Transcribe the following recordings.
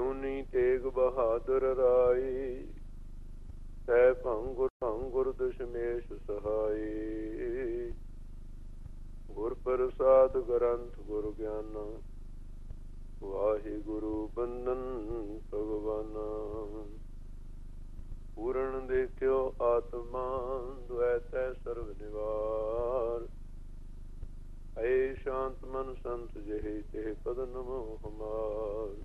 ਜਿਉਨੀ ਤੇਗ ਬਹਾਦਰ ਰਾਈ, ਤੈ ਭੰਗੁਰ ਦਸ਼ਮੇਸ਼ ਸਹਾਈ। ਗੁਰ ਪ੍ਰਸਾਦ ਗ੍ਰੰਥ ਗੁਰ ਗਿਆਨਾ, ਵਾਹਿਗੁਰੂ ਬੰਦਨ ਭਗਵਾਨਾ। ਪੂਰਨ ਦੇਖਿਓ ਆਤਮਾ, ਦੁਐ ਤੈ ਸਰਬ ਨਿਵਾਰ। ਐ ਸ਼ਾਂਤ ਮਨ ਸੰਤ ਜਿਹੇ, ਤੇ ਪਦ ਨਮੋ ਹਮਾਰ।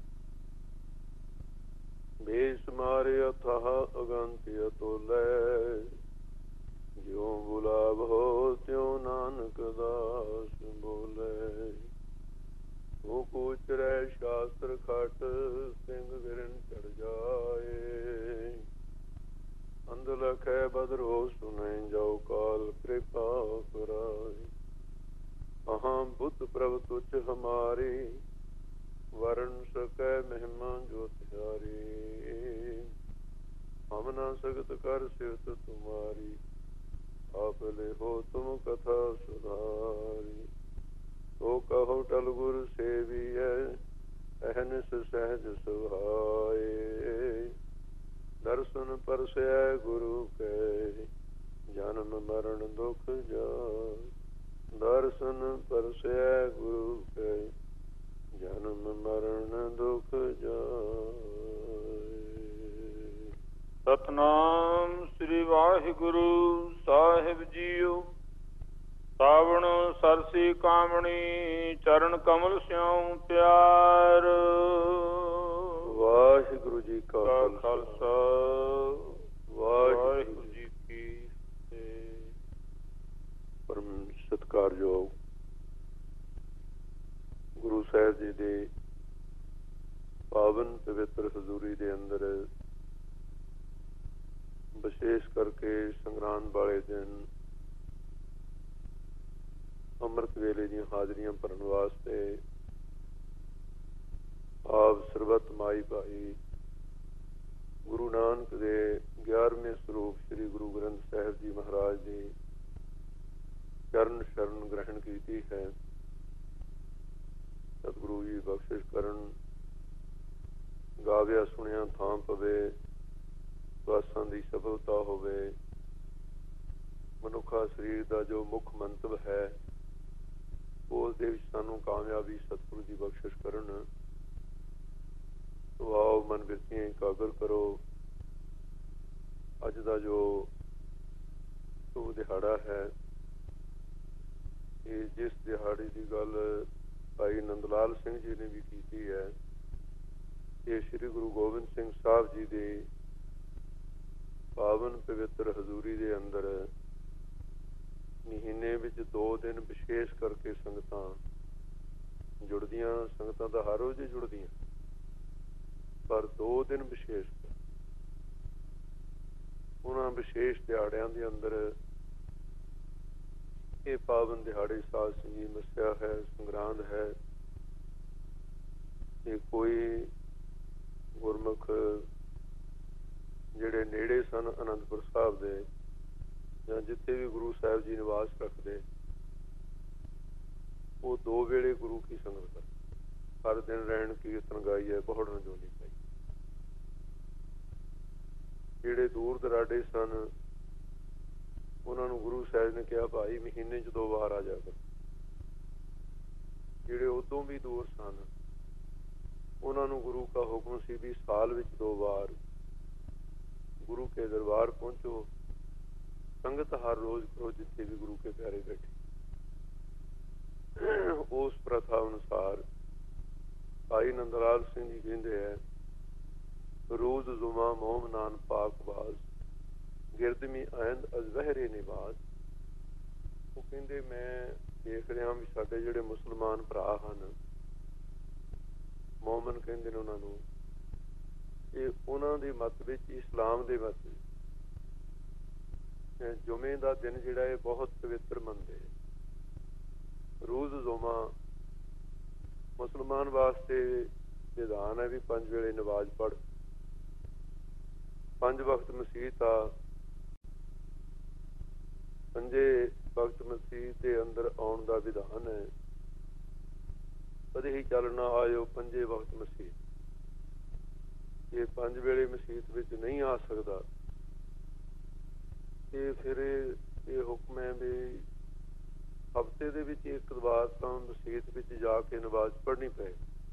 ਬੇਸ ਮਾਰੇ ਅਥਾਹ ਅਗੰਤ ਅਤੁਲੈ, ਜਿਉ ਗੁਲਾਬ ਹੋ ਤਿਉ ਨਾਨਕ ਦਾਸ ਬੋਲੇ। ਉਹ ਕੂਚਰੈ ਸ਼ਾਸਤਰ ਖਟ, ਸਿੰਘ ਗਿਰਨ ਚੜ ਜਾਏ। ਅੰਧ ਲਖੈ ਬਦਰੋ ਸੁਨੈ, ਜਾਉ ਕਾਲ ਕਿਰਪਾ ਕਰਾਏ। ਅਹਾਂ ਬੁੱਧ ਪ੍ਰਭ ਤੁਛ ਹਮਾਰੀ, ਵਰਨ ਸਕੈ ਮਹਿਮਾ ਜੋ ਤਿਹਾਰੀ। ਹਮ ਨਾ ਸਗਤ ਕਰ ਸਿਵਤ ਤੁਮਾਰੀ, ਆਪ ਲਿਹੋ ਤੁਮ ਕਥਾ ਸੁਧਾਰੀ। ਸੋ ਕਹੋ ਟਲ ਗੁਰ ਸੇਵੀਐ, ਅਹਨਿਸ ਸਹਿਜ ਸੁਹਾਏ। ਦਰਸ਼ਨ ਪਰਸੈ ਗੁਰੂ ਕੈ, ਜਨਮ ਮਰਨ ਦੁਖ ਜਾਏ। ਦਰਸ਼ਨ ਪਰਸੈ ਗੁਰੂ ਕੈ, ਜਨਮ ਮਰਨ ਦੁਖ ਜਾਏ। ਸਤਿਨਾਮ ਸ੍ਰੀ ਵਾਹਿਗੁਰੂ ਸਾਹਿਬ ਜੀਓ। ਸਾਵਣ ਸਰਸੀ ਕਾਮਣੀ, ਚਰਨ ਕਮਲ ਸਿਉ ਪਿਆਰ। ਵਾਹਿਗੁਰੂ ਜੀ ਕਾ ਖਾਲਸਾ, ਵਾਹਿਗੁਰੂ ਜੀ ਕੀ ਫਤਿਹ। ਪਰਮ ਸਤਿਕਾਰਯੋਗ ਗੁਰੂ ਸਾਹਿਬ ਜੀ ਦੇ ਪਾਵਨ ਪਵਿੱਤਰ ਹਜ਼ੂਰੀ ਦੇ ਅੰਦਰ, ਵਿਸ਼ੇਸ਼ ਕਰਕੇ ਸੰਗਰਾਂਦ ਵਾਲੇ ਦਿਨ ਅੰਮ੍ਰਿਤ ਵੇਲੇ ਦੀਆਂ ਹਾਜ਼ਰੀਆਂ ਭਰਨ ਵਾਸਤੇ ਆਪ ਸਰਬੱਤ ਮਾਈ ਭਾਈ ਗੁਰੂ ਨਾਨਕ ਦੇ 11ਵੇਂ ਸਰੂਪ ਸ੍ਰੀ ਗੁਰੂ ਗ੍ਰੰਥ ਸਾਹਿਬ ਜੀ ਮਹਾਰਾਜ ਦੀ ਚਰਨ ਸ਼ਰਨ ਗ੍ਰਹਿਣ ਕੀਤੀ ਹੈ। ਸਤਿਗੁਰੂ ਜੀ ਬਖਸ਼ਿਸ਼ ਕਰਨ, ਗਾਵਿਆ ਸੁਣਿਆ ਥਾਂ ਪਵੇ, ਵਾਸਾਂ ਦੀ ਸਫਲਤਾ ਹੋਵੇ। ਮਨੁੱਖਾ ਸਰੀਰ ਦਾ ਜੋ ਮੁੱਖ ਮੰਤਵ ਹੈ, ਉਸ ਦੇ ਵਿੱਚ ਸਾਨੂੰ ਕਾਮਯਾਬੀ ਸਤਿਗੁਰੂ ਜੀ ਬਖਸ਼ਿਸ਼ ਕਰਨ। ਸੋ ਆਓ ਮਨ ਬਿਰਤੀਆਂ ਇਕਾਗਰ ਕਰੋ। ਅੱਜ ਦਾ ਜੋ ਸ਼ੁਭ ਦਿਹਾੜਾ ਹੈ, ਇਹ ਜਿਸ ਦਿਹਾੜੇ ਦੀ ਗੱਲ ਭਾਈ ਨੰਦ ਲਾਲ ਸਿੰਘ ਜੀ ਨੇ ਵੀ ਕੀਤੀ ਹੈ, ਇਹ ਸ੍ਰੀ ਗੁਰੂ ਗੋਬਿੰਦ ਸਿੰਘ ਸਾਹਿਬ ਜੀ ਦੇ ਪਾਵਨ ਪਵਿੱਤਰ ਹਜ਼ੂਰੀ ਦੇ ਅੰਦਰ ਮਹੀਨੇ ਵਿੱਚ 2 ਦਿਨ ਵਿਸ਼ੇਸ਼ ਕਰਕੇ ਸੰਗਤਾਂ ਜੁੜਦੀਆਂ। ਸੰਗਤਾਂ ਤਾਂ ਹਰ ਰੋਜ਼ ਹੀ ਜੁੜਦੀਆਂ, ਪਰ 2 ਦਿਨ ਵਿਸ਼ੇਸ਼ ਉਹਨਾਂ ਵਿਸ਼ੇਸ਼ ਦਿਹਾੜਿਆਂ ਦੇ ਅੰਦਰ ਇਹ ਪਾਵਨ ਦਿਹਾੜੇ ਸਾਧ ਸੰਗੀ ਮੱਸਿਆ ਹੈ, ਸੰਗਰਾਂਦ ਹੈ। ਇਹ ਕੋਈ ਗੁਰਮੁਖ ਜਿਹੜੇ ਨੇੜੇ ਸਨ ਅਨੰਦਪੁਰ ਸਾਹਿਬ ਦੇ, ਜਾਂ ਜਿੱਥੇ ਵੀ ਗੁਰੂ ਸਾਹਿਬ ਜੀ ਨਿਵਾਸ ਰੱਖਦੇ, ਉਹ 2 ਵੇਲੇ ਗੁਰੂ ਕੀ ਸੰਗਤ ਕਰ, ਹਰ ਦਿਨ ਰਹਿਣ ਕੀਰਤਨ ਗਾਈ ਹੈ, ਪਹੁੜਨ ਜੋ ਨਹੀਂ ਪਾਈ। ਜਿਹੜੇ ਦੂਰ ਦਰਾਡੇ ਸਨ, ਉਹਨਾਂ ਨੂੰ ਗੁਰੂ ਸਾਹਿਬ ਨੇ ਕਿਹਾ ਭਾਈ ਮਹੀਨੇ 'ਚ 2 ਵਾਰ ਆ ਜਾ ਕਰ। ਜਿਹੜੇ ਉਦੋਂ ਵੀ ਦੂਰ ਸਨ, ਉਹਨਾਂ ਨੂੰ ਗੁਰੂ ਕਾ ਹੁਕਮ ਸੀ ਵੀ ਸਾਲ ਵਿੱਚ 2 ਵਾਰ ਗੁਰੂ ਕੇ ਦਰਬਾਰ ਪਹੁੰਚੋ। ਸੰਗਤ ਹਰ ਰੋਜ਼ ਕਰੋ ਜਿੱਥੇ ਵੀ ਗੁਰੂ ਕੇ ਪਿਆਰੇ ਬੈਠੇ। ਉਸ ਪ੍ਰਥਾ ਅਨੁਸਾਰ ਭਾਈ ਨੰਦ ਲਾਲ ਸਿੰਘ ਜੀ ਕਹਿੰਦੇ ਹੈ, ਰੋਜ਼ ਜ਼ੁਮਾ ਮੋਮ ਨਾਨ ਪਾਕ ਬਾਜ਼, ਗਿਰਦਮੀ ਆਇੰਦ ਅਜ਼ਵਹਿਰੇ ਨਿਵਾਜ਼। ਉਹ ਕਹਿੰਦੇ ਮੈਂ ਦੇਖ ਰਿਹਾ ਵੀ ਸਾਡੇ ਜਿਹੜੇ ਮੁਸਲਮਾਨ ਭਰਾ ਹਨ, ਮੋਮਨ ਕਹਿੰਦੇ ਨੇ ਉਹਨਾਂ ਨੂੰ, ਇਹ ਉਹਨਾਂ ਦੇ ਮਤ ਵਿੱਚ, ਇਸਲਾਮ ਦੇ ਮਤ ਵਿੱਚ ਜੁਮੇ ਦਾ ਦਿਨ ਜਿਹੜਾ ਇਹ ਬਹੁਤ ਪਵਿੱਤਰ ਮੰਨਦੇ। ਰੋਜ਼ ਜ਼ੁਮਾ ਮੁਸਲਮਾਨ ਵਾਸਤੇ ਵਿਧਾਨ ਹੈ ਵੀ 5 ਵੇਲੇ ਨਮਾਜ਼ ਪੜ੍ਹ, 5 ਵਕਤ ਮਸੀਤ ਆ, 5 ਵਕਤ ਮਸੀਤ ਦੇ ਅੰਦਰ ਆਉਣ ਦਾ ਵਿਧਾਨ ਹੈ। ਕਦੇ ਹੀ ਚੱਲ ਨਾ ਆਇਓ 5 ਵਕਤ ਮਸੀਤ। ਜੇ 5 ਵੇਲੇ ਮਸੀਤ ਵਿੱਚ ਨਹੀਂ ਆ ਸਕਦਾ ਤੇ ਫਿਰ ਇਹ ਹੁਕਮ ਹੈ ਵੀ ਹਫ਼ਤੇ ਦੇ ਵਿੱਚ ਇੱਕ ਵਾਰ ਤਾਂ ਮਸੀਤ ਵਿੱਚ ਜਾ ਕੇ ਨਮਾਜ਼ ਪੜ੍ਹਨੀ ਪਏ।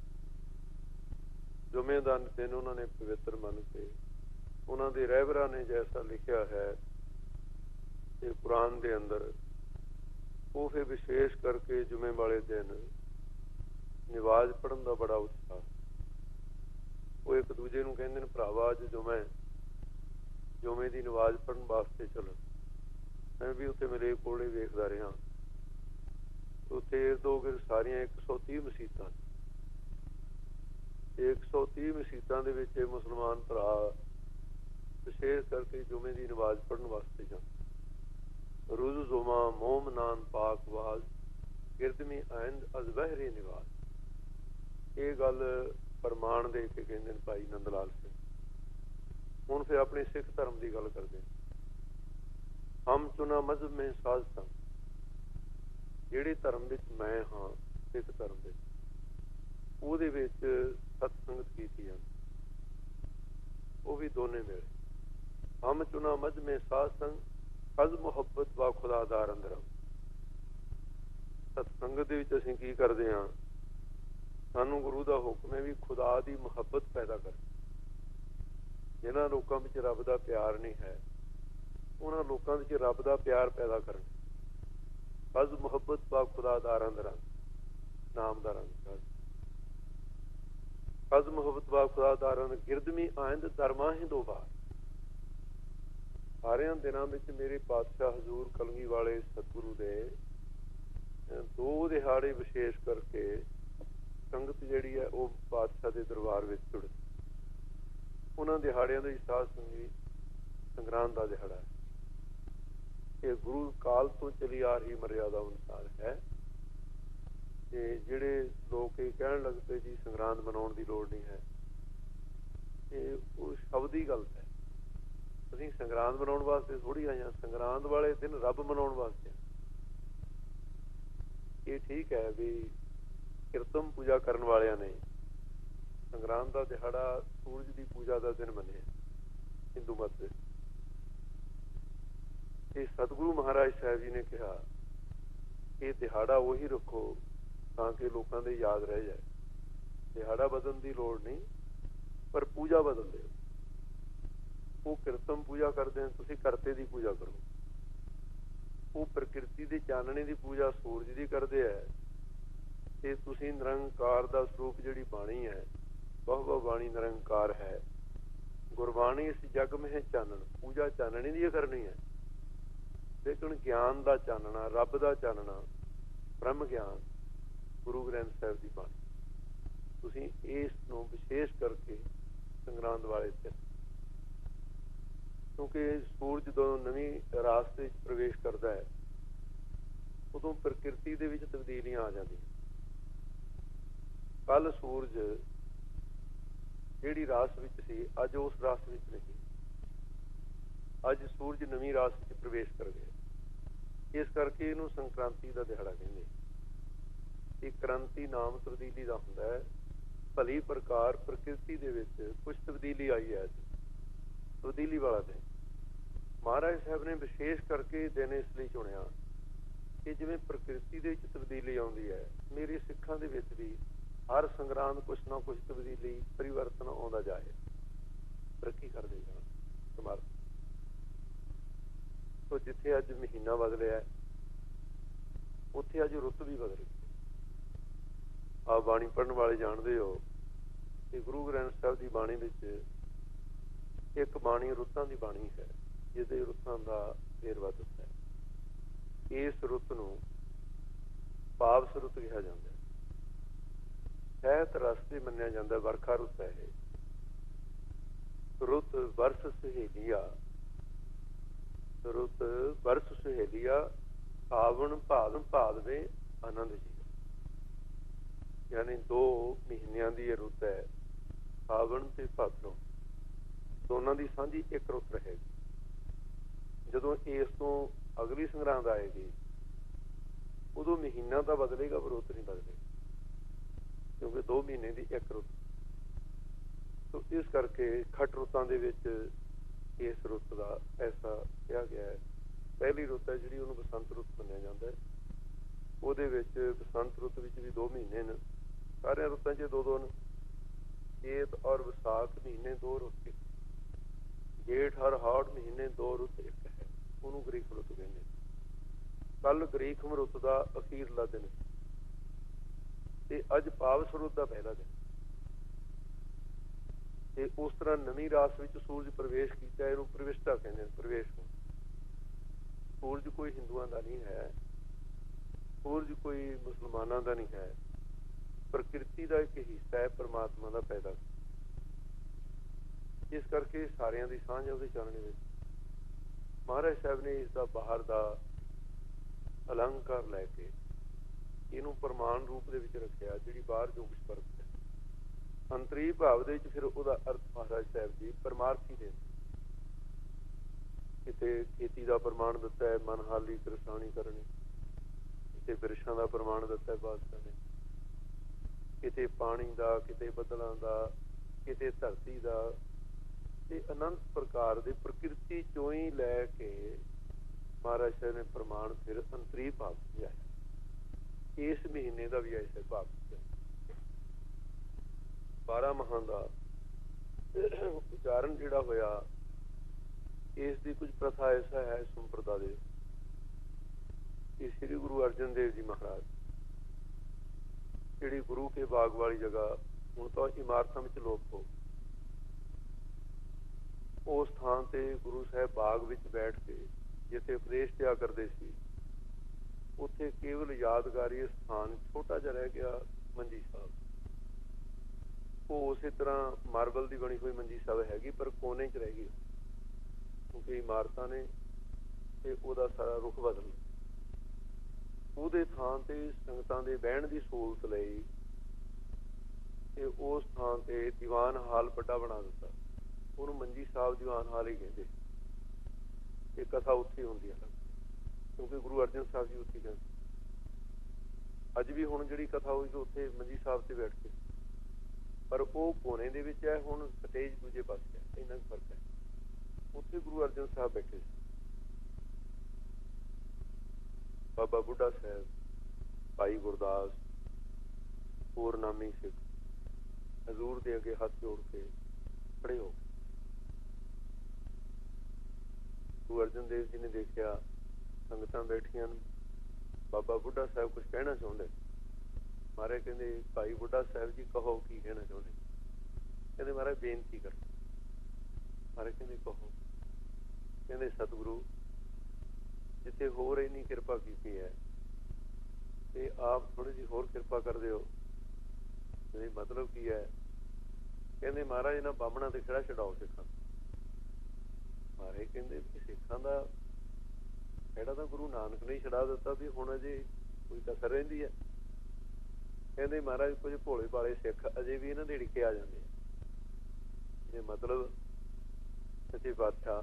ਜੁਮੇ ਦਾ ਦਿਨ ਉਹਨਾਂ ਨੇ ਪਵਿੱਤਰ ਮੰਨ ਕੇ, ਉਹਨਾਂ ਦੇ ਰਹਿਬਰਾਂ ਨੇ ਜੈਸਾ ਲਿਖਿਆ ਹੈ ਤੇ ਕੁਰਾਨ ਦੇ ਅੰਦਰ, ਉਹ ਫਿਰ ਵਿਸ਼ੇਸ਼ ਕਰਕੇ ਜੁਮੇ ਵਾਲੇ ਦਿਨ ਨਮਾਜ਼ ਪੜ੍ਹਨ ਦਾ ਬੜਾ ਉਤਸ਼ਾਹ। ਉਹ ਇੱਕ ਦੂਜੇ ਨੂੰ ਕਹਿੰਦੇ ਨੇ, ਭਰਾਵਾ ਅੱਜ ਜੁਮਾ, ਜੁਮੇ ਦੀ ਨਮਾਜ਼ ਪੜ੍ਹਨ ਵਾਸਤੇ ਚਲੋ। ਮੈਂ ਵੀ ਉੱਥੇ ਮੇਰੇ ਕੋਲੇ ਵੇਖਦਾ ਰਿਹਾ, ਉੱਥੇ ਇਰਦ-ਗਿਰਦ ਸਾਰੀਆਂ 130 ਮਸੀਤਾਂ, 130 ਮਸੀਤਾਂ ਦੇ ਵਿੱਚ ਮੁਸਲਮਾਨ ਭਰਾ ਵਿਸ਼ੇਸ਼ ਕਰਕੇ ਜੁਮੇ ਦੀ ਨਮਾਜ਼ ਪੜ੍ਹਨ ਵਾਸਤੇ ਜਾਂਦੇ। ਰੁਜ਼ ਜ਼ੁਮਾ ਮੋਮਨਾਨ ਪਾਕ ਵਾਜ਼, ਗਿਰਦਮੀ ਆਇੰਦ ਅਜ਼ ਬਹਿਰੇ ਨਿਵਾਜ਼। ਇਹ ਗੱਲ ਪ੍ਰਮਾਣ ਦੇ ਕੇ ਕਹਿੰਦੇ ਨੇ ਭਾਈ ਨੰਦ ਲਾਲ ਸਿੰਘ। ਹੁਣ ਫਿਰ ਆਪਣੇ ਸਿੱਖ ਧਰਮ ਦੀ ਗੱਲ ਕਰਦੇ ਨੇ। ਹਮ ਚੁਣਾ ਮਜ਼ਹਬ ਮੇਂ ਸਾਜ਼ ਸੰਗ, ਜਿਹੜੇ ਧਰਮ ਵਿੱਚ ਮੈਂ ਹਾਂ, ਸਿੱਖ ਧਰਮ ਵਿੱਚ, ਉਹਦੇ ਵਿੱਚ ਸਤਸੰਗਤ ਕੀਤੀ ਜਾਂਦੀ, ਉਹ ਵੀ ਦੋਨੇ ਮਿਲੇ। ਹਮ ਚੁਣਾ ਮਜ਼ਹਬ ਮੇਂ ਸਾਜ਼ ਸੰਗ, ਫਜ਼ ਮੁਹੱਬਤ ਵਾ ਖੁਦਾਦਾਰ ਅੰਦਰਮ। ਸਤਸੰਗਤ ਦੇ ਵਿੱਚ ਅਸੀਂ ਕੀ ਕਰਦੇ ਹਾਂ? ਸਾਨੂੰ ਗੁਰੂ ਦਾ ਹੁਕਮ ਹੈ ਵੀ ਖੁਦਾ ਦੀ ਮੁਹੱਬਤ ਪੈਦਾ ਕਰ। ਜਿਹਨਾਂ ਲੋਕਾਂ ਵਿੱਚ ਰੱਬ ਦਾ ਪਿਆਰ ਨਹੀਂ ਹੈ, ਉਹਨਾਂ ਲੋਕਾਂ ਵਿੱਚ ਰੱਬ ਦਾ ਪਿਆਰ ਪੈਦਾ ਕਰਨ। ਫਜ਼ ਮੁਹੱਬਤ ਵਾ ਖੁਦਾਦਾਰਾਂ ਦਾ ਰੰਗ, ਨਾਮ ਦਾ ਰੰਗ। ਫਜ਼ ਮੁਹੱਬਤ ਵਾ ਖੁਦਾਦਾਰਾਂ ਗਿਰਦਮੀ ਆਇੰਦ ਦਰਮਾ ਹੀ ਦੋ ਬਾਰ। ਸਾਰਿਆਂ ਦਿਨਾਂ ਵਿੱਚ ਮੇਰੇ ਪਾਤਸ਼ਾਹ ਹਜ਼ੂਰ ਕਲਗੀ ਵਾਲੇ ਸਤਿਗੁਰੂ ਦੇ 2 ਦਿਹਾੜੇ ਵਿਸ਼ੇਸ਼ ਕਰਕੇ ਸੰਗਤ ਜਿਹੜੀ ਹੈ ਉਹ ਪਾਤਸ਼ਾਹ ਦੇ ਦਰਬਾਰ ਵਿੱਚ ਜੁੜੇ। ਉਹਨਾਂ ਦਿਹਾੜਿਆਂ ਦਾ ਸਾਧ ਸੰਗੀ ਸੰਗਰਾਂਦ ਦਾ ਦਿਹਾੜਾ ਹੈ। ਇਹ ਗੁਰੂ ਕਾਲ ਤੋਂ ਚਲੀ ਆ ਰਹੀ ਮਰਿਆਦਾ ਅਨੁਸਾਰ ਹੈ। ਤੇ ਜਿਹੜੇ ਲੋਕ ਇਹ ਕਹਿਣ ਲੱਗ ਪਏ ਜੀ ਸੰਗਰਾਂਦ ਮਨਾਉਣ ਦੀ ਲੋੜ ਨਹੀਂ ਹੈ, ਇਹ ਉਹ ਸ਼ਬਦੀ ਗਲਤ ਹੈ। ਅਸੀਂ ਸੰਗਰਾਂਦ ਮਨਾਉਣ ਵਾਸਤੇ ਥੋੜ੍ਹੀ ਆਏ ਹਾਂ, ਸੰਗਰਾਂਦ ਵਾਲੇ ਦਿਨ ਰੱਬ ਮਨਾਉਣ ਵਾਸਤੇ। ਇਹ ਠੀਕ ਹੈ ਵੀ ਕਿਰਤਮ ਪੂਜਾ ਕਰਨ ਵਾਲਿਆਂ ਨੇ ਸੰਗਰਾਂਦ ਦਾ ਦਿਹਾੜਾ ਸੂਰਜ ਦੀ ਪੂਜਾ ਦਾ ਦਿਨ ਮੰਨਿਆ ਹਿੰਦੂ ਮਤ ਵਿੱਚ। ਤੇ ਸਤਿਗੁਰੂ ਮਹਾਰਾਜ ਸਾਹਿਬ ਜੀ ਨੇ ਕਿਹਾ ਕਿ ਦਿਹਾੜਾ ਉਹੀ ਰੱਖੋ ਤਾਂ ਕਿ ਲੋਕਾਂ ਦੇ ਯਾਦ ਰਹਿ ਜਾਏ। ਦਿਹਾੜਾ ਬਦਲਣ ਦੀ ਲੋੜ ਨਹੀਂ, ਪਰ ਪੂਜਾ ਬਦਲ ਦਿਓ। ਉਹ ਕਿਰਤਮ ਪੂਜਾ ਕਰਦੇ ਨੇ, ਤੁਸੀਂ ਕਰਤੇ ਦੀ ਪੂਜਾ ਕਰੋ। ਉਹ ਪ੍ਰਕਿਰਤੀ ਦੇ ਚਾਨਣੇ ਦੀ ਪੂਜਾ ਸੂਰਜ ਦੀ ਕਰਦੇ ਹੈ, ਤੇ ਤੁਸੀਂ ਨਿਰੰਕਾਰ ਦਾ ਸਰੂਪ ਜਿਹੜੀ ਬਾਣੀ ਹੈ, ਬਹੁ ਬਾਣੀ ਨਿਰੰਕਾਰ ਹੈ। ਗੁਰਬਾਣੀ ਇਸ ਜਗ ਮਹਿ ਚਾਨਣ, ਪੂਜਾ ਚਾਨਣੇ ਦੀ ਕਰਨੀ ਹੈ, ਲੇਕਿਨ ਗਿਆਨ ਦਾ ਚਾਨਣਾ, ਰੱਬ ਦਾ ਚਾਨਣਾ, ਬ੍ਰਹਮ ਗਿਆਨ, ਗੁਰੂ ਗ੍ਰੰਥ ਸਾਹਿਬ ਦੀ ਬਾਣੀ, ਤੁਸੀਂ ਇਸ ਨੂੰ ਵਿਸ਼ੇਸ਼ ਕਰਕੇ ਸੰਗਰਾਂਦ ਵਾਲੇ ਦਿਨ, ਕਿਉਂਕਿ ਸੂਰਜ ਜਦੋਂ ਨਵੀਂ ਰਾਸਤੇ ਵਿੱਚ ਪ੍ਰਵੇਸ਼ ਕਰਦਾ ਹੈ, ਉਦੋਂ ਪ੍ਰਕਿਰਤੀ ਦੇ ਵਿੱਚ ਤਬਦੀਲੀਆਂ ਆ ਜਾਂਦੀਆਂ। ਕੱਲ ਸੂਰਜ ਜਿਹੜੀ ਰਾਸ ਵਿੱਚ ਸੀ, ਅੱਜ ਉਸ ਰਾਸ ਵਿੱਚ ਨਹੀਂ। ਅੱਜ ਸੂਰਜ ਨਵੀਂ ਰਾਸ ਵਿੱਚ ਪ੍ਰਵੇਸ਼ ਕਰ ਗਿਆ। ਇਸ ਕਰਕੇ ਇਹਨੂੰ ਸੰਕ੍ਰਾਂਤੀ ਦਾ ਦਿਹਾੜਾ ਕਹਿੰਦੇ। ਇਹ ਕ੍ਰਾਂਤੀ ਨਾਮ ਤਬਦੀਲੀ ਦਾ ਹੁੰਦਾ ਹੈ। ਭਲੀ ਪ੍ਰਕਾਰ ਪ੍ਰਕਿਰਤੀ ਦੇ ਵਿੱਚ ਕੁਛ ਤਬਦੀਲੀ ਆਈ ਹੈ, ਤਬਦੀਲੀ ਵਾਲਾ ਦਿਨ ਮਹਾਰਾਜ ਸਾਹਿਬ ਨੇ ਵਿਸ਼ੇਸ਼ ਕਰਕੇ ਦਿਨ ਇਸ ਲਈ ਚੁਣਿਆ ਕਿ ਜਿਵੇਂ ਪ੍ਰਕਿਰਤੀ ਦੇ ਵਿੱਚ ਤਬਦੀਲੀ ਆਉਂਦੀ ਹੈ, ਮੇਰੇ ਸਿੱਖਾਂ ਦੇ ਵਿੱਚ ਵੀ ਹਰ ਸੰਗਰਾਂਦ ਕੁਛ ਨਾ ਕੁਛ ਤਬਦੀਲੀ, ਪਰਿਵਰਤਨ ਆਉਂਦਾ ਜਾਏ, ਤਰੱਕੀ ਕਰਦੇ ਜਾਣ ਸਮਰਥ। ਸੋ ਜਿੱਥੇ ਅੱਜ ਮਹੀਨਾ ਬਦਲਿਆ, ਉੱਥੇ ਅੱਜ ਰੁੱਤ ਵੀ ਬਦਲ ਗਈ। ਆਪ ਬਾਣੀ ਪੜ੍ਹਨ ਵਾਲੇ ਜਾਣਦੇ ਹੋ ਕਿ ਗੁਰੂ ਗ੍ਰੰਥ ਸਾਹਿਬ ਦੀ ਬਾਣੀ ਵਿੱਚ ਇੱਕ ਬਾਣੀ ਰੁੱਤਾਂ ਦੀ ਬਾਣੀ ਹੈ, ਜਿਹਦੇ ਰੁੱਤਾਂ ਦਾ ਵੇਰਵਾ ਦਿੱਤਾ ਹੈ। ਇਸ ਰੁੱਤ ਨੂੰ ਪਾਵਸ ਰੁੱਤ ਕਿਹਾ ਜਾਂਦਾ ਹੈ। ਸਹਿਤ ਰਸ ਤੇ ਮੰਨਿਆ ਜਾਂਦਾ, ਵਰਖਾ ਰੁੱਤ ਹੈ ਇਹ। ਰੁੱਤ ਵਰਸ ਸੁਹੇਲੀਆ, ਰੁੱਤ ਵਰਸ ਸੁਹੇਲੀਆ, ਸਾਵਣ ਭਾਦੋ ਭਾਦਵੇ ਆਨੰਦ ਜੀ। ਯਾਨੀ 2 ਮਹੀਨਿਆਂ ਦੀ ਇਹ ਰੁੱਤ ਹੈ, ਸਾਵਣ ਤੇ ਭਾਦੋ, ਦੋਨਾਂ ਦੀ ਸਾਂਝੀ ਇੱਕ ਰੁੱਤ ਰਹੇਗੀ। ਜਦੋਂ ਇਸ ਤੋਂ ਅਗਲੀ ਸੰਗਰਾਂਦ ਆਏਗੀ, ਉਦੋਂ ਮਹੀਨਾ ਤਾਂ ਬਦਲੇਗਾ, ਪਰ ਰੁੱਤ ਨਹੀਂ ਬਦਲੇਗੀ, ਕਿਉਂਕਿ 2 ਮਹੀਨੇ ਦੀ ਇੱਕ ਰੁੱਤ। ਤੋ ਇਸ ਕਰਕੇ ਖੱਟ ਰੁੱਤਾਂ ਦੇ ਵਿੱਚ ਇਸ ਰੁੱਤ ਦਾ ਐਸਾ ਕਿਹਾ ਗਿਆ ਹੈ। ਪਹਿਲੀ ਰੁੱਤ ਹੈ ਜਿਹੜੀ, ਉਹਨੂੰ ਬਸੰਤ ਰੁੱਤ ਮੰਨਿਆ ਜਾਂਦਾ ਹੈ। ਉਹਦੇ ਵਿੱਚ ਬਸੰਤ ਰੁੱਤ ਵਿੱਚ ਵੀ 2 ਮਹੀਨੇ ਨੇ, ਸਾਰਿਆਂ ਰੁੱਤਾਂ 'ਚ 2-2 ਨੇ। ਚੇਤ ਔਰ ਵਿਸਾਖ ਮਹੀਨੇ 2 ਰੁੱਤ, ਜੇਠ ਹਰ ਹਾੜ ਮਹੀਨੇ 2 ਰੁੱਤ ਇੱਕ ਹੈ, ਉਹਨੂੰ ਗਰੀਕ ਰੁੱਤ ਕਹਿੰਦੇ। ਕੱਲ ਗਰੀਖਮ ਰੁੱਤ ਦਾ ਅਖੀਰਲਾ ਦਿਨ ਤੇ ਅੱਜ ਪਾਵਸ ਰੁੱਤ ਦਾ ਪਹਿਲਾ ਦਿਨ। ਤੇ ਉਸ ਤਰ੍ਹਾਂ ਨਵੀਂ ਰਾਸ ਵਿੱਚ ਸੂਰਜ ਪ੍ਰਵੇਸ਼ ਕੀਤਾ, ਇਹਨੂੰ ਪ੍ਰਵਿਸ਼ਟਾ ਕਹਿੰਦੇ ਨੇ। ਪ੍ਰਵੇਸ਼ ਸੂਰਜ ਕੋਈ ਹਿੰਦੂਆਂ ਦਾ ਨਹੀਂ ਹੈ, ਸੂਰਜ ਕੋਈ ਮੁਸਲਮਾਨਾਂ ਦਾ ਨਹੀਂ ਹੈ, ਪ੍ਰਕਿਰਤੀ ਦਾ ਇੱਕ ਹਿੱਸਾ ਹੈ, ਪਰਮਾਤਮਾ ਦਾ ਪੈਦਾ। ਇਸ ਕਰਕੇ ਸਾਰਿਆਂ ਦੀ ਸਾਂਝ ਉਹਦੇ ਚਾਨਣੇ ਵਿੱਚ। ਮਹਾਰਾਜ ਸਾਹਿਬ ਨੇ ਇਸ ਦਾ ਬਾਹਰ ਦਾ ਅਲੰਕਾਰ ਲੈ ਕੇ ਇਹਨੂੰ ਪ੍ਰਮਾਣ ਰੂਪ ਦੇ ਵਿੱਚ ਰੱਖਿਆ, ਜਿਹੜੀ ਬਾਹਰ ਜੋ ਕੁਛ ਵਰਤ ਹੈ। ਅੰਤਰੀ ਭਾਵ ਦੇ ਵਿੱਚ ਫਿਰ ਉਹਦਾ ਅਰਥ ਮਹਾਰਾਜ ਸਾਹਿਬ ਜੀ ਪਰਮਾਰਥੀ ਦੇ। ਕਿਤੇ ਖੇਤੀ ਦਾ ਪ੍ਰਮਾਣ ਦਿੱਤਾ ਹੈ, ਮਨ ਹਾਲੀ ਕਿਰਸਾਣੀ ਕਰਨੀ। ਕਿਤੇ ਬਿਰਛਾਂ ਦਾ ਪ੍ਰਮਾਣ ਦਿੱਤਾ ਹੈ ਬਾਦਸ਼ਾਹ ਨੇ, ਕਿਤੇ ਪਾਣੀ ਦਾ, ਕਿਤੇ ਬੱਦਲਾਂ ਦਾ, ਕਿਤੇ ਧਰਤੀ ਦਾ। ਤੇ ਅਨੰਤ ਪ੍ਰਕਾਰ ਦੇ ਪ੍ਰਕਿਰਤੀ ਚੋਂ ਹੀ ਲੈ ਕੇ ਮਹਾਰਾਜ ਸਾਹਿਬ ਨੇ ਪ੍ਰਮਾਣ ਫਿਰ ਅੰਤਰੀ ਭਾਵ ਸਮਝਾਇਆ। ਇਸ ਮਹੀਨੇ ਦਾ ਵੀ ਐਸਾ ਭਾਵ 12 ਮਾਹਾਂ ਦਾ ਉਚਾਰਨ ਜਿਹੜਾ ਹੋਇਆ, ਇਸ ਦੀ ਕੁਝ ਪ੍ਰਥਾ ਐਸਾ ਹੈ ਸੰਪਰਦਾ ਦੇ ਕਿ ਸ੍ਰੀ ਗੁਰੂ ਅਰਜਨ ਦੇਵ ਜੀ ਮਹਾਰਾਜ, ਜਿਹੜੀ ਗੁਰੂ ਕੇ ਬਾਗ ਵਾਲੀ ਜਗ੍ਹਾ ਹੁਣ ਤਾਂ ਇਮਾਰਤਾਂ ਵਿੱਚ ਲੋਪ ਹੋ, ਉਸ ਥਾਂ ਤੇ ਗੁਰੂ ਸਾਹਿਬ ਬਾਗ ਵਿੱਚ ਬੈਠ ਕੇ ਜਿੱਥੇ ਉਪਦੇਸ਼ ਦਿਆ ਕਰਦੇ ਸੀ, ਉੱਥੇ ਕੇਵਲ ਯਾਦਗਾਰੀ ਸਥਾਨ ਛੋਟਾ ਜਿਹਾ ਰਹਿ ਗਿਆ, ਮੰਜੀ ਸਾਹਿਬ। ਉਹ ਉਸੇ ਤਰ੍ਹਾਂ ਮਾਰਬਲ ਦੀ ਬਣੀ ਹੋਈ ਮੰਜੀ ਸਾਹਿਬ ਹੈਗੀ, ਪਰ ਕੋਨੇ 'ਚ ਰਹਿ ਗਈ, ਕਿਉਂਕਿ ਇਮਾਰਤਾਂ ਨੇ ਤੇ ਉਹਦਾ ਸਾਰਾ ਰੁਖ ਬਦਲ। ਉਹਦੇ ਥਾਂ ਤੇ ਸੰਗਤਾਂ ਦੇ ਬਹਿਣ ਦੀ ਸਹੂਲਤ ਲਈ ਤੇ ਉਸ ਥਾਂ ਤੇ ਦੀਵਾਨ ਹਾਲ ਵੱਡਾ ਬਣਾ ਦਿੱਤਾ, ਉਹਨੂੰ ਮੰਜੀ ਸਾਹਿਬ ਦੀਵਾਨ ਹਾਲ ਹੀ ਕਹਿੰਦੇ। ਇਹ ਕਥਾ ਉੱਥੇ ਹੁੰਦੀ ਹੈ, ਕਿਉਂਕਿ ਗੁਰੂ ਅਰਜਨ ਸਾਹਿਬ ਜੀ ਉੱਥੇ ਕਹਿੰਦੇ। ਅੱਜ ਵੀ ਹੁਣ ਜਿਹੜੀ ਕਥਾ ਹੋਈ ਉੱਥੇ ਮੰਜੀ ਸਾਹਿਬ ਤੇ ਬੈਠ ਕੇ, ਪਰ ਉਹ ਕੋਨੇ ਦੇ ਵਿੱਚ ਹੈ, ਹੁਣ ਸਟੇਜ ਦੂਜੇ ਪਾਸੇ ਹੈ, ਇੰਨਾ ਫਰਕ ਹੈ। ਉੱਥੇ ਗੁਰੂ ਅਰਜਨ ਸਾਹਿਬ ਬੈਠੇ ਸੀ, ਬਾਬਾ ਬੁੱਢਾ ਸਾਹਿਬ, ਭਾਈ ਗੁਰਦਾਸ, ਹੋਰ ਨਾਮੀ ਸਿੱਖ ਹਜ਼ੂਰ ਦੇ ਅੱਗੇ ਹੱਥ ਜੋੜ ਕੇ ਖੜੇ ਹੋ। ਗੁਰੂ ਅਰਜਨ ਦੇਵ ਜੀ ਨੇ ਦੇਖਿਆ ਸੰਗਤਾਂ ਬੈਠੀਆਂ ਨੂੰ, ਬਾਬਾ ਬੁੱਢਾ ਸਾਹਿਬ ਕੁਝ ਕਹਿਣਾ ਚਾਹੁੰਦੇ। ਮਹਾਰਾਜ ਕਹਿੰਦੇ, ਭਾਈ ਬੁੱਢਾ ਸਾਹਿਬ ਜੀ ਕਹੋ ਕੀ ਕਹਿਣਾ ਚਾਹੁੰਦੇ। ਕਹਿੰਦੇ ਮਹਾਰਾਜ ਬੇਨਤੀ ਕਰ। ਮਹਾਰਾਜ ਕਹਿੰਦੇ ਕਹੋ। ਕਹਿੰਦੇ ਸਤਿਗੁਰੂ, ਜਿੱਥੇ ਹੋਰ ਇੰਨੀ ਕਿਰਪਾ ਕੀਤੀ ਹੈ ਤੇ ਆਪ ਥੋੜੀ ਜਿਹੀ ਹੋਰ ਕਿਰਪਾ ਕਰ ਦਿਓ। ਕਹਿੰਦੇ ਮਤਲਬ ਕੀ ਹੈ? ਕਹਿੰਦੇ ਮਹਾਰਾਜ ਇਹਨਾਂ ਬਾਹਮਣਾਂ ਤੇ ਖੜਾ ਛਡਾਓ ਸਿੱਖਾਂ। ਮਹਾਰਾਜ ਕਹਿੰਦੇ ਸਿੱਖਾਂ ਦਾ ਖੜਾ ਤਾਂ ਗੁਰੂ ਨਾਨਕ ਨੇ ਛਡਾ ਦਿੱਤਾ, ਵੀ ਹੁਣ ਅਜੇ ਕੋਈ ਕਸਰ ਰਹਿੰਦੀ ਹੈ। ਕਹਿੰਦੇ ਮਹਾਰਾਜ ਕੁਝ ਭੋਲੇ ਭਾਲੇ ਸਿੱਖ ਅਜੇ ਵੀ ਇਹਨਾਂ ਦੇ ਢਿੱਕੇ ਆ ਜਾਂਦੇ ਆ। ਇਹ ਮਤਲਬ ਸੱਚੇ ਪਾਤਸ਼ਾਹ,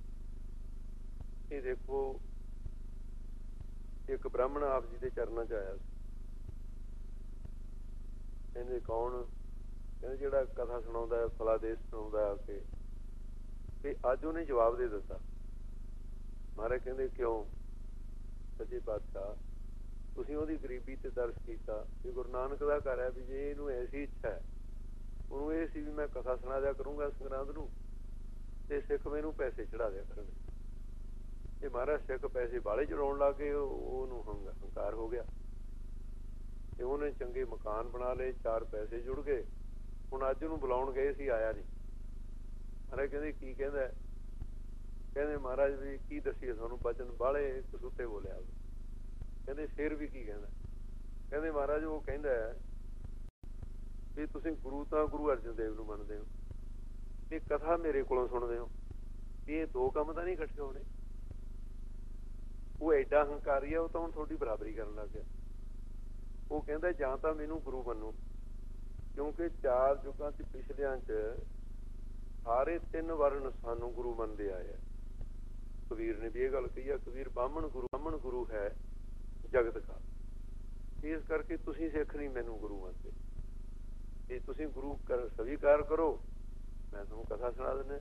ਇਹ ਦੇਖੋ ਇੱਕ ਬ੍ਰਾਹਮਣ ਆਪ ਜੀ ਦੇ ਚਰਨਾਂ 'ਚ ਆਇਆ ਸੀ। ਕਹਿੰਦੇ ਕੌਣ? ਕਹਿੰਦੇ ਜਿਹੜਾ ਕਥਾ ਸੁਣਾਉਂਦਾ, ਫਲਾਦੇਸ਼ ਸੁਣਾਉਂਦਾ ਆ ਕੇ। ਤੇ ਅੱਜ ਉਹਨੇ ਜਵਾਬ ਦੇ ਦਿੱਤਾ। ਮਹਾਰਾਜ ਕਹਿੰਦੇ ਕਿਉਂ? ਸੱਚੇ ਪਾਤਸ਼ਾਹ, ਤੁਸੀਂ ਉਹਦੀ ਗਰੀਬੀ ਤੇ ਤਰਸ ਕੀਤਾ ਵੀ ਗੁਰੂ ਨਾਨਕ ਦਾ ਘਰ ਹੈ, ਵੀ ਜੇ ਇਹਨੂੰ ਐਸੀ ਇੱਛਾ ਹੈ, ਉਹਨੂੰ ਇਹ ਸੀ ਵੀ ਮੈਂ ਕਥਾ ਸੁਣਾ ਦਿਆ ਕਰੂੰਗਾ ਸੰਗਰਾਂਦ ਨੂੰ ਤੇ ਸਿੱਖ ਮੈਨੂੰ ਪੈਸੇ ਚੜਾ ਦਿਆ ਕਰਨਗੇ। ਤੇ ਮਹਾਰਾਜ ਸਿੱਖ ਪੈਸੇ ਬਾਹਲੇ ਚੜਾਉਣ ਲੱਗ ਗਏ, ਉਹਨੂੰ ਹੰਕਾਰ ਹੋ ਗਿਆ ਤੇ ਉਹਨੇ ਚੰਗੇ ਮਕਾਨ ਬਣਾ ਲਏ, 4 ਪੈਸੇ ਜੁੜ ਗਏ। ਹੁਣ ਅੱਜ ਉਹਨੂੰ ਬੁਲਾਉਣ ਗਏ ਸੀ, ਆਇਆ ਨਹੀਂ। ਮਹਾਰਾਜ ਕਹਿੰਦੇ ਕੀ ਕਹਿੰਦਾ? ਕਹਿੰਦੇ ਮਹਾਰਾਜ ਵੀ ਕੀ ਦੱਸੀਏ ਤੁਹਾਨੂੰ, ਬਚਨ ਬਾਹਲੇ ਕਸੂਤੇ ਬੋਲਿਆ। ਕਹਿੰਦੇ ਫਿਰ ਵੀ ਕੀ ਕਹਿੰਦਾ? ਕਹਿੰਦੇ ਮਹਾਰਾਜ ਉਹ ਕਹਿੰਦਾ ਵੀ ਤੁਸੀਂ ਗੁਰੂ ਤਾਂ ਗੁਰੂ ਅਰਜਨ ਦੇਵ ਨੂੰ ਮੰਨਦੇ ਹੋ, ਇਹ ਕਥਾ ਮੇਰੇ ਕੋਲੋਂ ਸੁਣਦੇ ਹੋ, ਵੀ ਇਹ 2 ਕੰਮ ਤਾਂ ਨਹੀਂ ਇਕੱਠੇ ਹੋਣੇ। ਉਹ ਐਡਾ ਹੰਕਾਰੀ ਆ, ਉਹ ਤਾਂ ਹੁਣ ਤੁਹਾਡੀ ਬਰਾਬਰੀ ਕਰਨ ਲੱਗ ਗਿਆ। ਉਹ ਕਹਿੰਦਾ ਜਾਂ ਤਾਂ ਮੈਨੂੰ ਗੁਰੂ ਮੰਨੋ, ਕਿਉਂਕਿ 4 ਯੁੱਗਾਂ 'ਚ ਪਿਛਲਿਆਂ 'ਚ ਸਾਰੇ 3 ਵਰਨ ਸਾਨੂੰ ਗੁਰੂ ਮੰਨਦੇ ਆਏ ਆ। ਕਬੀਰ ਨੇ ਵੀ ਇਹ ਗੱਲ ਕਹੀ ਆ, ਕਬੀਰ ਬਾਹਮਣ ਗੁਰੂ ਹੈ ਜਗਤ ਕਾ। ਇਸ ਕਰਕੇ ਤੁਸੀਂ ਸਿੱਖ ਨਹੀਂ ਮੈਨੂੰ ਗੁਰੂ ਮੰਨਦੇ, ਤੇ ਤੁਸੀਂ ਗੁਰੂ ਸਵੀਕਾਰ ਕਰੋ ਮੈਂ ਤੁਹਾਨੂੰ ਕਥਾ ਸੁਣਾ ਦਿੰਦਾ।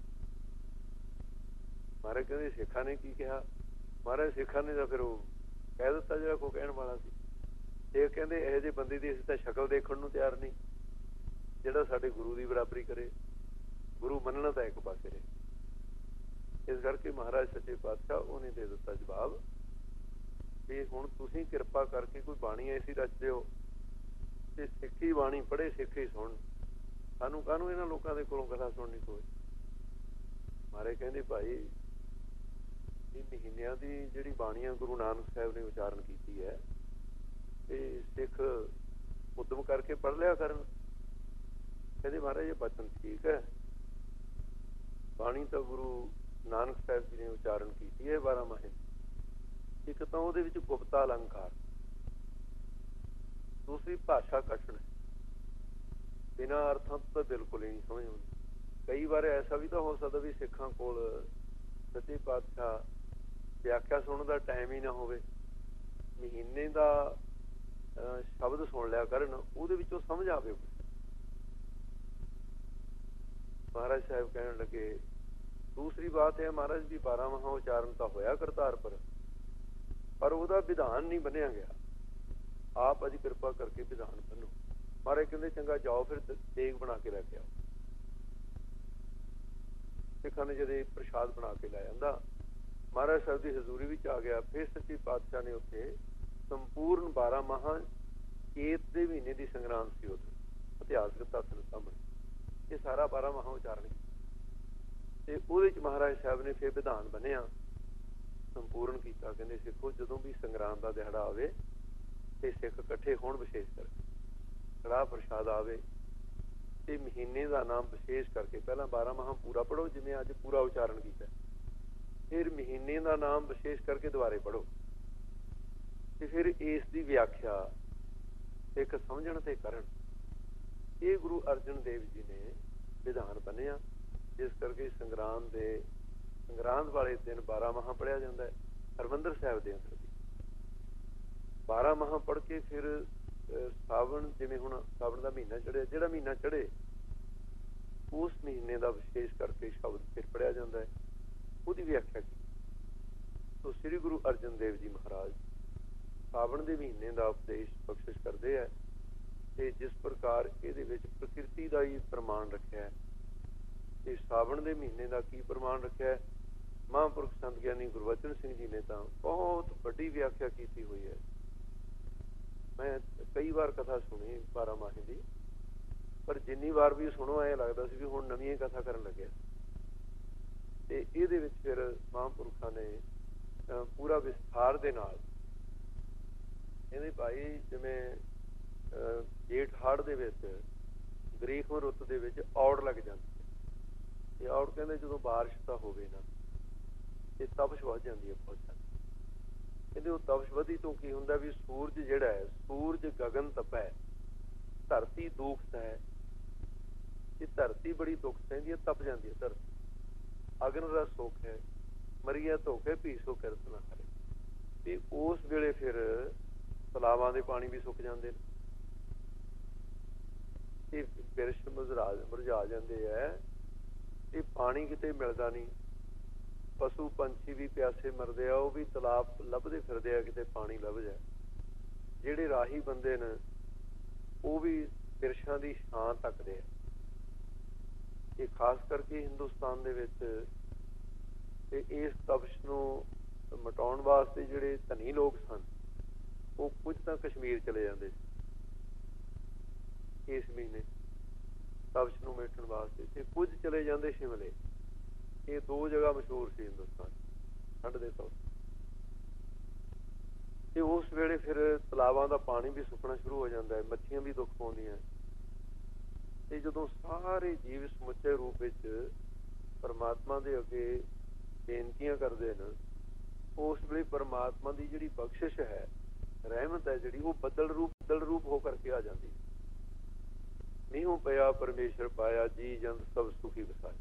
ਮਹਾਰਾਜ ਕਹਿੰਦੇ ਸਿੱਖਾਂ ਨੇ ਕੀ ਕਿਹਾ? ਮਹਾਰਾਜ ਸਿੱਖਾਂ ਨੇ ਤਾਂ ਫਿਰ ਉਹ ਕਹਿ ਦਿੱਤਾ ਜਿਹੜਾ ਕੋਈ ਕਹਿਣ ਵਾਲਾ ਸੀ। ਇਹ ਕਹਿੰਦੇ ਇਹੋ ਜਿਹੇ ਬੰਦੇ ਦੀ ਅਸੀਂ ਤਾਂ ਸ਼ਕਲ ਦੇਖਣ ਨੂੰ ਤਿਆਰ ਨਹੀਂ ਜਿਹੜਾ ਸਾਡੇ ਗੁਰੂ ਦੀ ਬਰਾਬਰੀ ਕਰੇ। ਗੁਰੂ ਮੰਨਣਾ ਤਾਂ ਇੱਕ ਪਾਸੇ ਰਹੇ। ਇਸ ਕਰਕੇ ਮਹਾਰਾਜ ਸੱਚੇ ਪਾਤਸ਼ਾਹ ਉਹਨੇ ਦੇ ਦਿੱਤਾ ਜਵਾਬ ਵੀ ਹੁਣ ਤੁਸੀਂ ਕਿਰਪਾ ਕਰਕੇ ਕੋਈ ਬਾਣੀ ਐਸੀ ਰਚ ਦਿਓ ਤੇ ਸਿੱਖੀ ਬਾਣੀ ਪੜ੍ਹੇ, ਸਿੱਖੀ ਸੁਣ, ਸਾਨੂੰ ਕਾਹਨੂੰ ਇਹਨਾਂ ਲੋਕਾਂ ਦੇ ਕੋਲੋਂ ਕਥਾ ਸੁਣਨੀ ਪਵੇ। ਮਹਾਰਾਜ ਕਹਿੰਦੇ ਭਾਈ ਇਹ ਮਹੀਨਿਆਂ ਦੀ ਜਿਹੜੀ ਬਾਣੀ ਆ ਗੁਰੂ ਨਾਨਕ ਸਾਹਿਬ ਨੇ ਉਚਾਰਨ ਕੀਤੀ ਹੈ ਤੇ ਸਿੱਖ ਉਦਮ ਕਰਕੇ ਪੜ੍ਹ ਲਿਆ ਕਰਨ। ਕਹਿੰਦੇ ਮਹਾਰਾਜ ਇਹ ਬਚਨ ਠੀਕ ਹੈ, ਬਾਣੀ ਤਾਂ ਗੁਰੂ ਨਾਨਕ ਸਾਹਿਬ ਜੀ ਨੇ ਉਚਾਰਨ ਕੀਤੀ ਹੈ 12 ਮਾਹੇ। ਇੱਕ ਤਾਂ ਉਹਦੇ ਵਿੱਚ ਗੁਪਤਾ ਅਲੰਕਾਰ, ਦੂਸਰੀ ਭਾਸ਼ਾ ਕਠਨ, ਬਿਨਾਂ ਅਰਥਾਂ ਤੋਂ ਤਾਂ ਬਿਲਕੁਲ ਹੀ ਨਹੀਂ ਸਮਝ ਆਉਂਦੀ। ਕਈ ਵਾਰ ਐਸਾ ਵੀ ਤਾਂ ਹੋ ਸਕਦਾ ਵੀ ਸਿੱਖਾਂ ਕੋਲ ਸੱਚੇ ਪਾਤਸ਼ਾਹ ਵਿਆਖਿਆ ਸੁਣਨ ਦਾ ਟਾਈਮ ਹੀ ਨਾ ਹੋਵੇ, ਮਹੀਨੇ ਦਾ ਸ਼ਬਦ ਸੁਣ ਲਿਆ ਕਰਨ, ਉਹਦੇ ਵਿੱਚੋਂ ਸਮਝ ਆਵੇ। ਮਹਾਰਾਜ ਸਾਹਿਬ ਕਹਿਣ ਲੱਗੇ ਦੂਸਰੀ ਬਾਤ ਹੈ ਮਹਾਰਾਜ ਵੀ 12 ਮਹਾਂ ਉਚਾਰਨ ਤਾਂ ਹੋਇਆ ਕਰਤਾਰਪੁਰ, ਪਰ ਉਹਦਾ ਵਿਧਾਨ ਨਹੀਂ ਬਣਿਆ ਗਿਆ। ਆਪ ਅੱਜ ਕਿਰਪਾ ਕਰਕੇ ਵਿਧਾਨ ਬਣੋ। ਮਹਾਰਾਜ ਕਹਿੰਦੇ ਚੰਗਾ ਜਾਓ ਫਿਰ ਤੇਗ ਬਣਾ ਕੇ ਲੈ ਕੇ ਆਓ। ਸਿੱਖਾਂ ਨੇ ਜਦੇ ਪ੍ਰਸ਼ਾਦ ਬਣਾ ਕੇ ਲੈ ਜਾਂਦਾ, ਮਹਾਰਾਜ ਸਾਹਿਬ ਦੀ ਹਜ਼ੂਰੀ ਵਿੱਚ ਆ ਗਿਆ। ਫਿਰ ਸੱਚੇ ਪਾਤਸ਼ਾਹ ਨੇ ਉੱਥੇ ਸੰਪੂਰਨ 12 ਮਹਾਂ ਚੇਤ ਦੇ ਮਹੀਨੇ ਦੀ ਸੰਗਰਾਂਦ ਸੀ ਉਦੋਂ ਇਤਿਹਾਸਕ ਤੱਥ ਸਾਹਮਣੇ, ਇਹ ਸਾਰਾ 12 ਮਹਾਂ ਉਚਾਰਨ ਤੇ ਉਹਦੇ ਚ ਮਹਾਰਾਜ ਸਾਹਿਬ ਨੇ ਫਿਰ ਵਿਧਾਨ ਬਣਿਆ, ਸੰਪੂਰਨ ਕੀਤਾ। ਕਹਿੰਦੇ ਸਿੱਖੋ ਜਦੋਂ ਵੀ ਸੰਗਰਾਂਦ ਦਾ ਦਿਹਾੜਾ ਆਵੇ ਤੇ ਸਿੱਖ ਇਕੱਠੇ ਹੋਣ, ਵਿਸ਼ੇਸ਼ ਕਰਕੇ ਕੜਾਹ ਪ੍ਰਸ਼ਾਦ ਆਵੇ ਤੇ ਮਹੀਨੇ ਦਾ ਨਾਮ ਵਿਸ਼ੇਸ਼ ਕਰਕੇ ਪਹਿਲਾਂ 12 ਮਹਾਂ ਪੂਰਾ ਪੜ੍ਹੋ ਜਿਵੇਂ ਅੱਜ ਪੂਰਾ ਉਚਾਰਨ ਕੀਤਾ, ਫਿਰ ਮਹੀਨੇ ਦਾ ਨਾਮ ਵਿਸ਼ੇਸ਼ ਕਰਕੇ ਦੁਬਾਰੇ ਪੜ੍ਹੋ ਤੇ ਫਿਰ ਇਸ ਦੀ ਵਿਆਖਿਆ ਸਿੱਖ ਸਮਝਣ ਤੇ ਕਰਨ। ਇਹ ਗੁਰੂ ਅਰਜਨ ਦੇਵ ਜੀ ਨੇ ਵਿਧਾਨ ਬਣਿਆ, ਜਿਸ ਕਰਕੇ ਸੰਗਰਾਂਦ ਵਾਲੇ ਦਿਨ 12 ਮਹਾਂ ਪੜ੍ਹਿਆ ਜਾਂਦਾ ਹੈ ਹਰਿਮੰਦਰ ਸਾਹਿਬ ਦੇ ਅੰਦਰ ਵੀ। 12 ਮਹਾਂ ਪੜ੍ਹ ਕੇ ਫਿਰ ਸਾਵਣ, ਜਿਵੇਂ ਹੁਣ ਸਾਵਣ ਦਾ ਮਹੀਨਾ ਚੜ੍ਹਿਆ, ਜਿਹੜਾ ਮਹੀਨਾ ਚੜ੍ਹੇ ਉਸ ਮਹੀਨੇ ਦਾ ਵਿਸ਼ੇਸ਼ ਕਰਕੇ ਸ਼ਬਦ ਫਿਰ ਪੜ੍ਹਿਆ ਜਾਂਦਾ ਹੈ, ਉਹਦੀ ਵਿਆਖਿਆ ਕੀਤੀ। ਸੋ ਸ੍ਰੀ ਗੁਰੂ ਅਰਜਨ ਦੇਵ ਜੀ ਮਹਾਰਾਜ ਸਾਵਣ ਦੇ ਮਹੀਨੇ ਦਾ ਉਪਦੇਸ਼ ਬਖਸ਼ਿਸ਼ ਕਰਦੇ ਹੈ ਤੇ ਜਿਸ ਪ੍ਰਕਾਰ ਇਹਦੇ ਵਿੱਚ ਪ੍ਰਕਿਰਤੀ ਦਾ ਹੀ ਪ੍ਰਮਾਣ ਰੱਖਿਆ ਹੈ ਤੇ ਸਾਵਣ ਦੇ ਮਹੀਨੇ ਦਾ ਕੀ ਪ੍ਰਮਾਣ ਰੱਖਿਆ ਹੈ, ਮਹਾਂਪੁਰਖ ਸੰਤ ਗਿਆਨੀ ਗੁਰਬਚਨ ਸਿੰਘ ਜੀ ਨੇ ਤਾਂ ਬਹੁਤ ਵੱਡੀ ਵਿਆਖਿਆ ਕੀਤੀ ਹੋਈ ਹੈ। ਮੈਂ ਕਈ ਵਾਰ ਕਥਾ ਸੁਣੀ 12 ਮਾਹੇ ਦੀ, ਪਰ ਜਿੰਨੀ ਵਾਰ ਵੀ ਸੁਣੋ ਐਂ ਲੱਗਦਾ ਸੀ ਵੀ ਹੁਣ ਨਵੀਂ ਕਥਾ ਕਰਨ ਲੱਗਿਆ। ਤੇ ਇਹਦੇ ਵਿੱਚ ਫਿਰ ਮਹਾਂਪੁਰਖਾਂ ਨੇ ਪੂਰਾ ਵਿਸਥਾਰ ਦੇ ਨਾਲ ਕਹਿੰਦੇ ਭਾਈ ਜਿਵੇਂ ਜੇਠ ਹਾੜ ਦੇ ਵਿੱਚ ਗਰੀਖਮ ਰੁੱਤ ਦੇ ਵਿੱਚ ਔੜ ਲੱਗ ਜਾਂਦੀ ਹੈ ਤੇ ਔੜ ਕਹਿੰਦੇ ਜਦੋਂ ਬਾਰਿਸ਼ ਤਾਂ ਹੋਵੇ ਨਾ ਤੇ ਤਪਸ਼ ਵੱਧ ਜਾਂਦੀ ਹੈ ਬਹੁਤ ਜ਼ਿਆਦਾ। ਕਹਿੰਦੇ ਉਹ ਤਪਸ਼ ਵਧੀ ਤੋਂ ਕੀ ਹੁੰਦਾ ਵੀ ਸੂਰਜ ਜਿਹੜਾ ਹੈ, ਸੂਰਜ ਗਗਨ ਤਪੈ, ਧਰਤੀ ਦੁੱਖ ਹੈ, ਇਹ ਧਰਤੀ ਬੜੀ ਦੁੱਖ ਸਹਿੰਦੀ ਹੈ, ਤਪ ਜਾਂਦੀ ਹੈ ਧਰਤੀ। ਅਗਨ ਦਾ ਸੁੱਖ ਹੈ, ਮਰੀਆ ਧੋਖੇ ਭੀਸੋ ਕਿਰਤ ਨਾ ਕਰੇ। ਤੇ ਉਸ ਵੇਲੇ ਫਿਰ ਤਲਾਵਾਂ ਦੇ ਪਾਣੀ ਵੀ ਸੁੱਕ ਜਾਂਦੇ ਨੇ, ਇਹ ਬਿਰਛ ਮੁਰਝਾ ਜਾਂਦੇ ਹੈ, ਇਹ ਪਾਣੀ ਕਿਤੇ ਮਿਲਦਾ ਨਹੀਂ। ਪਸ਼ੂ ਪੰਛੀ ਵੀ ਪਿਆਸੇ ਮਰਦੇ ਆ, ਉਹ ਵੀ ਤਲਾਬ ਲੱਭਦੇ ਫਿਰਦੇ ਆ ਕਿਤੇ ਪਾਣੀ ਲੱਭ ਜਾਏ। ਜਿਹੜੇ ਰਾਹੀ ਬੰਦੇ ਨੇ ਉਹ ਵੀ ਬਿਰਛਾਂ ਦੀ ਛਾਂ ਤੱਕਦੇ ਆ। ਇਹ ਖਾਸ ਕਰਕੇ ਹਿੰਦੁਸਤਾਨ ਦੇ ਵਿੱਚ ਤੇ ਇਸ ਤਪਸ਼ ਨੂੰ ਮਿਟਾਉਣ ਵਾਸਤੇ ਜਿਹੜੇ ਧਨੀ ਲੋਕ ਸਨ ਉਹ ਕੁਝ ਤਾਂ ਕਸ਼ਮੀਰ ਚਲੇ ਜਾਂਦੇ ਸੀ ਇਸ ਮਹੀਨੇ ਤਪਸ਼ ਨੂੰ ਮਿਟਣ ਵਾਸਤੇ, ਤੇ ਕੁਝ ਚਲੇ ਜਾਂਦੇ ਸ਼ਿਮਲੇ। ਇਹ ਦੋ ਜਗ੍ਹਾ ਮਸ਼ਹੂਰ ਸੀ ਹਿੰਦੁਸਤਾਨ ਠੰਡ ਦੇ ਤੌਰ ਤੇ। ਉਸ ਵੇਲੇ ਫਿਰ ਤਲਾਵਾਂ ਦਾ ਪਾਣੀ ਵੀ ਸੁੱਕਣਾ ਸ਼ੁਰੂ ਹੋ ਜਾਂਦਾ ਹੈ, ਮੱਛੀਆਂ ਵੀ ਦੁੱਖ ਪਾਉਂਦੀਆਂ ਤੇ ਜਦੋਂ ਸਾਰੇ ਜੀਵ ਸਮੁੱਚੇ ਰੂਪ ਵਿੱਚ ਪਰਮਾਤਮਾ ਦੇ ਅੱਗੇ ਬੇਨਤੀਆਂ ਕਰਦੇ ਨੇ, ਉਸ ਵੇਲੇ ਪਰਮਾਤਮਾ ਦੀ ਜਿਹੜੀ ਬਖਸ਼ਿਸ਼ ਹੈ, ਰਹਿਮਤ ਹੈ ਜਿਹੜੀ, ਉਹ ਬੱਦਲ ਰੂਪ ਹੋ ਕਰਕੇ ਆ ਜਾਂਦੀ। ਮੀਂਹੋਂ ਪਿਆ ਪਰਮੇਸ਼ਰ ਪਾਇਆ, ਜੀ ਜੰਤ ਸਭ ਸੁਖੀ ਵਸਾਏ।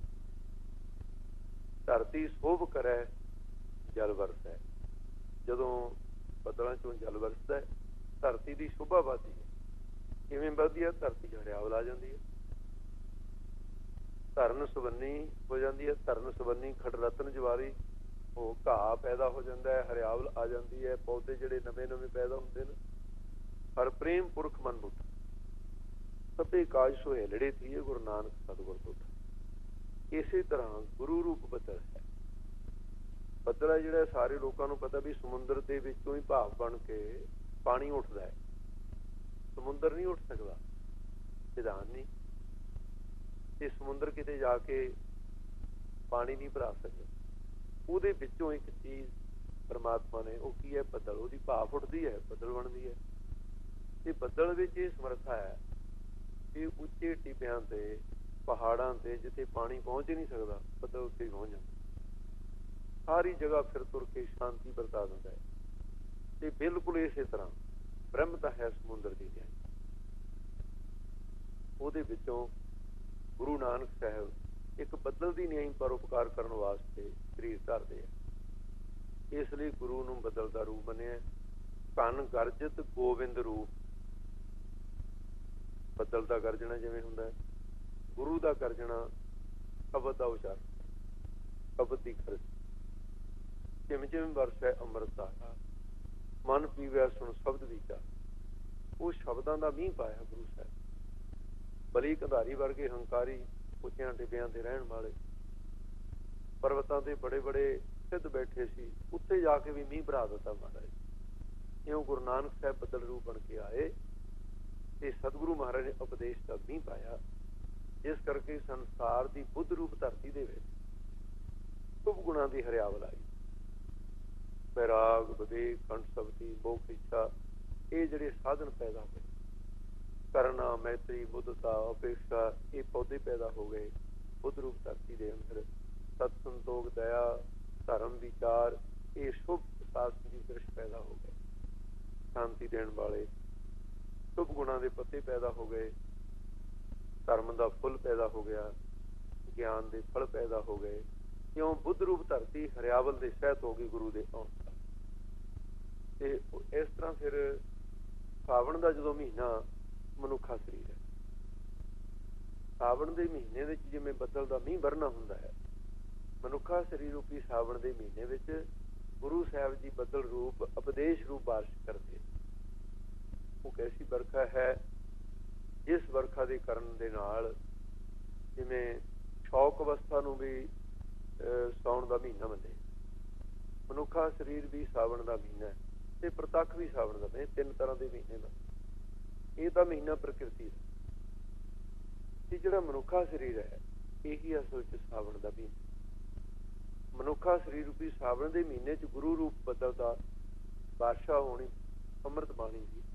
ਧਰਤੀ ਸੋਭ ਕਰੈ ਜਲ ਵਰਸੈ, ਜਦੋਂ ਬੱਦਲਾਂ ਚੋਂ ਜਲ ਵਰਸਦਾ ਹੈ ਧਰਤੀ ਦੀ ਸ਼ੋਭਾ ਵੱਧਦੀ ਹੈ। ਕਿਵੇਂ ਵੱਧਦੀ ਹੈ? ਧਰਤੀ ਹਰਿਆਵਲ ਆ ਜਾਂਦੀ ਹੈ। ਧਰਨ ਸਵੰਨੀ ਹੋ ਜਾਂਦੀ ਹੈ। ਧਰਨ ਸਵੰਨੀ ਖੜ ਰਤਨ ਜਵਾਰੀ, ਉਹ ਘਾਹ ਪੈਦਾ ਹੋ ਜਾਂਦਾ ਹੈ, ਹਰਿਆਵਲ ਆ ਜਾਂਦੀ ਹੈ, ਪੌਦੇ ਜਿਹੜੇ ਨਵੇਂ ਨਵੇਂ ਪੈਦਾ ਹੁੰਦੇ ਨੇ। ਹਰ ਪ੍ਰੇਮ ਪੁਰਖ ਮਨ ਬੁੱਧ, ਸਭੇ ਕਾਜ ਸੁਹੇਲੜੇ ਥੀਏ ਗੁਰੂ ਨਾਨਕ ਸਤਿਗੁਰ ਤੁਧ। ਇਸੇ ਤਰ੍ਹਾਂ ਗੁਰੂ ਰੂਪ ਬੱਦਲ ਹੈ। ਬੱਦਲ ਹੈ ਜਿਹੜਾ ਸਾਰੇ ਲੋਕਾਂ ਨੂੰ ਪਤਾ ਵੀ ਸਮੁੰਦਰ ਦੇ ਵਿੱਚੋਂ ਹੀ ਭਾਵ ਬਣ ਕੇ ਪਾਣੀ ਉੱਠਦਾ ਹੈ। ਸਮੁੰਦਰ ਨਹੀਂ ਉੱਠ ਸਕਦਾ, ਵਿਧਾਨ ਨਹੀਂ। ਤੇ ਸਮੁੰਦਰ ਕਿਤੇ ਜਾ ਕੇ ਪਾਣੀ ਨਹੀਂ ਭਰਾ ਸਕਦਾ। ਉਹਦੇ ਵਿੱਚੋਂ ਇੱਕ ਚੀਜ਼ ਪਰਮਾਤਮਾ ਨੇ, ਉਹ ਕੀ ਹੈ? ਬੱਦਲ। ਉਹਦੀ ਭਾਫ ਉੱਠਦੀ ਹੈ, ਬੱਦਲ ਬਣਦੀ ਹੈ। ਤੇ ਬੱਦਲ ਵਿੱਚ ਇਹ ਸਮਰੱਥਾ ਹੈ ਕਿ ਉੱਚੇ ਟਿੱਬਿਆਂ ਤੇ, ਪਹਾੜਾਂ ਤੇ, ਜਿੱਥੇ ਪਾਣੀ ਪਹੁੰਚ ਹੀ ਨਹੀਂ ਸਕਦਾ, ਬੱਦਲ ਉੱਤੇ ਹੀ ਪਹੁੰਚ ਜਾਂਦਾ। ਸਾਰੀ ਜਗ੍ਹਾ ਫਿਰ ਤੁਰ ਕੇ ਸ਼ਾਂਤੀ ਵਰਤਾ ਦਿੰਦਾ ਹੈ। ਤੇ ਬਿਲਕੁਲ ਇਸੇ ਤਰ੍ਹਾਂ ਬ੍ਰਹਮਤਾ ਹੈ ਸਮੁੰਦਰ ਦੀ ਨਿਆਈ। ਉਹਦੇ ਵਿੱਚੋਂ ਗੁਰੂ ਨਾਨਕ ਸਾਹਿਬ ਇੱਕ ਬੱਦਲ ਦੀ ਨਿਆਈ ਪਰਉਪਕਾਰ ਕਰਨ ਵਾਸਤੇ ਸਰੀਰ ਧਾਰਦੇ ਆ। ਇਸ ਲਈ ਗੁਰੂ ਨੂੰ ਬੱਦਲ ਦਾ ਰੂਪ ਮੰਨਿਆ। ਧਨ ਗਰਜਤ ਗੋਬਿੰਦ ਰੂਪ। ਬੱਦਲ ਦਾ ਗਰਜਣਾ ਜਿਵੇਂ ਹੁੰਦਾ, ਗੁਰੂ ਦਾ ਗਰਜਣਾ ਸ਼ਬਦ ਦਾ ਉਚਾਰਨ, ਸ਼ਬਦ ਦੀ ਖਰਚ। ਜਿਵੇਂ ਜਿਵੇਂ ਵਰਸੈ ਅੰਮ੍ਰਿਤ ਧਾਰਾ, ਮਨ ਪੀਵੈ ਸੁਣ ਸ਼ਬਦ ਵਿਚਾਰ। ਉਹ ਸ਼ਬਦਾਂ ਦਾ ਮੀਂਹ ਪਾਇਆ ਗੁਰੂ ਸਾਹਿਬ। ਬਲੀ ਕੰਧਾਰੀ ਵਰਗੇ ਹੰਕਾਰੀ, ਉੱਚਿਆਂ ਟਿੱਬਿਆਂ ਤੇ ਰਹਿਣ ਵਾਲੇ, ਪਰਵਤਾਂ ਤੇ ਬੜੇ ਬੜੇ ਸਿੱਧ ਬੈਠੇ ਸੀ, ਉੱਥੇ ਜਾ ਕੇ ਵੀ ਮੀਂਹ ਭਰਾ ਦਿੱਤਾ ਮਹਾਰਾਜ। ਇਉਂ ਗੁਰੂ ਨਾਨਕ ਸਾਹਿਬ ਬੱਦਲ ਰੂਪ ਬਣ ਕੇ ਆਏ ਤੇ ਸਤਿਗੁਰੂ ਮਹਾਰਾਜ ਨੇ ਉਪਦੇਸ਼ ਦਾ ਮੀਂਹ ਪਾਇਆ। ਜਿਸ ਕਰਕੇ ਸੰਸਾਰ ਦੀ ਬੁੱਧ ਰੂਪ ਧਰਤੀ ਦੇ ਵਿੱਚ ਸ਼ੁਭ ਗੁਣਾਂ ਦੀ ਹਰਿਆਵਲ ਆਈ। ਬੈਰਾਗ, ਵਿਵੇਕ, ਕੰਠ ਸ਼ਬਦੀ, ਮੋਖ ਇੱਛਾ, ਇਹ ਜਿਹੜੇ ਸਾਧਨ ਪੈਦਾ ਹੋਏ। ਕਰਨਾ, ਮੈਤਰੀ, ਬੁੱਧਤਾ, ਉਪੇਖਾ, ਇਹ ਪੌਦੇ ਪੈਦਾ ਹੋ ਗਏ ਬੁੱਧ ਰੂਪ ਧਰਤੀ ਦੇ ਅੰਦਰ। ਸਤ, ਸੰਤੋਖ, ਦਇਆ, ਧਰਮ, ਵਿਚਾਰ, ਇਹ ਸ਼ੁਭ ਸਾਧਨ ਦੀ ਦ੍ਰਿਸ਼ ਪੈਦਾ ਹੋ ਗਏ। ਸ਼ਾਂਤੀ ਦੇਣ ਵਾਲੇ ਸ਼ੁਭ ਗੁਣਾਂ ਦੇ ਪੱਤੇ ਪੈਦਾ ਹੋ ਗਏ। ਧਰਮ ਦਾ ਫੁੱਲ ਪੈਦਾ ਹੋ ਗਿਆ, ਗਿਆਨ ਦੇ ਫਲ ਪੈਦਾ ਹੋ ਗਏ। ਕਿਉਂ? ਬੁੱਧ ਰੂਪ ਧਰਤੀ ਹਰਿਆਵਲ ਦੇ ਸਹਿਤ ਹੋ ਗਈ ਗੁਰੂ ਦੇ ਆਉਣ ਦਾ। ਤੇ ਇਸ ਤਰ੍ਹਾਂ ਫਿਰ ਸਾਵਣ ਦਾ ਜਦੋਂ ਮਹੀਨਾ ਮਨੁੱਖਾ ਸਰੀਰ ਹੈ, ਸਾਵਣ ਦੇ ਮਹੀਨੇ ਵਿੱਚ ਜਿਵੇਂ ਬੱਦਲ ਦਾ ਮੀਂਹ ਵਰਨਾ ਹੁੰਦਾ ਹੈ, ਮਨੁੱਖਾ ਸਰੀਰ ਰੂਪੀ ਸਾਵਣ ਦੇ ਮਹੀਨੇ ਵਿੱਚ ਗੁਰੂ ਸਾਹਿਬ ਜੀ ਬੱਦਲ ਰੂਪ ਉਪਦੇਸ਼ ਰੂਪ ਬਾਰਿਸ਼ ਕਰਦੇ। ਉਹ ਕੈਸੀ ਵਰਖਾ ਹੈ, ਜਿਸ ਵਰਖਾ ਦੇ ਕਰਨ ਦੇ ਨਾਲ ਜਿਵੇਂ ਸ਼ੌਕ ਅਵਸਥਾ ਨੂੰ ਵੀ ਸਾਉਣ ਦਾ ਮਹੀਨਾ ਮੰਨੇ, ਮਨੁੱਖਾ ਸਰੀਰ ਵੀ ਸਾਵਣ ਦਾ ਮਹੀਨਾ ਹੈ ਤੇ ਪ੍ਰਤੱਖ ਵੀ ਸਾਵਣ ਦਾ ਮਹੀਨਾ। ਤਿੰਨ ਤਰ੍ਹਾਂ ਦੇ ਮਹੀਨੇ ਨੇ। ਇਹ ਤਾਂ ਮਹੀਨਾ ਪ੍ਰਕਿਰਤੀ ਦਾ, ਤੇ ਜਿਹੜਾ ਮਨੁੱਖਾ ਸਰੀਰ ਹੈ ਇਹੀ ਅਸਲ ਚ ਸਾਵਣ ਦਾ ਮਹੀਨਾ। ਮਨੁੱਖਾ ਸਰੀਰ ਰੂਪੀ ਸਾਵਣ ਦੇ ਮਹੀਨੇ ਚ ਗੁਰੂ ਰੂਪ ਬੱਦਲ ਦਾ ਬਾਦਸ਼ਾਹ ਹੋਣੀ, ਅੰਮ੍ਰਿਤ ਬਾਣੀ ਦੀ,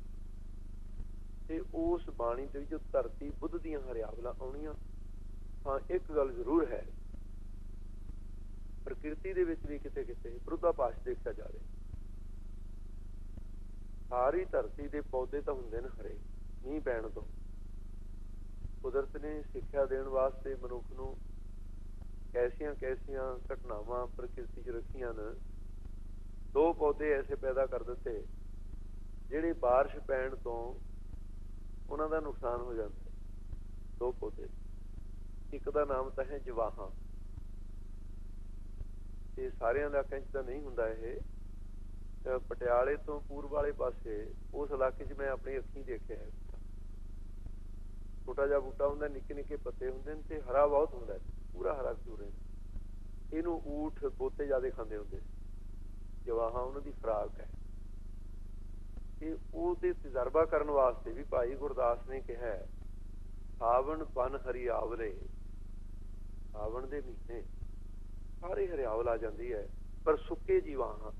ਤੇ ਉਸ ਬਾਣੀ ਦੇ ਵਿੱਚ ਧਰਤੀ ਬੁੱਧ ਦੀਆਂ ਹਰਿਆਵਲਾਂ ਆਉਣੀਆਂ। ਹਾਂ, ਇੱਕ ਗੱਲ ਜ਼ਰੂਰ ਹੈ, ਪ੍ਰਕਿਰਤੀ ਦੇ ਵਿੱਚ ਵੀ ਕਿਤੇ ਕਿਤੇ ਵਿਰੋਧਾਭਾਸ ਦੇਖਿਆ ਜਾਵੇ। ਸਾਰੀ ਧਰਤੀ ਦੇ ਪੌਦੇ ਤਾਂ ਹੁੰਦੇ ਨੇ ਹਰੇ ਮੀਂਹ ਪੈਣ ਤੋਂ। ਕੁਦਰਤ ਨੇ ਸਿੱਖਿਆ ਦੇਣ ਵਾਸਤੇ ਮਨੁੱਖ ਨੂੰ ਕੈਸੀਆਂ ਕੈਸੀਆਂ ਘਟਨਾਵਾਂ ਪ੍ਰਕਿਰਤੀ 'ਚ ਰੱਖੀਆਂ ਨੇ। ਦੋ ਪੌਦੇ ਐਸੇ ਪੈਦਾ ਕਰ ਦਿੱਤੇ ਜਿਹੜੇ ਬਾਰਿਸ਼ ਪੈਣ ਤੋਂ ਉਹਨਾਂ ਦਾ ਨੁਕਸਾਨ ਹੋ ਜਾਂਦਾ। ਦੋ ਪੌਦੇ, ਇੱਕ ਦਾ ਨਾਮ ਤਾਂ ਹੈ ਜਵਾਹਾਂ, ਤੇ ਸਾਰਿਆਂ ਇਲਾਕਿਆਂ 'ਚ ਤਾਂ ਨਹੀਂ ਹੁੰਦਾ ਇਹ। ਪਟਿਆਲੇ ਤੋਂ ਪੂਰਬ ਵਾਲੇ ਪਾਸੇ ਉਸ ਇਲਾਕੇ 'ਚ ਮੈਂ ਆਪਣੀ ਅੱਖੀਂ ਦੇਖਿਆ ਹੈ। ਛੋਟਾ ਜਿਹਾ ਬੂਟਾ ਹੁੰਦਾ, ਨਿੱਕੇ ਨਿੱਕੇ ਪੱਤੇ ਹੁੰਦੇ ਨੇ ਤੇ ਹਰਾ ਬਹੁਤ ਹੁੰਦਾ, ਪੂਰਾ ਹਰਾ ਚੂਰੇ। ਇਹਨੂੰ ਊਠ ਬੋਤੇ ਜ਼ਿਆਦਾ ਖਾਂਦੇ ਹੁੰਦੇ ਸੀ। ਜਵਾਹਾਂ ਉਹਨਾਂ ਦੀ ਖੁਰਾਕ ਹੈ। ਤੇ ਉਹਦੇ ਤਜਰਬਾ ਕਰਨ ਵਾਸਤੇ ਵੀ ਭਾਈ ਗੁਰਦਾਸ ਨੇ ਕਿਹਾ, ਸਾਵਣ ਬਨ ਹਰਿਆਵਲੇ। ਸਾਵਣ ਦੇ ਮਹੀਨੇ ਸਾਰੇ ਹਰਿਆਵਲ ਆ ਜਾਂਦੀ ਹੈ, ਪਰ ਸੁੱਕੇ ਜੀਵਾਹਾਂ,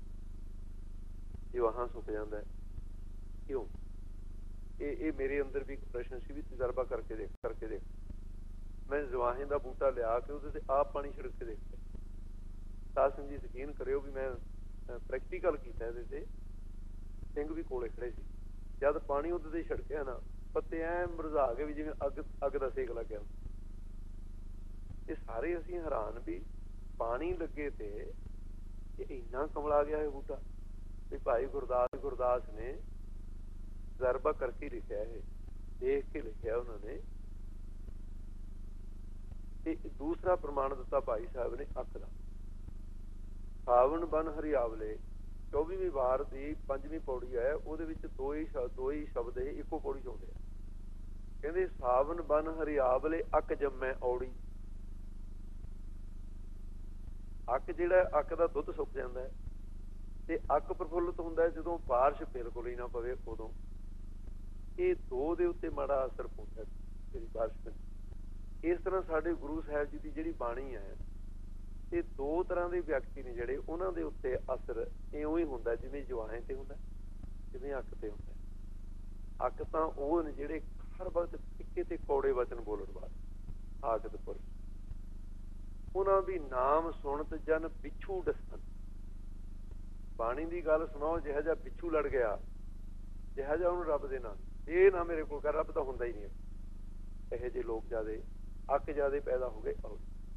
ਜਵਾਹਾਂ ਸੁੱਕ ਜਾਂਦਾ ਹੈ। ਕਿਉਂ? ਇਹ ਮੇਰੇ ਅੰਦਰ ਵੀ ਇੱਕ ਪ੍ਰਸ਼ਨ ਸੀ ਵੀ ਤਜਰਬਾ ਕਰਕੇ ਦੇਖ। ਮੈਂ ਜਵਾਹੇ ਦਾ ਬੂਟਾ ਲਿਆ ਕੇ ਉਹਦੇ ਤੇ ਆਪ ਪਾਣੀ ਛਿੜਕ ਕੇ ਦੇਖਿਆ। ਸਾਧ ਸੰਗਤ ਜੀ ਯਕੀਨ ਕਰਿਓ ਵੀ ਮੈਂ ਪ੍ਰੈਕਟੀਕਲ ਕੀਤਾ ਇਹਦੇ ਤੇ। ਸਿੰਘ ਵੀ ਕੋਲੇ ਖੜੇ ਸੀ। ਜਦ ਪਾਣੀ ਉਹਦੇ ਤੇ ਛਿੜਕਿਆ ਨਾ, ਪੱਤੇ ਐ ਮੁਰਝਾ ਕੇ ਵੀ ਜਿਵੇਂ ਅੱਗ ਦਾ ਸੇਕ ਲੱਗਿਆ। ਇਹ ਸਾਰੇ ਅਸੀਂ ਹੈਰਾਨ ਵੀ ਪਾਣੀ ਲੱਗੇ ਤੇ ਇਹ ਇੰਨਾ ਕਮਲਾ ਗਿਆ ਇਹ ਬੂਟਾ। ਵੀ ਭਾਈ ਗੁਰਦਾਸ ਨੇ ਤਜਰਬਾ ਕਰਕੇ ਲਿਖਿਆ, ਇਹ ਦੇਖ ਕੇ ਲਿਖਿਆ ਉਹਨਾਂ ਨੇ। ਦੂਸਰਾ ਪ੍ਰਮਾਣ ਦਿੱਤਾ ਭਾਈ ਸਾਹਿਬ ਨੇ ਅੱਖ ਦਾ। ਸਾਵਣ ਬਨ ਹਰਿਆਵਲੇ 24ਵੀਂ ਵਾਰ ਦੀ 5ਵੀਂ ਪੌੜੀ ਹੈ, ਉਹਦੇ ਵਿੱਚ ਦੋ ਹੀ ਸ਼ਬਦ ਇੱਕੋ ਪੌੜੀ ਚ ਆਉਂਦੇ ਆ। ਕਹਿੰਦੇ ਸਾਵਣ ਬਨ ਹਰਿਆਵਲੇ ਅੱਕ ਜੰਮੈ ਔੜੀ। ਅੱਕ ਜਿਹੜਾ ਅੱਕ ਦਾ ਦੁੱਧ ਸੁੱਕ ਜਾਂਦਾ ਹੈ ਤੇ ਅੱਕ ਪ੍ਰਫੁੱਲਤ ਹੁੰਦਾ ਹੈ ਜਦੋਂ ਬਾਰਿਸ਼ ਬਿਲਕੁਲ ਹੀ ਨਾ ਪਵੇ ਉਦੋਂ। ਇਹ ਦੋ ਦੇ ਉੱਤੇ ਮਾੜਾ ਅਸਰ ਪਾਉਂਦਾ ਜਿਹੜੀ ਬਾਰਿਸ਼ ਪੈਂਦੀ। ਇਸ ਤਰ੍ਹਾਂ ਸਾਡੇ ਗੁਰੂ ਸਾਹਿਬ ਜੀ ਦੀ ਜਿਹੜੀ ਬਾਣੀ ਹੈ, ਇਹ ਦੋ ਤਰ੍ਹਾਂ ਦੇ ਵਿਅਕਤੀ ਨੇ ਜਿਹੜੇ ਉਹਨਾਂ ਦੇ ਉੱਤੇ ਅਸਰ ਇਉਂ ਹੀ ਹੁੰਦਾ ਜਿਵੇਂ ਜਵਾਹੇ ਤੇ ਹੁੰਦਾ, ਜਿਵੇਂ ਅੱਕ ਤੇ ਹੁੰਦਾ। ਅੱਕ ਤਾਂ ਉਹ ਨੇ ਜਿਹੜੇ ਹਰ ਵਕਤ ਫਿੱਕੇ ਤੇ ਕੌੜੇ ਵਚਨ ਬੋਲਣ ਵਾਲੇ ਆਗਤ ਪੁਰਸ਼। ਉਹਨਾਂ ਵੀ ਨਾਮ ਸੁਣਤ ਜਨ ਬਿੱਛੂ ਡਸਣ। ਬਾਣੀ ਦੀ ਗੱਲ ਸੁਣਾਓ, ਜਿਹੋ ਜਿਹਾ ਬਿੱਛੂ ਲੜ ਗਿਆ, ਜਿਹੋ ਜਿਹਾ ਉਹਨੂੰ ਰੱਬ ਦੇ ਨਾਲ ਇਹ ਨਾ ਮੇਰੇ ਕੋਲ ਕਰ, ਰੱਬ ਤਾਂ ਹੁੰਦਾ ਹੀ ਨਹੀਂ। ਇਹੋ ਜਿਹੇ ਲੋਕ ਜ਼ਿਆਦੇ ਅੱਕ ਜ਼ਿਆਦੇ ਪੈਦਾ ਹੋ ਗਏ।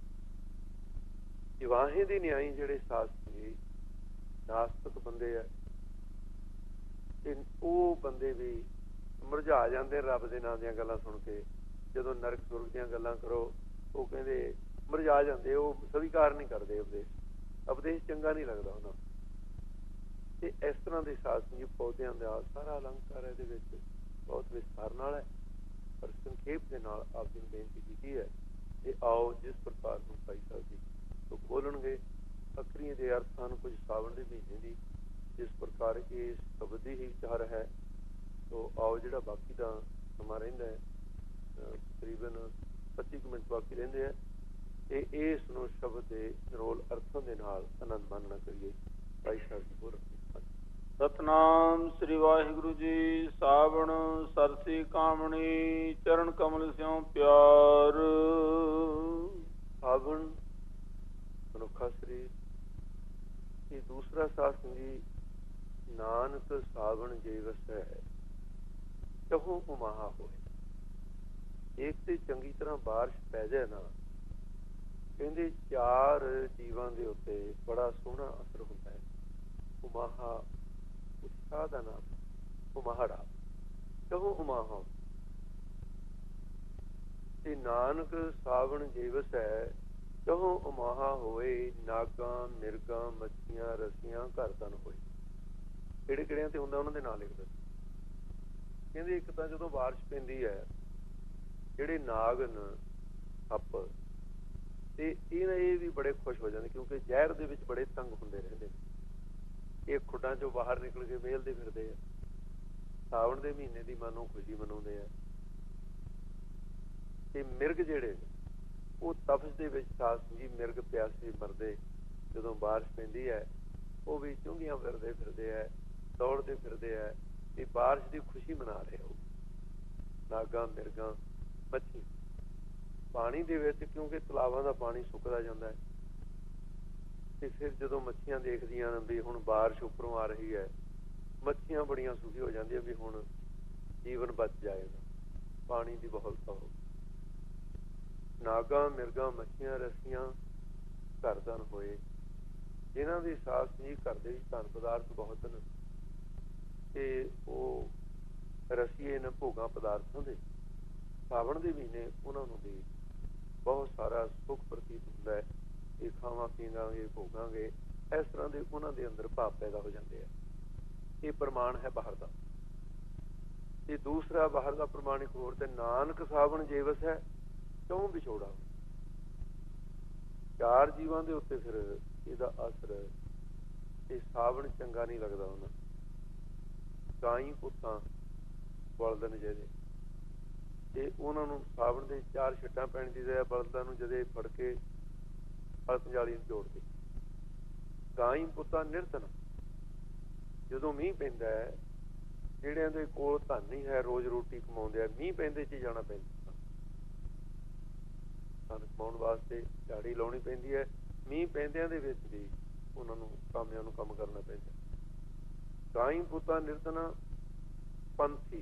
ਜਵਾਹੇ ਦੇ ਨਿਆਈ ਜਿਹੜੇ ਸਾਸਤਰੀ ਨਾਸਤਕ ਬੰਦੇ ਆ, ਤੇ ਉਹ ਬੰਦੇ ਵੀ ਮੁਰਝਾ ਜਾਂਦੇ ਰੱਬ ਦੇ ਨਾਂ ਦੀਆਂ ਗੱਲਾਂ ਸੁਣ ਕੇ। ਜਦੋਂ ਨਰਕ ਸੁਰਗ ਦੀਆਂ ਗੱਲਾਂ ਕਰੋ, ਉਹ ਕਹਿੰਦੇ ਮੁਰਝਾ ਜਾਂਦੇ, ਉਹ ਸਵੀਕਾਰ ਨਹੀਂ ਕਰਦੇ ਉਪਦੇਸ਼ ਚੰਗਾ ਨਹੀਂ ਲੱਗਦਾ ਉਹਨਾਂ। ਤੇ ਇਸ ਤਰ੍ਹਾਂ ਦੇ ਸਾਸਤਰੀ ਪੌਦਿਆਂ ਦਾ ਸਾਰਾ ਅਲੰਕਾਰ ਇਹਦੇ ਵਿੱਚ ਬਹੁਤ ਵਿਸਥਾਰ ਨਾਲ ਹੈ, ਪਰ ਸੰਖੇਪ ਦੇ ਨਾਲ ਆਪ ਜੀ ਨੂੰ ਬੇਨਤੀ ਕੀਤੀ ਹੈ। ਤੇ ਆਓ ਜਿਸ ਪ੍ਰਕਾਰ ਨੂੰ ਭਾਈ ਸਾਹਿਬ ਜੀ ਤੋਂ ਬੋਲਣਗੇ ਅੱਖਰੀਆਂ ਦੇ ਅਰਥਾਂ ਨੂੰ ਕੁਝ ਸਾਵਣ ਦੇ ਮਹੀਨੇ ਦੀ ਜਿਸ ਪ੍ਰਕਾਰ ਇਹ ਸ਼ਬਦ ਦੀ ਹੀ ਵਿਚਾਰ ਹੈ। ਤੋ ਆਓ ਜਿਹੜਾ ਬਾਕੀ ਦਾ ਸਮਾਂ ਰਹਿੰਦਾ ਹੈ, ਤਕਰੀਬਨ 25 ਮਿੰਟ ਬਾਕੀ ਰਹਿੰਦੇ ਆ, ਤੇ ਇਸ ਨੂੰ ਸ਼ਬਦ ਦੇ ਨਿਰੋਲ ਅਰਥਾਂ ਦੇ ਨਾਲ ਆਨੰਦ ਮਾਨਣਾ ਕਰੀਏ। ਭਾਈ ਸਾਹਿਬ ਜੀ ਬੋਲ। ਸਤਨਾਮ ਸ੍ਰੀ ਵਾਹਿਗੁਰੂ ਜੀ। ਸਾਵਣ ਸਰਸੀ ਕਾਮਣੀ ਚਰਨ ਕਮਲ ਸਿਉ ਪਿਆਰ। ਸਾਵਣ ਮਨੁੱਖਾ ਸਰੀਰ। ਇਹ ਦੂਸਰਾ ਸਾਸਨ ਜੀ, ਨਾਨਕ ਸਾਵਣ ਜੇ ਵਸੈ ਚਹੂ ਉਮਾਹਾ ਹੋਏ। ਇੱਕ ਤੇ ਚੰਗੀ ਤਰ੍ਹਾਂ ਬਾਰਿਸ਼ ਪੈ ਜਾਏ ਨਾ, ਕਹਿੰਦੇ 4 ਜੀਵਾਂ ਦੇ ਉੱਤੇ ਬੜਾ ਸੋਹਣਾ ਅਸਰ ਹੁੰਦਾ ਹੈ। ਉਮਾਹਾ ਉਤਸ਼ਾਹ ਦਾ ਨਾਮ, ਉਮਾਹੜਾ ਚਹੂ ਉਮਾਹਾ। ਤੇ ਨਾਨਕ ਸਾਵਣ ਜੇ ਵਸੈ ਚਹੂ ਉਮਾਹਾ ਹੋਏ। ਨਾਗਾਂ ਮਿਰਗਾਂ ਮੱਛੀਆਂ ਰਸੀਆਂ ਘਰ ਤਨ ਹੋਏ। ਕਿਹੜੇ ਕਿਹੜਿਆਂ ਤੇ ਹੁੰਦਾ ਉਹਨਾਂ ਦੇ ਨਾਂ ਲਿਖਦੇ। ਕਹਿੰਦੇ ਇੱਕ ਤਾਂ ਜਦੋਂ ਬਾਰਿਸ਼ ਪੈਂਦੀ ਹੈ, ਜਿਹੜੇ ਨਾਗ ਨੇ ਸੱਪ, ਤੇ ਇਹ ਵੀ ਬੜੇ ਖੁਸ਼ ਹੋ ਜਾਂਦੇ, ਕਿਉਂਕਿ ਜ਼ਹਿਰ ਦੇ ਵਿੱਚ ਬੜੇ ਤੰਗ ਹੁੰਦੇ ਰਹਿੰਦੇ ਨੇ। ਇਹ ਖੁੱਡਾਂ ਚੋਂ ਬਾਹਰ ਨਿਕਲ ਕੇ ਵੇਲਦੇ ਫਿਰਦੇ ਆ। ਸਾਵਣ ਦੇ ਮਹੀਨੇ ਦੀ ਮਾਨੋ ਖੁਸ਼ੀ ਮਨਾਉਂਦੇ ਆ। ਤੇ ਮਿਰਗ ਜਿਹੜੇ ਉਹ ਤਪਸ਼ ਦੇ ਵਿੱਚ ਸਾਸ ਜੀ ਮਿਰਗ ਪਿਆਸੇ ਮਰਦੇ ਜਦੋਂ ਬਾਰਿਸ਼ ਪੈਂਦੀ ਹੈ, ਉਹ ਵੀ ਚੁੰਗੀਆਂ ਫਿਰਦੇ ਆ, ਦੌੜਦੇ ਫਿਰਦੇ ਆ, ਤੇ ਬਾਰਿਸ਼ ਦੀ ਖੁਸ਼ੀ ਮਨਾ ਰਹੇ ਹੋ। ਨਾਗਾਂ ਮਿਰਗਾਂ ਮੱਛੀ ਪਾਣੀ ਦੇ ਵਿੱਚ, ਕਿਉਂਕਿ ਤਲਾਵਾਂ ਦਾ ਪਾਣੀ ਸੁੱਕਦਾ ਜਾਂਦਾ ਹੈ, ਤੇ ਫਿਰ ਜਦੋਂ ਮੱਛੀਆਂ ਦੇਖਦੀਆਂ ਨੇ ਵੀ ਹੁਣ ਬਾਰਿਸ਼ ਉੱਪਰੋਂ ਆ ਰਹੀ ਹੈ, ਮੱਛੀਆਂ ਬੜੀਆਂ ਸੁਖੀ ਹੋ ਜਾਂਦੀਆਂ ਵੀ ਹੁਣ ਜੀਵਨ ਬਚ ਜਾਏਗਾ, ਪਾਣੀ ਦੀ ਬਹੁਲਤਾ ਹੋ। ਨਾਗਾਂ ਮਿਰਗਾਂ ਮੱਛੀਆਂ ਰਸੀਆਂ ਘਰ ਧਨ ਹੋਏ। ਜਿਨ੍ਹਾਂ ਦੀ ਸਾਸ ਨਹੀਂ ਘਰ ਦੇ ਵਿੱਚ ਧਨ ਪਦਾਰਥ ਬਹੁਤ ਨੇ, ਤੇ ਉਹ ਰਸੀਏ ਨੇ ਭੋਗਾਂ ਪਦਾਰਥਾਂ ਦੇ। ਸਾਵਣ ਦੇ ਮਹੀਨੇ ਉਹਨਾਂ ਨੂੰ ਵੀ ਬਹੁਤ ਸਾਰਾ ਸੁੱਖ ਪ੍ਰਤੀਤ ਹੁੰਦਾ ਹੈ। ਇਹ ਖਾਵਾਂ ਪੀਵਾਂਗੇ ਭੋਗਾਂਗੇ, ਇਸ ਤਰ੍ਹਾਂ ਦੇ ਉਹਨਾਂ ਦੇ ਅੰਦਰ ਭਾਵ ਪੈਦਾ ਹੋ ਜਾਂਦੇ ਆ। ਇਹ ਪ੍ਰਮਾਣ ਹੈ ਬਾਹਰ ਦਾ। ਤੇ ਦੂਸਰਾ ਬਾਹਰ ਦਾ ਪ੍ਰਮਾਣ ਇੱਕ ਹੋਰ, ਤੇ ਨਾਨਕ ਸਾਵਣ ਜੇ ਵਸੈ ਕਿਉਂ ਵਿਛੋੜਾ। 4 ਜੀਵਾਂ ਦੇ ਉੱਤੇ ਫਿਰ ਇਹਦਾ ਅਸਰ, ਇਹ ਸਾਵਣ ਚੰਗਾ ਨਹੀਂ ਲੱਗਦਾ ਉਹਨਾਂ। ਗਾਈ ਪੁੱਤਾਂ ਬਲਦ ਨੇ ਜਿਹਦੇ, ਤੇ ਉਹਨਾਂ ਨੂੰ ਸਾਵਣ ਦੇ 4 ਛਿੱਟਾਂ ਪੈਣ ਦੀ ਬਲਦਾਂ ਨੂੰ ਜਦੇ ਫੜ ਕੇ ਪੰਜਾਲੀ ਨੂੰ ਜੋੜ ਕੇ। ਗਾਈ ਪੁੱਤਾਂ ਨਿਰਧਨ, ਜਦੋਂ ਮੀਂਹ ਪੈਂਦਾ ਹੈ, ਜਿਹੜਿਆਂ ਦੇ ਕੋਲ ਧਨ ਨਹੀਂ ਹੈ, ਰੋਜ਼ ਰੋਟੀ ਕਮਾਉਂਦੇ ਆ, ਮੀਂਹ ਪੈਂਦੇ ਚ ਜਾਣਾ ਪੈਂਦਾ ਧਨ ਕਮਾਉਣ ਵਾਸਤੇ, ਝਾੜੀ ਲਾਉਣੀ ਪੈਂਦੀ ਹੈ। ਮੀਂਹ ਪੈਂਦਿਆਂ ਦੇ ਵਿੱਚ ਵੀ ਉਹਨਾਂ ਨੂੰ ਕਾਮਿਆਂ ਨੂੰ ਕੰਮ ਕਰਨਾ ਪੈਂਦਾ। ਗਾਈ ਪੁੱਤਾਂ ਨਿਰਧਨ ਪੰਥੀ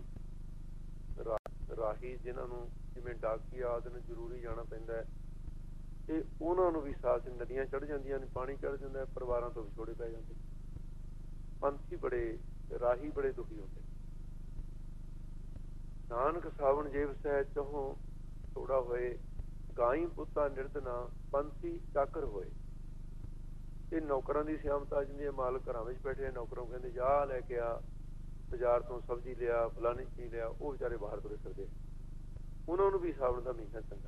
ਰਾਹੀ, ਜਿਨ੍ਹਾਂ ਨੂੰ ਜਿਵੇਂ ਡਾਕੀ ਆਦਿ ਨੂੰ ਜ਼ਰੂਰੀ ਜਾਣਾ ਪੈਂਦਾ ਹੈ, ਤੇ ਉਹਨਾਂ ਨੂੰ ਵੀ ਸਾਸ ਨਦੀਆਂ ਚੜ੍ਹ ਜਾਂਦੀਆਂ ਨੇ, ਪਾਣੀ ਚੜ੍ਹ ਜਾਂਦਾ, ਪਰਿਵਾਰਾਂ ਤੋਂ ਵਿਛੋੜੇ ਪੈ ਜਾਂਦੇ। ਪੰਥੀ ਬੜੇ, ਰਾਹੀ ਬੜੇ ਦੁਖੀ ਹੁੰਦੇ। ਨਾਨਕ ਸਾਵਣ ਜੇ ਵਸੈ ਚਹੋਂ ਥੋੜਾ ਹੋਏ। ਗਾਈ ਪੁੱਤਾਂ ਨਿਰਦਨਾ ਪੰਥੀ ਚਾਕਰ ਹੋਏ। ਇਹ ਨੌਕਰਾਂ ਦੀ ਸਿਆਮਤ ਆ ਜਾਂਦੀ ਹੈ। ਮਾਲਕ ਘਰਾਂ ਵਿੱਚ ਬੈਠੇ ਨੌਕਰਾਂ ਕਹਿੰਦੇ ਜਾ ਲੈ ਕੇ ਆ, ਬਾਜ਼ਾਰ ਤੋਂ ਸਬਜ਼ੀ ਲਿਆ, ਫਲਾਨੀ ਚੀਜ਼ ਲਿਆ, ਉਹ ਵਿਚਾਰੇ ਬਾਹਰ ਤੁਰੇ ਫਿਰਦੇ। ਉਹਨਾਂ ਨੂੰ ਵੀ ਸਾਵਣ ਦਾ ਮਹੀਨਾ ਚੰਗਾ।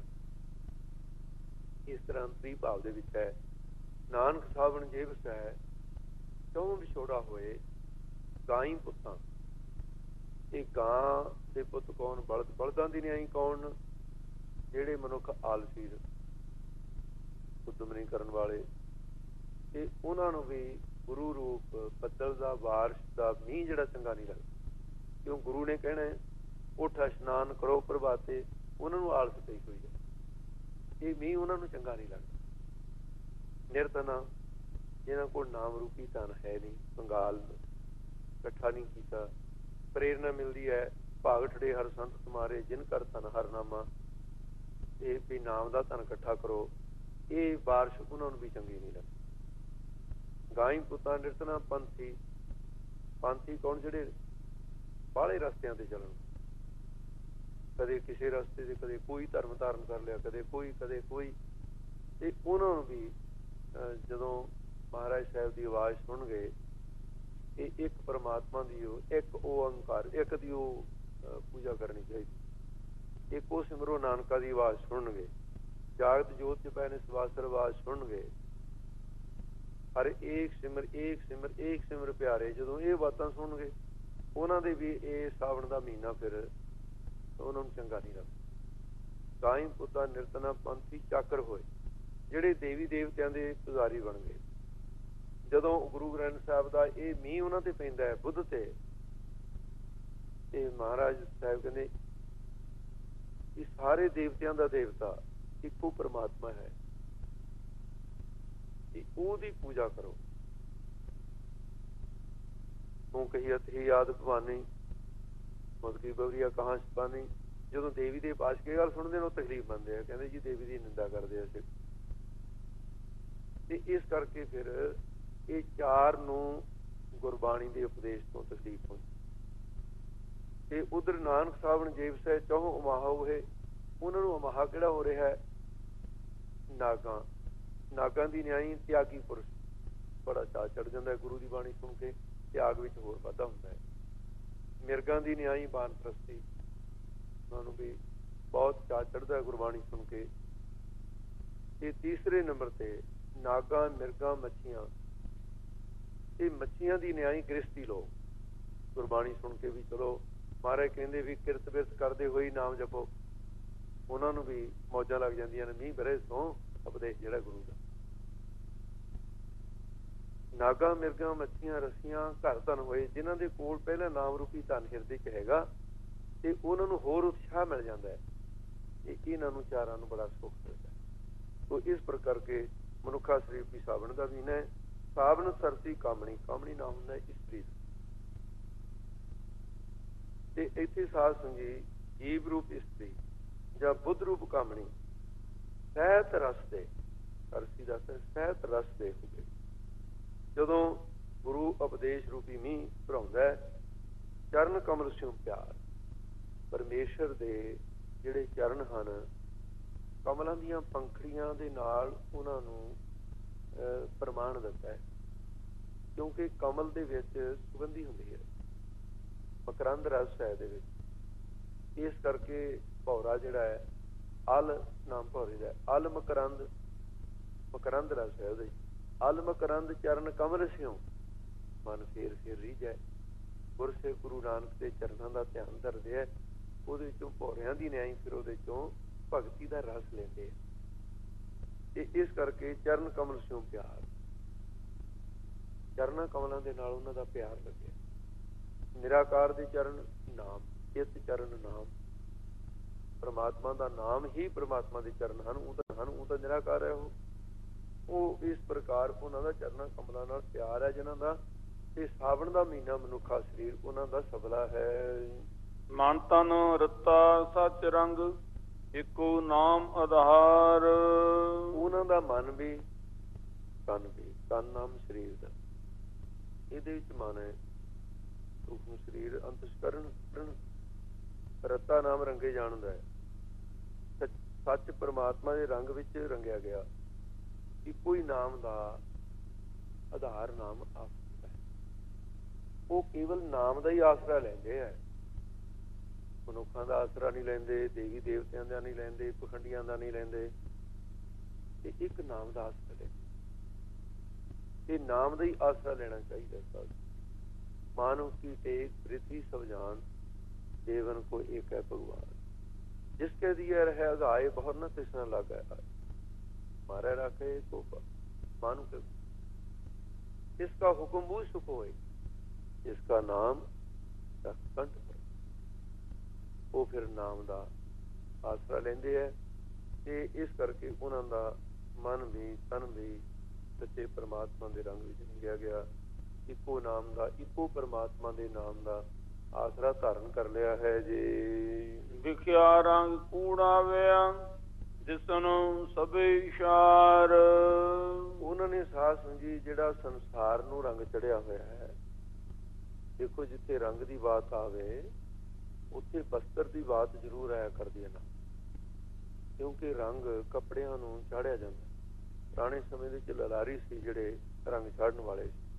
ਇਸ ਤਰ੍ਹਾਂ ਅੰਤਰੀ ਭਾਵ ਦੇ ਵਿੱਚ ਹੈ, ਨਾਨਕ ਸਾਵਣ ਜੇ ਵਸੈ ਚੌਂ ਵਿਛੋੜਾ ਹੋਏ ਗਾਈ ਪੁੱਤਾਂ। ਇਹ ਗਾਂ ਦੇ ਪੁੱਤ ਕੌਣ? ਬਲਦ। ਬਲਦਾਂ ਦੀ ਨਿਆਈ ਕੌਣ? ਜਿਹੜੇ ਮਨੁੱਖ ਆਲਸੀ, ਉਦਮ ਨਹੀਂ ਕਰਨ ਵਾਲੇ। ਤੇ ਉਹਨਾਂ ਨੂੰ ਵੀ ਗੁਰੂ ਰੂਪ ਬੱਦਲ ਦਾ, ਬਾਰਿਸ਼ ਦਾ, ਮੀਂਹ ਜਿਹੜਾ ਚੰਗਾ ਨਹੀਂ ਲੱਗਦਾ। ਕਿਉਂ? ਗੁਰੂ ਨੇ ਕਹਿਣਾ ਉੱਠ ਇਸ਼ਨਾਨ ਕਰੋ ਪ੍ਰਭਾਤੇ। ਉਹਨਾਂ ਨੂੰ ਆਲਸ ਪਈ ਹੋਈ ਹੈ। ਇਹ ਮੀਂਹ ਉਹਨਾਂ ਨੂੰ ਚੰਗਾ ਨਹੀਂ ਲੱਗਦਾ। ਨਿਰਧਨਾ, ਜਿਹਨਾਂ ਕੋਲ ਨਾਮ ਰੂਪੀ ਧਨ ਹੈ ਨਹੀਂ, ਕੰਗਾਲ ਇਕੱਠਾ ਨਹੀਂ ਕੀਤਾ। ਪ੍ਰੇਰਨਾ ਮਿਲਦੀ ਹੈ ਭਾਗ ਠੜੇ ਹਰ ਸੰਤ ਤੁਮਾਰੇ ਜਿਨ ਕਰ ਧਨ ਹਰ ਨਾਮਾ। ਇਹ ਵੀ ਨਾਮ ਦਾ ਧਨ ਇਕੱਠਾ ਕਰੋ। ਇਹ ਬਾਰਿਸ਼ ਉਹਨਾਂ ਨੂੰ ਵੀ ਚੰਗੀ ਨਹੀਂ ਲੱਗਦੀ। ਗਾਈ ਪੁੱਤਾਂ ਨਿਰਤਨਾ ਪੰਥੀ। ਪੰਥੀ ਕੌਣ? ਜਿਹੜੇ ਬਾਹਲੇ ਰਸਤਿਆਂ ਤੇ ਚੱਲਣ। ਕਦੇ ਕਿਸੇ ਰਸਤੇ ਤੇ, ਕਦੇ ਕੋਈ ਧਰਮ ਧਾਰਨ ਕਰ ਲਿਆ, ਕਦੇ ਕੋਈ, ਕਦੇ ਕੋਈ। ਤੇ ਉਹਨਾਂ ਨੂੰ ਵੀ ਜਦੋਂ ਮਹਾਰਾਜ ਸਾਹਿਬ ਦੀ ਆਵਾਜ਼ ਸੁਣਨਗੇ, ਇਹ ਇੱਕ ਪਰਮਾਤਮਾ ਦੀ, ਇੱਕ ਓਅੰਕਾਰ, ਇੱਕ ਦੀ ਉਹ ਪੂਜਾ ਕਰਨੀ ਚਾਹੀਦੀ। ਇੱਕ ਉਹ ਸਿਮਰੋ ਨਾਨਕਾ ਦੀ ਆਵਾਜ਼ ਸੁਣਨਗੇ। ਜਾਗਤ ਜੋਤ ਚ ਪੈ ਨੇ ਸਵਾਸਰ ਆਵਾਜ਼ ਸੁਣਨਗੇ। ਹਰ ਏਕ ਸਿਮਰ, ਏਕ ਸਿਮਰ, ਏਕ ਸਿਮਰ ਪਿਆਰੇ। ਜਦੋਂ ਇਹ ਬਾਤਾਂ ਸੁਣਨਗੇ, ਉਹਨਾਂ ਦੇ ਵੀ ਇਹ ਸਾਵਣ ਦਾ ਮਹੀਨਾ ਫਿਰ ਉਹਨਾਂ ਨੂੰ ਚੰਗਾ ਨਹੀਂ ਲੱਗਦਾ। ਗਾਈ ਪੁੱਤਾਂ ਨਿਰਤਨਾ ਪੰਥੀ ਚਾਕਰ ਹੋਏ, ਜਿਹੜੇ ਦੇਵੀ ਦੇਵਤਿਆਂ ਦੇ ਪੁਜਾਰੀ ਬਣ ਗਏ। ਜਦੋਂ ਗੁਰੂ ਗ੍ਰੰਥ ਸਾਹਿਬ ਦਾ ਇਹ ਮੀਂਹ ਉਹਨਾਂ ਤੇ ਪੈਂਦਾ ਹੈ, ਬੁੱਧ ਤੇ ਮਹਾਰਾਜ ਸਾਹਿਬ ਕਹਿੰਦੇ ਕਿ ਸਾਰੇ ਦੇਵਤਿਆਂ ਦਾ ਦੇਵਤਾ ਇੱਕੋ ਪਰਮਾਤਮਾ ਹੈ, ਉਹਦੀ ਪੂਜਾ ਕਰੋ। ਤੂੰ ਕਹੀ ਅਤਿ ਯਾਦ ਭਵਾਨੀ ਮੁਦਕੀ ਬਵਰੀਆ ਕਹਾਂ ਛਪਾਨੀ। ਜਦੋਂ ਦੇਵੀ ਦੇ ਪਾਸ ਕੇ ਗੱਲ ਸੁਣਦੇ ਨੇ, ਉਹ ਤਕਲੀਫ ਮੰਨਦੇ ਆ, ਕਹਿੰਦੇ ਜੀ ਦੇਵੀ ਦੀ ਨਿੰਦਾ ਕਰਦੇ ਆ ਸਿੱਖ। ਤੇ ਇਸ ਕਰਕੇ ਫਿਰ ਇਹ ਚਾਰ ਨੂੰ ਗੁਰਬਾਣੀ ਦੇ ਉਪਦੇਸ਼ ਤੋਂ ਤਕਲੀਫ ਹੋਈ। ਤੇ ਉਧਰ ਨਾਨਕ ਸਾਵਣ ਜੇ ਵਸੈ ਚਹੁ ਅਮਾਹਾ ਹੋਏ। ਉਹਨਾਂ ਨੂੰ ਅਮਾਹਾ ਕਿਹੜਾ ਹੋ ਰਿਹਾ ਹੈ? ਨਾਗਾਂ। ਨਾਗਾਂ ਦੀ ਨਿਆਈ ਤਿਆਗੀ ਪੁਰਸ਼। ਬੜਾ ਚਾਅ ਚੜ ਜਾਂਦਾ ਹੈ ਗੁਰੂ ਦੀ ਬਾਣੀ ਸੁਣ ਕੇ, ਤਿਆਗ ਵਿੱਚ ਹੋਰ ਵਾਧਾ ਹੁੰਦਾ ਹੈ। ਮਿਰਗਾਂ ਦੀ ਨਿਆਈ ਬਾਨਪ੍ਰਸਤੀ, ਉਹਨਾਂ ਨੂੰ ਵੀ ਬਹੁਤ ਚਾਅ ਚੜ੍ਹਦਾ ਗੁਰਬਾਣੀ ਸੁਣ ਕੇ। ਤੇ ਤੀਸਰੇ ਨੰਬਰ ਤੇ ਨਾਗਾਂ, ਮਿਰਗਾਂ, ਮੱਛੀਆਂ। ਇਹ ਮੱਛੀਆਂ ਦੀ ਨਿਆਈ ਗ੍ਰਸਤੀ ਲੋਕ। ਗੁਰਬਾਣੀ ਸੁਣ ਕੇ ਵੀ ਚਲੋ, ਮਹਾਰਾਜ ਕਹਿੰਦੇ ਵੀ ਕਿਰਤ ਬਿਰਤ ਕਰਦੇ ਹੋਈ ਨਾਮ ਜਪੋ। ਉਹਨਾਂ ਨੂੰ ਵੀ ਮੌਜਾਂ ਲੱਗ ਜਾਂਦੀਆਂ ਨੇ ਮੀਂਹ ਵਰੇ ਤੋਂ ਉਪਦੇਸ਼ ਜਿਹੜਾ ਗੁਰੂ ਦਾ। ਨਾਗਾਂ, ਮਿਰਗਾਂ, ਮੱਛੀਆਂ, ਰੱਸੀਆਂ ਘਰ ਧਨ ਹੋਏ, ਜਿਨ੍ਹਾਂ ਦੇ ਕੋਲ ਪਹਿਲਾਂ ਨਾਮ ਰੂਪੀ ਧਨ ਹਿਰਦੇ ਚ ਹੈਗਾ, ਤੇ ਉਹਨਾਂ ਨੂੰ ਹੋਰ ਉਤਸ਼ਾਹ ਮਿਲ ਜਾਂਦਾ ਹੈ। ਤੇ ਇਹਨਾਂ ਨੂੰ ਚਾਰਾਂ ਨੂੰ ਬੜਾ ਸੁੱਖ ਮਿਲਦਾ ਹੈ। ਤੋ ਇਸ ਪ੍ਰਕਾਰ ਕੇ ਮਨੁੱਖਾ ਸਰੀਰ ਵੀ ਸਾਵਣ ਦਾ ਮਹੀਨਾ ਹੈ। ਸਾਵਣ ਸਰਤੀ ਕਾਮਣੀ। ਕਾਮਣੀ ਨਾ ਹੁੰਦਾ ਇਸਤਰੀ। ਤੇ ਇੱਥੇ ਸਾਧ ਸੰਗੀ ਜੀਵ ਰੂਪ ਇਸਤਰੀ ਜਾਂ ਬੁੱਧ ਰੂਪ ਕਾਮਣੀ ਸਹਿਤ ਰਸ ਦੇ, ਅਰਸੀ ਦਾ ਸਹਿਤ ਰਸ ਦੇ ਹੋ ਗਏ। ਜਦੋਂ ਗੁਰੂ ਉਪਦੇਸ਼ ਰੂਪੀ ਮੀਂਹ ਭਰਾਉਂਦਾ, ਚਰਨ ਕਮਲ ਸਿਉ ਪਿਆਰ। ਪਰਮੇਸ਼ਰ ਦੇ ਜਿਹੜੇ ਚਰਨ ਹਨ, ਕਮਲਾਂ ਦੀਆਂ ਪੰਖੜੀਆਂ ਦੇ ਨਾਲ ਉਹਨਾਂ ਨੂੰ ਪ੍ਰਮਾਣ ਦਿੱਤਾ ਹੈ। ਕਿਉਂਕਿ ਕਮਲ ਦੇ ਵਿੱਚ ਸੁਗੰਧੀ ਹੁੰਦੀ ਹੈ, ਮਕਰੰਦ ਰਸ ਹੈ ਇਹਦੇ ਵਿੱਚ। ਇਸ ਕਰਕੇ ਭੌਰਾ ਜਿਹੜਾ ਹੈ, ਅਲ ਨਾਮ ਭੌਰੇ ਦਾ, ਅਲ ਮਕਰੰਦ, ਮਕਰੰਦ ਰਸ ਹੈ ਉਹਦੇ। ਅਲ ਮਕਰੰਦ ਚਰਨ ਕਮਲ ਸਿਉ ਮਨ ਫੇਰ ਫੇਰ ਰੀਝੈ। ਗੁਰਸੇ ਗੁਰੂ ਨਾਨਕ ਦੇ ਚਰਨਾਂ ਦਾ ਧਿਆਨ ਧਰਦੇ ਹੈ, ਉਹਦੇ ਵਿੱਚੋਂ ਭੌਰਿਆਂ ਦੀ ਨਿਆਈ ਫਿਰ ਉਹਦੇ ਚੋਂ ਭਗਤੀ ਦਾ ਰਸ ਲੈਂਦੇ ਆ। ਤੇ ਇਸ ਕਰਕੇ ਚਰਨ ਕਮਲ ਸਿਉ ਪਿਆਰ, ਚਰਨਾਂ ਕਮਲਾਂ ਦੇ ਨਾਲ ਉਹਨਾਂ ਦਾ ਪਿਆਰ ਲੱਗਿਆ। ਨਿਰਾਕਾਰ ਦੇ ਚਰਨ ਨਾਮ, ਚਿੱਤ ਚਰਨ ਨਾਮ। ਪਰਮਾਤਮਾ ਦਾ ਨਾਮ ਹੀ ਪਰਮਾਤਮਾ ਦੇ ਚਰਨ ਹਨ। ਉਹ ਤਾਂ ਨਿਰਾਕਾਰ ਹੈ। ਉਹ ਇਸ ਪ੍ਰਕਾਰ ਉਹਨਾਂ ਦਾ ਚਰਨਾਂ ਕਮਲਾਂ ਨਾਲ ਪਿਆਰ ਹੈ ਜਿਨ੍ਹਾਂ ਦਾ। ਤੇ ਸਾਵਣ ਦਾ ਮਹੀਨਾ ਮਨੁੱਖਾ ਸਰੀਰ ਉਹਨਾਂ ਦਾ ਸਬਲਾ ਹੈ। ਮਨ ਤਨ ਰਤਾ ਸੱਚ ਰੰਗ ਇੱਕੋ ਨਾਮ ਆਧਾਰ। ਉਹਨਾਂ ਦਾ ਮਨ ਵੀ ਤਨ ਵੀ, ਤਨ ਨਾਮ ਸਰੀਰ ਦਾ, ਇਹਦੇ ਵਿੱਚ ਮਨ ਹੈ। ਰੂਪ ਨੂੰ ਸਰੀਰ ਅੰਤਸਕਰਨ, ਰਤਾ ਨਾਮ ਰੰਗੇ ਜਾਣਦਾ ਹੈ। ਸੱਚ ਪਰਮਾਤਮਾ ਦੇ ਰੰਗ ਵਿੱਚ ਰੰਗਿਆ ਗਿਆ। ਇੱਕੋ ਹੀ ਨਾਮ ਦਾ ਆਧਾਰ ਨਾਮ ਆਸਰਾ ਹੈ। ਉਹ ਕੇਵਲ ਨਾਮ ਦਾ ਹੀ ਆਸਰਾ ਲੈਂਦੇ ਹੈ, ਮਨੁੱਖਾਂ ਦਾ ਆਸਰਾ ਨਹੀਂ ਲੈਂਦੇ, ਦੇਵੀ ਦੇਵਤਿਆਂ ਦਾ ਨਹੀਂ ਲੈਂਦੇ, ਪਖੰਡੀਆਂ ਦਾ ਨਹੀਂ ਲੈਂਦੇ। ਤੇ ਇੱਕ ਨਾਮ ਦਾ ਆਸਰਾ ਲੈਂਦੇ, ਇਹ ਨਾਮ ਦਾ ਹੀ ਆਸਰਾ ਲੈਣਾ ਚਾਹੀਦਾ। ਸਭ ਮਾਨਵ ਕੀ ਟੇਕ ਪ੍ਰਿਥੀ ਸਭ ਜਾਨ, ਦੇਵਨ को एक है भगवान, जिसके दिया रहे अगाए बहुत न कृष्ण लगा, मारे रखे को मानु के, इसका हुक्म बूझ सुख होए, इसका नाम कंठ पर। वो फिर नाम ਦਾ ਆਸਰਾ ਲੈਂਦੇ ਹੈ ਤੇ ਇਸ ਕਰਕੇ ਉਹਨਾਂ ਦਾ ਮਨ ਵੀ ਤਨ ਵੀ ਸੱਚੇ ਪਰਮਾਤਮਾ ਦੇ ਰੰਗ ਵਿੱਚ ਰੰਗਿਆ ਗਿਆ। ਇੱਕੋ ਨਾਮ ਦਾ, ਇੱਕੋ ਪਰਮਾਤਮਾ ਦੇ ਨਾਮ ਦਾ ਆਸਰਾ ਧਾਰਨ ਕਰ ਲਿਆ ਹੈ ਜੀ। ਵਿਖਿਆ ਰੰਗ ਕੂੜਾ ਵਿਆ ਜਿਸਨੂੰ ਸਭੇ ਇਸ਼ਾਰ। ਉਹਨਾਂ ਨੇ ਸਾਧ ਸੰਗੀ ਜਿਹੜਾ ਸੰਸਾਰ ਨੂੰ ਰੰਗ ਚੜਿਆ ਹੋਇਆ ਹੈ। ਦੇਖੋ ਜਿੱਥੇ ਰੰਗ ਦੀ ਬਾਤ ਆਵੇ ਉੱਥੇ ਬਸਤਰ ਦੀ ਬਾਤ ਜ਼ਰੂਰ ਆਇਆ ਕਰਦੀ ਹੈ ਨਾ, ਕਿਉਂਕਿ ਰੰਗ ਕੱਪੜਿਆਂ ਨੂੰ ਚਾੜਿਆ ਜਾਂਦਾ। ਪੁਰਾਣੇ ਸਮੇਂ ਵਿੱਚ ਲਲਾਰੀ ਸੀ ਜਿਹੜੇ ਰੰਗ ਚਾੜਨ ਵਾਲੇ ਸੀ,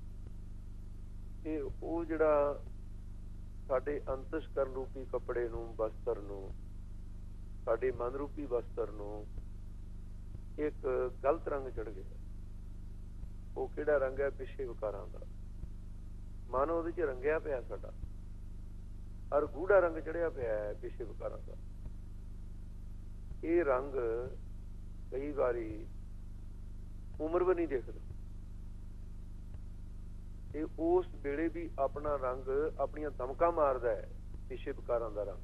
ਤੇ ਉਹ ਜਿਹੜਾ ਸਾਡੇ ਅੰਤਸ਼ਕਰਨ ਰੂਪੀ ਕੱਪੜੇ ਨੂੰ, ਬਸਤਰ ਨੂੰ, ਸਾਡੇ ਮਨ ਰੂਪੀ ਬਸਤਰ ਨੂੰ ਇੱਕ ਗਲਤ ਰੰਗ ਚੜ ਗਿਆ। ਉਹ ਕਿਹੜਾ ਰੰਗ ਹੈ? ਵਿਸ਼ੇ ਵਿਕਾਰਾਂ ਦਾ। ਮਨ ਉਹਦੇ ਚ ਰੰਗਿਆ ਪਿਆ ਸਾਡਾ, ਔਰ ਗੂੜਾ ਰੰਗ ਚੜਿਆ ਪਿਆ ਹੈ ਵਿਸ਼ੇ ਵਿਕਾਰਾਂ ਦਾ। ਇਹ ਰੰਗ ਕਈ ਵਾਰੀ ਉਮਰ ਵੀ ਨਹੀਂ ਦੇਖਦਾ, ਤੇ ਉਸ ਵੇਲੇ ਵੀ ਆਪਣਾ ਰੰਗ ਆਪਣੀਆਂ ਦਮਕਾਂ ਮਾਰਦਾ ਹੈ, ਵਿਸ਼ੇ ਵਿਕਾਰਾਂ ਦਾ ਰੰਗ।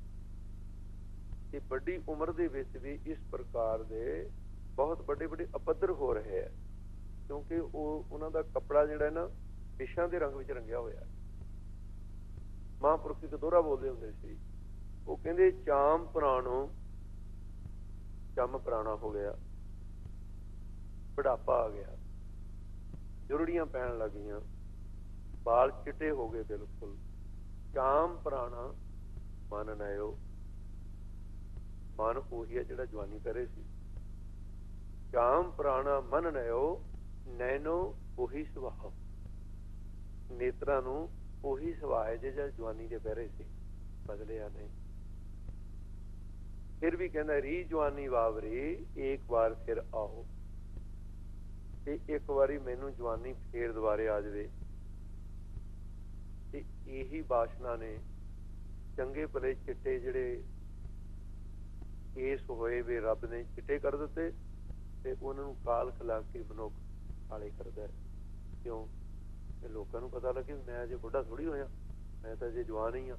ਤੇ ਵੱਡੀ ਉਮਰ ਦੇ ਵਿੱਚ ਵੀ ਇਸ ਪ੍ਰਕਾਰ ਦੇ ਬਹੁਤ ਵੱਡੇ ਵੱਡੇ ਅਪੱਧਰ ਹੋ ਰਹੇ ਹੈ, ਕਿਉਂਕਿ ਉਹ ਉਹਨਾਂ ਦਾ ਕੱਪੜਾ ਜਿਹੜਾ ਨਾ ਵਿਸ਼ਿਆਂ ਦੇ ਰੰਗ ਵਿੱਚ ਰੰਗਿਆ ਹੋਇਆ। ਮਹਾਂਪੁਰਖ ਇੱਕ ਦੋਹਰਾ ਬੋਲਦੇ ਹੁੰਦੇ ਸੀ, ਉਹ ਕਹਿੰਦੇ ਚਾਮ ਪੁਰਾਣੋ ਚੰਮ ਪੁਰਾਣਾ ਹੋ ਗਿਆ, ਬੁਢਾਪਾ ਆ ਗਿਆ, ਜੁਰੜੀਆਂ ਪੈਣ ਲੱਗੀਆਂ, ਬਾਲ ਚਿੱਟੇ ਹੋ ਗਏ ਬਿਲਕੁਲ। ਚਾਮ ਪੁਰਾਣਾ ਮਨ ਨਇਓ, ਮਨ ਉਹੀ ਹੈ ਜਿਹੜਾ ਜਵਾਨੀ ਕਰੇ ਸੀ। ਚਾਮ ਪੁਰਾਣਾ ਮਨ ਨਇਓ, ਨੈਣੋ ਉਹੀ ਸੁਭਾਅ, ਨੇਤਰਾਂ ਨੂੰ ਉਹੀ ਸੁਭਾਅ ਹੈ ਜਿਹੜਾ ਜਵਾਨੀ ਦੇ ਪਹਿਰੇ ਸੀ, ਬਦਲਿਆ ਨਹੀਂ। ਫਿਰ ਵੀ ਕਹਿੰਦਾ ਰੀ ਜਵਾਨੀ ਵਾਵਰੀ ਇੱਕ ਵਾਰ ਫਿਰ ਆਓ, ਤੇ ਇੱਕ ਵਾਰੀ ਮੈਨੂੰ ਜਵਾਨੀ ਫੇਰ ਦੁਬਾਰੇ ਆ ਜਾਵੇ। ਤੇ ਇਹੀ ਬਾਸ਼ਨਾ ਨੇ ਚੰਗੇ ਭਲੇ ਚਿੱਟੇ ਜਿਹੜੇ ਕੇਸ ਹੋਏ ਵੇ ਰੱਬ ਨੇ ਚਿੱਟੇ ਕਰ ਦਿੱਤੇ, ਤੇ ਉਹਨਾਂ ਨੂੰ ਕਾਲ ਖਿਲਾ ਕੇ ਮਨੁੱਖ ਕਾਲੇ ਕਰਦਾ। ਕਿਉਂ? ਤੇ ਲੋਕਾਂ ਨੂੰ ਪਤਾ ਲੱਗੇ ਮੈਂ ਅਜੇ ਬੁੱਢਾ ਥੋੜ੍ਹੀ ਹੋਇਆ, ਮੈਂ ਤਾਂ ਅਜੇ ਜਵਾਨ ਹੀ ਹਾਂ।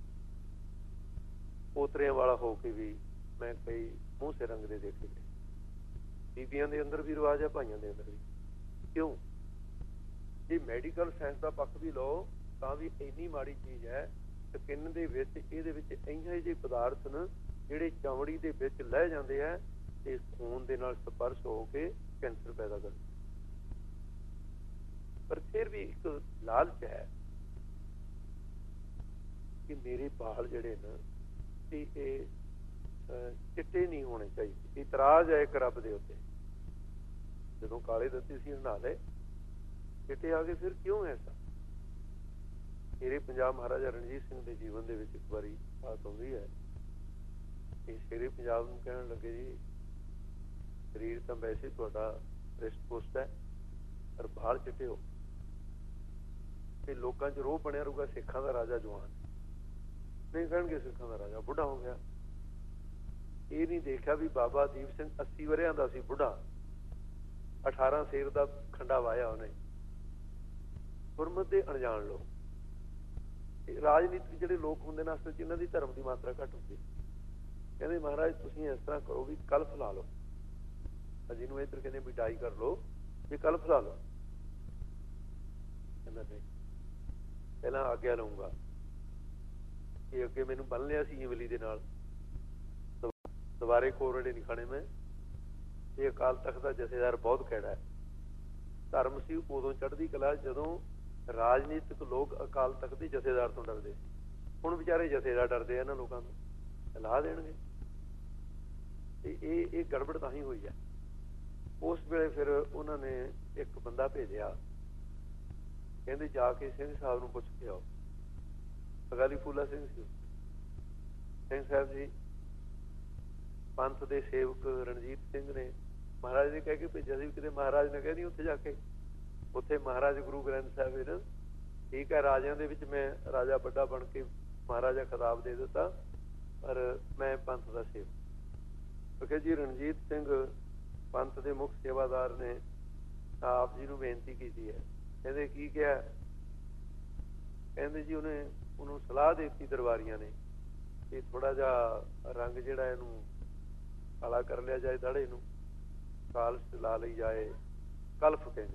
ਪੋਤਰਿਆਂ ਵਾਲਾ ਹੋ ਕੇ ਵੀ ਮੈਂ ਕਈ ਮੂੰਹ ਸੇ ਰੰਗ ਦੇ ਦੇਖੇ ਗਏ। ਬੀਬੀਆਂ ਦੇ ਅੰਦਰ ਵੀ ਰਿਵਾਜ ਹੈ, ਭਾਈਆਂ ਦੇ ਅੰਦਰ ਵੀ। ਕਿਉਂ? ਜੇ ਮੈਡੀਕਲ ਸਾਇੰਸ ਦਾ ਪੱਖ ਵੀ ਲਓ ਤਾਂ ਵੀ ਇੰਨੀ ਮਾੜੀ ਚੀਜ਼ ਹੈ। ਸਕਿਨ ਦੇ ਵਿੱਚ ਇਹਦੇ ਵਿੱਚ ਇਹੋ ਜਿਹੇ ਪਦਾਰਥ ਨੇ ਜਿਹੜੇ ਚਮੜੀ ਦੇ ਵਿੱਚ ਲੈ ਜਾਂਦੇ ਆ ਤੇ ਖੂਨ ਦੇ ਨਾਲ ਸਪਰਸ਼ ਹੋ ਕੇ ਕੈਂਸਰ ਪੈਦਾ ਕਰਦੇ। ਪਰ ਫਿਰ ਵੀ ਇੱਕ ਲਾਲਚ ਹੈ ਕਿ ਮੇਰੇ ਬਾਲ ਜਿਹੜੇ ਨੇ ਤੇ ਇਹ ਚਿੱਟੇ ਨਹੀਂ ਹੋਣੇ ਚਾਹੀਦੇ। ਇਤਰਾਜ਼ ਹੈ ਇੱਕ ਰੱਬ ਦੇ ਉੱਤੇ, ਜਦੋਂ ਕਾਲੇ ਦਿੱਤੇ ਸੀ ਨਹਾ ਲਏ, ਚਿੱਟੇ ਆ ਗਏ, ਫਿਰ ਕਿਉਂ ਐਸਾ? ਸ਼ੇਰੇ ਪੰਜਾਬ ਮਹਾਰਾਜਾ ਰਣਜੀਤ ਸਿੰਘ ਦੇ ਜੀਵਨ ਦੇ ਵਿੱਚ ਇੱਕ ਵਾਰੀ ਬਾਤ ਆਉਂਦੀ ਹੈ ਕਿ ਸ਼ੇਰੇ ਪੰਜਾਬ ਨੂੰ ਕਹਿਣ ਲੱਗੇ ਜੀ ਸਰੀਰ ਤਾਂ ਵੈਸੇ ਤੁਹਾਡਾ ਰਿਸ਼ਟ ਪੁਸ਼ਟ ਹੈ, ਪਰ ਬਾਲ ਚਿੱਟੇ ਹੋ। ਤੇ ਲੋਕਾਂ 'ਚ ਰੋਹ ਬਣਿਆ ਰਹੂਗਾ ਸਿੱਖਾਂ ਦਾ ਰਾਜਾ ਜਵਾਨ, ਨਹੀਂ ਕਹਿਣਗੇ ਸਿੱਖਾਂ ਦਾ ਰਾਜਾ ਬੁੱਢਾ ਹੋ ਗਿਆ। ਇਹ ਨਹੀਂ ਦੇਖਿਆ ਵੀ ਬਾਬਾ ਦੀਪ ਸਿੰਘ 80 ਵਰ੍ਹਿਆਂ ਦਾ ਸੀ ਬੁੱਢਾ, 18 ਸੇਰ ਦਾ ਖੰਡਾ ਵਾਇਆ ਉਹਨੇ। ਗੁਰਮਤਿ ਦੇ ਅਣਜਾਣ ਲੋਕ, ਰਾਜਨੀਤਿਕ ਜਿਹੜੇ ਲੋਕ ਹੁੰਦੇ ਨੇ ਅਸਲ 'ਚ ਇਹਨਾਂ ਦੀ ਧਰਮ ਦੀ ਮਾਤਰਾ ਘੱਟ ਹੁੰਦੀ। ਕਹਿੰਦੇ ਮਹਾਰਾਜ ਤੁਸੀਂ ਇਸ ਤਰ੍ਹਾਂ ਕਰੋ ਵੀ ਕੱਲ ਫਲਾ ਲਓ, ਜਿਹਨੂੰ ਇੱਧਰ ਕਹਿੰਦੇ ਵੀ ਡਾਈ ਕਰ ਲਓ, ਵੀ ਕੱਲ ਫਲਾ ਲਓ। ਕਹਿੰਦਾ ਨਹੀਂ, ਪਹਿਲਾਂ ਆਗਿਆ ਲਊਂਗਾ। ਇਹ ਅੱਗੇ ਮੈਨੂੰ ਬੰਨ ਲਿਆ ਸੀ ਇਮਲੀ ਦੇ ਨਾਲ, ਦੁਬਾਰੇ ਕੋਰੜੇ ਨਹੀਂ ਖਾਣੇ ਮੈਂ। ਇਹ ਅਕਾਲ ਤਖਤ ਦਾ ਜਥੇਦਾਰ ਬਹੁਤ ਖੈੜਾ ਹੈ। ਧਰਮ ਸੀ ਉਦੋਂ ਚੜ੍ਹਦੀ ਕਲਾ ਜਦੋਂ ਰਾਜਨੀਤਿਕ ਲੋਕ ਅਕਾਲ ਤਖਤ ਦੇ ਜਥੇਦਾਰ ਤੋਂ ਡਰਦੇ ਸੀ। ਹੁਣ ਵਿਚਾਰੇ ਜਥੇਦਾਰ ਡਰਦੇ ਆ ਇਹਨਾਂ ਲੋਕਾਂ ਨੂੰ, ਲਾ ਦੇਣਗੇ। ਤੇ ਇਹ ਗੜਬੜ ਤਾਂ ਹੀ ਹੋਈ ਹੈ। ਉਸ ਵੇਲੇ ਫਿਰ ਉਹਨਾਂ ਨੇ ਇੱਕ ਬੰਦਾ ਭੇਜਿਆ, ਕਹਿੰਦੇ ਜਾ ਕੇ ਸਿੰਘ ਸਾਹਿਬ ਨੂੰ ਪੁੱਛ ਕੇ ਆਓ। ਅਕਾਲੀ ਫੂਲਾ ਸਿੰਘ ਸੀ। ਸਿੰਘ ਸਾਹਿਬ ਜੀ, ਪੰਥ ਦੇ ਸੇਵਕ ਰਣਜੀਤ ਸਿੰਘ ਨੇ ਮਹਾਰਾਜ ਨੇ ਕਹਿ ਕੇ ਭੇਜਿਆ ਸੀ, ਕਿਤੇ ਮਹਾਰਾਜ ਨੇ ਕਹਿੰਦੀ ਉੱਥੇ ਜਾ ਕੇ, ਉੱਥੇ ਮਹਾਰਾਜ ਗੁਰੂ ਗ੍ਰੰਥ ਸਾਹਿਬ ਇਹਨਾਂ ਠੀਕ ਹੈ, ਰਾਜਿਆਂ ਦੇ ਵਿੱਚ ਮੈਂ ਰਾਜਾ ਵੱਡਾ ਬਣ ਕੇ ਮਹਾਰਾਜਾ ਖਿਤਾਬ ਦੇ ਦਿੱਤਾ, ਪਰ ਮੈਂ ਪੰਥ ਦਾ ਸੇਵਕ। ਕਿਉਂਕਿ ਜੀ ਰਣਜੀਤ ਸਿੰਘ ਪੰਥ ਦੇ ਮੁੱਖ ਸੇਵਾਦਾਰ ਨੇ ਆਪ ਜੀ ਨੂੰ ਬੇਨਤੀ ਕੀਤੀ ਹੈ। ਕਹਿੰਦੇ ਕੀ ਕਿਹਾ? ਕਹਿੰਦੇ ਜੀ ਉਹਨੂੰ ਸਲਾਹ ਦੇ ਦਿੱਤੀ ਦਰਬਾਰੀਆਂ ਨੇ ਕਿ ਥੋੜਾ ਜਿਹਾ ਰੰਗ ਜਿਹੜਾ ਇਹਨੂੰ ਕਾਲਾ ਕਰ ਲਿਆ ਜਾਏ, ਦਾੜੇ ਨੂੰ ਕਾਲਸ਼ ਲਾ ਲਈ ਜਾਏ, ਕਲਫ ਕਹਿੰਦੇ।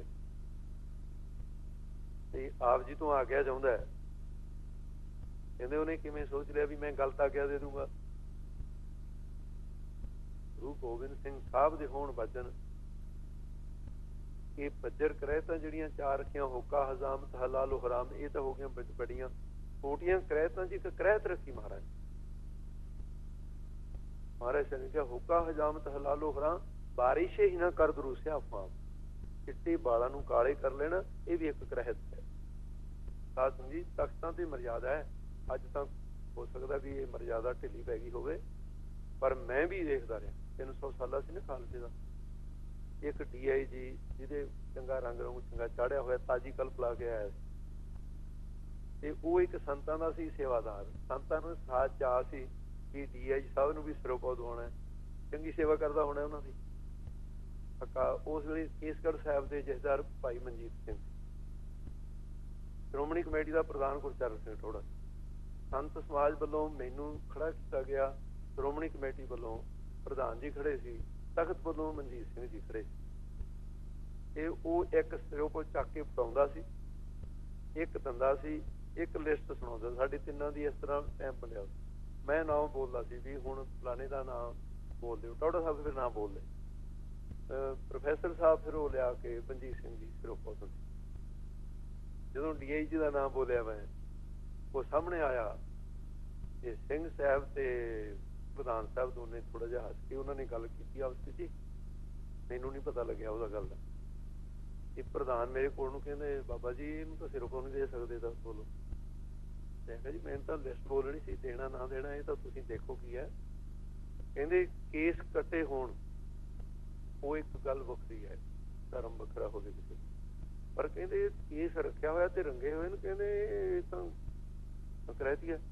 ਤੇ ਆਪ ਜੀ ਤੋਂ ਆਗਿਆ ਚਾਹੁੰਦਾ ਹੈ। ਕਹਿੰਦੇ ਉਹਨੇ ਕਿਵੇਂ ਸੋਚ ਲਿਆ ਵੀ ਮੈਂ ਗਲਤ ਆਗਿਆ ਦੇ ਦੂੰਗਾ। ਗੁਰੂ ਗੋਬਿੰਦ ਸਿੰਘ ਸਾਹਿਬ ਦੇ ਹੋਣ ਵਜਨ ਇਹ ਬੱਜਰ ਕਰੈਤਾਂ ਜਿਹੜੀਆਂ ਚਾਰ ਰੱਖੀਆਂ, ਹੋਕਾ ਹਜ਼ਾਮਤ ਹਲਾਲ ਹਰਾਮ, ਇਹ ਤਾਂ ਹੋ ਗਈਆਂ ਬੜੀਆਂ ਛੋਟੀਆਂ ਕਰੈਤਾਂ। ਜੀ ਇੱਕ ਕਰੈਤ ਰੱਖੀ ਮਹਾਰਾਜ ਨੇ ਕਿਹਾ, ਹੋਕਾ ਹਜ਼ਾਮਤ ਹਲਾਲ ਹਰਾਮ ਬਾਰਿਸ਼ ਹੀ ਨਾ ਕਰ ਦਰੂਸਿਆ ਫਾਮ, ਚਿੱਟੇ ਬਾਲਾਂ ਨੂੰ ਕਾਲੇ ਕਰ ਲੈਣਾ, ਇਹ ਵੀ ਇੱਕ ਕਰੈਤ ਹੈ। ਸਾਧ ਸੰਗਤ ਜੀ, ਤਖਤਾਂ ਤੇ ਮਰਜ਼ਾਦਾ ਹੈ। ਅੱਜ ਤਾਂ ਹੋ ਸਕਦਾ ਵੀ ਇਹ ਮਰਜ਼ਾਦਾ ਢਿੱਲੀ ਪੈ ਗਈ ਹੋਵੇ, ਪਰ ਮੈਂ ਵੀ ਦੇਖਦਾ ਰਿਹਾ 300 ਸਾਲਾਂ ਸੀ ਨਾ ਖਾਲਸੇ ਦਾ। ਇੱਕ DIG ਜਿਹਦੇ ਚੰਗਾ ਰੰਗ ਚੰਗਾ ਚਾੜਿਆ ਹੋਇਆ, ਤਾਜੀ ਕਲਪ ਲਾ ਕੇ ਆਇਆ ਸੀ, ਤੇ ਉਹ ਇੱਕ ਸੰਤਾਂ ਦਾ ਸੀ ਸੇਵਾਦਾਰ। ਸੰਤਾਂ ਨੂੰ ਸਾਥ ਚਾਅ ਸੀ ਕਿ DIG ਸਾਹਿਬ ਨੂੰ ਵੀ ਸਿਰੋਂ ਪਾ ਦਵਾਉਣਾ, ਚੰਗੀ ਸੇਵਾ ਕਰਦਾ ਹੋਣਾ ਉਹਨਾਂ ਦੀ। ਉਸ ਵੇਲੇ ਕੇਸਗੜ੍ਹ ਸਾਹਿਬ ਦੇ ਜਥੇਦਾਰ ਭਾਈ ਮਨਜੀਤ ਸਿੰਘ, ਸ਼੍ਰੋਮਣੀ ਕਮੇਟੀ ਦਾ ਪ੍ਰਧਾਨ ਗੁਰਚਰਨ ਸਿੰਘ ਠੋੜਾ, ਸੰਤ ਸਮਾਜ ਵੱਲੋਂ ਮੈਨੂੰ ਖੜਾ ਕੀਤਾ ਗਿਆ, ਸ਼੍ਰੋਮਣੀ ਕਮੇਟੀ ਵੱਲੋਂ ਪ੍ਰਧਾਨ ਜੀ ਖੜੇ ਸੀ, ਤਖਤ ਵੱਲੋਂ ਮਨਜੀਤ ਸਿੰਘ ਜੀ ਖੜੇ ਸੀ। ਇਹ ਉਹ ਇੱਕ ਸਿਰੋਂ ਕੋਲ ਚੱਕ ਕੇ ਪਟਾਉਂਦਾ ਸੀ, ਇੱਕ ਦੰਦਾ ਸੀ, ਇੱਕ ਲਿਸਟ ਸੁਣਾਉਂਦਾ। ਸਾਡੀ ਤਿੰਨਾਂ ਦੀ ਇਸ ਤਰ੍ਹਾਂ ਟਾਈਮ ਬਣਿਆ। ਮੈਂ ਨਾਮ ਬੋਲਦਾ ਸੀ ਵੀ ਹੁਣ ਫਲਾਣੇ ਦਾ ਨਾਮ ਬੋਲ ਦਿਓ, ਟੌੜਾ ਸਾਹਿਬ ਫਿਰ ਨਾਮ ਬੋਲਦੇ, ਪ੍ਰੋਫੈਸਰ ਸਾਹਿਬ ਫਿਰ ਉਹ ਲਿਆ ਕੇ ਮਨਜੀਤ ਸਿੰਘ ਜੀ ਸਿਰੋਂ ਪਹੁੰਚਦੇ। ਜਦੋਂ DIG ਦਾ ਨਾਮ ਬੋਲਿਆ ਮੈਂ, ਉਹ ਸਾਹਮਣੇ ਆਇਆ, ਇਹ ਸਿੰਘ ਸਾਹਿਬ ਤੇ ਪ੍ਰਧਾਨ ਸਾਹਿਬ ਦੋਨੇ ਥੋੜਾ ਜਿਹਾ ਹੱਸ ਕੇ ਉਹਨਾਂ ਨੇ ਗੱਲ ਕੀਤੀ ਆਪਸ ਵਿੱਚ। ਮੈਨੂੰ ਨਹੀਂ ਪਤਾ ਲੱਗਿਆ ਉਹਦਾ ਗੱਲ ਦਾ। ਇਹ ਪ੍ਰਧਾਨ ਮੇਰੇ ਕੋਲ ਨੂੰ ਕਹਿੰਦੇ, ਬਾਬਾ ਜੀ ਇਹਨੂੰ ਤਾਂ ਸਿਰੋਂ ਨਹੀਂ ਦੇ ਸਕਦੇ, ਤਾਂ ਬੋਲੋ। ਮੈਂ ਕਿਹਾ ਜੀ ਮੈਨੂੰ ਤਾਂ ਲਿਸਟ ਬੋਲਣੀ ਸੀ, ਦੇਣਾ ਨਾ ਦੇਣਾ ਇਹ ਤਾਂ ਤੁਸੀਂ ਦੇਖੋ ਕੀ ਹੈ। ਕਹਿੰਦੇ ਕੇਸ ਕੱਟੇ ਹੋਣ ਉਹ ਇੱਕ ਗੱਲ ਵੱਖਰੀ ਹੈ, ਧਰਮ ਵੱਖਰਾ ਹੋਵੇ ਕਿਸੇ, ਪਰ ਕਹਿੰਦੇ ਕੇਸ ਰੱਖਿਆ ਹੋਇਆ ਤੇ ਰੰਗੇ ਹੋਏ ਨੇ, ਕਹਿੰਦੇ ਇਹ ਤਾਂ ਕਰੈਤੀ ਹੈ।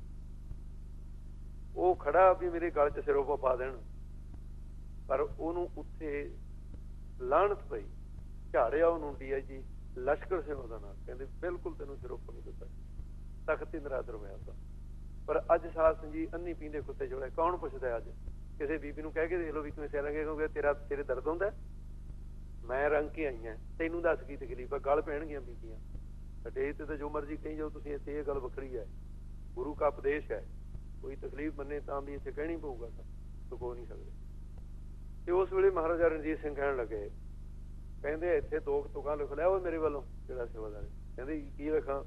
ਉਹ ਖੜਾ ਵੀ ਮੇਰੇ ਗਲ 'ਚ ਸਿਰੋਂ ਪਾ ਦੇਣ, ਪਰ ਉਹਨੂੰ ਉੱਥੇ ਲਾਹਨਤ ਪਈ, ਝਾੜਿਆ ਉਹਨੂੰ DIG ਲਸ਼ਕਰ ਸਿੰਘ ਉਹਦਾ ਨਾਮ। ਕਹਿੰਦੇ ਬਿਲਕੁਲ ਤੈਨੂੰ ਸਿਰੋਂ ਨਹੀਂ ਦਿੱਤਾ, ਤਖਤ ਹੀ ਨਰਾਦਰ ਹੋਇਆ ਉਹਦਾ। ਪਰ ਅੱਜ ਸਾਧ ਸੰਗਤ ਜੀ ਅੰਨੀ ਪੀਂਦੇ ਕੁੱਤੇ ਜੋੜੇ, ਕੌਣ ਪੁੱਛਦਾ? ਅੱਜ ਕਿਸੇ ਬੀਬੀ ਨੂੰ ਕਹਿ ਕੇ ਦੇਖ ਲਓ ਵੀ ਕਿਵੇਂ ਸਿਰ ਰੰਗੇ, ਤੇਰੇ ਦਰਦ ਹੁੰਦਾ? ਮੈਂ ਰੰਗ ਕੇ ਆਈ ਹਾਂ, ਤੈਨੂੰ ਦੱਸ ਕੀ ਤਕਲੀਫ ਹੈ? ਗਲ ਪੈਣਗੀਆਂ ਬੀਬੀਆਂ। ਸਟੇਜ ਤੇ ਤਾਂ ਜੋ ਮਰਜ਼ੀ ਕਹੀ ਜਾਓ ਤੁਸੀਂ, ਇੱਥੇ ਇਹ ਗੱਲ ਵੱਖਰੀ ਹੈ, ਗੁਰੂ ਕਾ ਉਪਦੇਸ਼ ਹੈ। ਕੋਈ ਤਕਲੀਫ ਮੰਨੇ ਤਾਂ ਵੀ ਇੱਥੇ ਕਹਿਣੀ ਪਊਗਾ, ਲੁਕੋ ਨਹੀਂ ਸਕਦੇ। ਤੇ ਉਸ ਵੇਲੇ ਮਹਾਰਾਜਾ ਰਣਜੀਤ ਸਿੰਘ ਕਹਿਣ ਲੱਗੇ, ਕਹਿੰਦੇ ਇੱਥੇ 2 ਤੁਕਾਂ ਲਿਖ ਲਿਆ ਉਹ ਮੇਰੇ ਵੱਲੋਂ, ਜਿਹੜਾ ਸੇਵਾਦਾਰ। ਕਹਿੰਦੇ ਕੀ ਲਿਖਾਂ?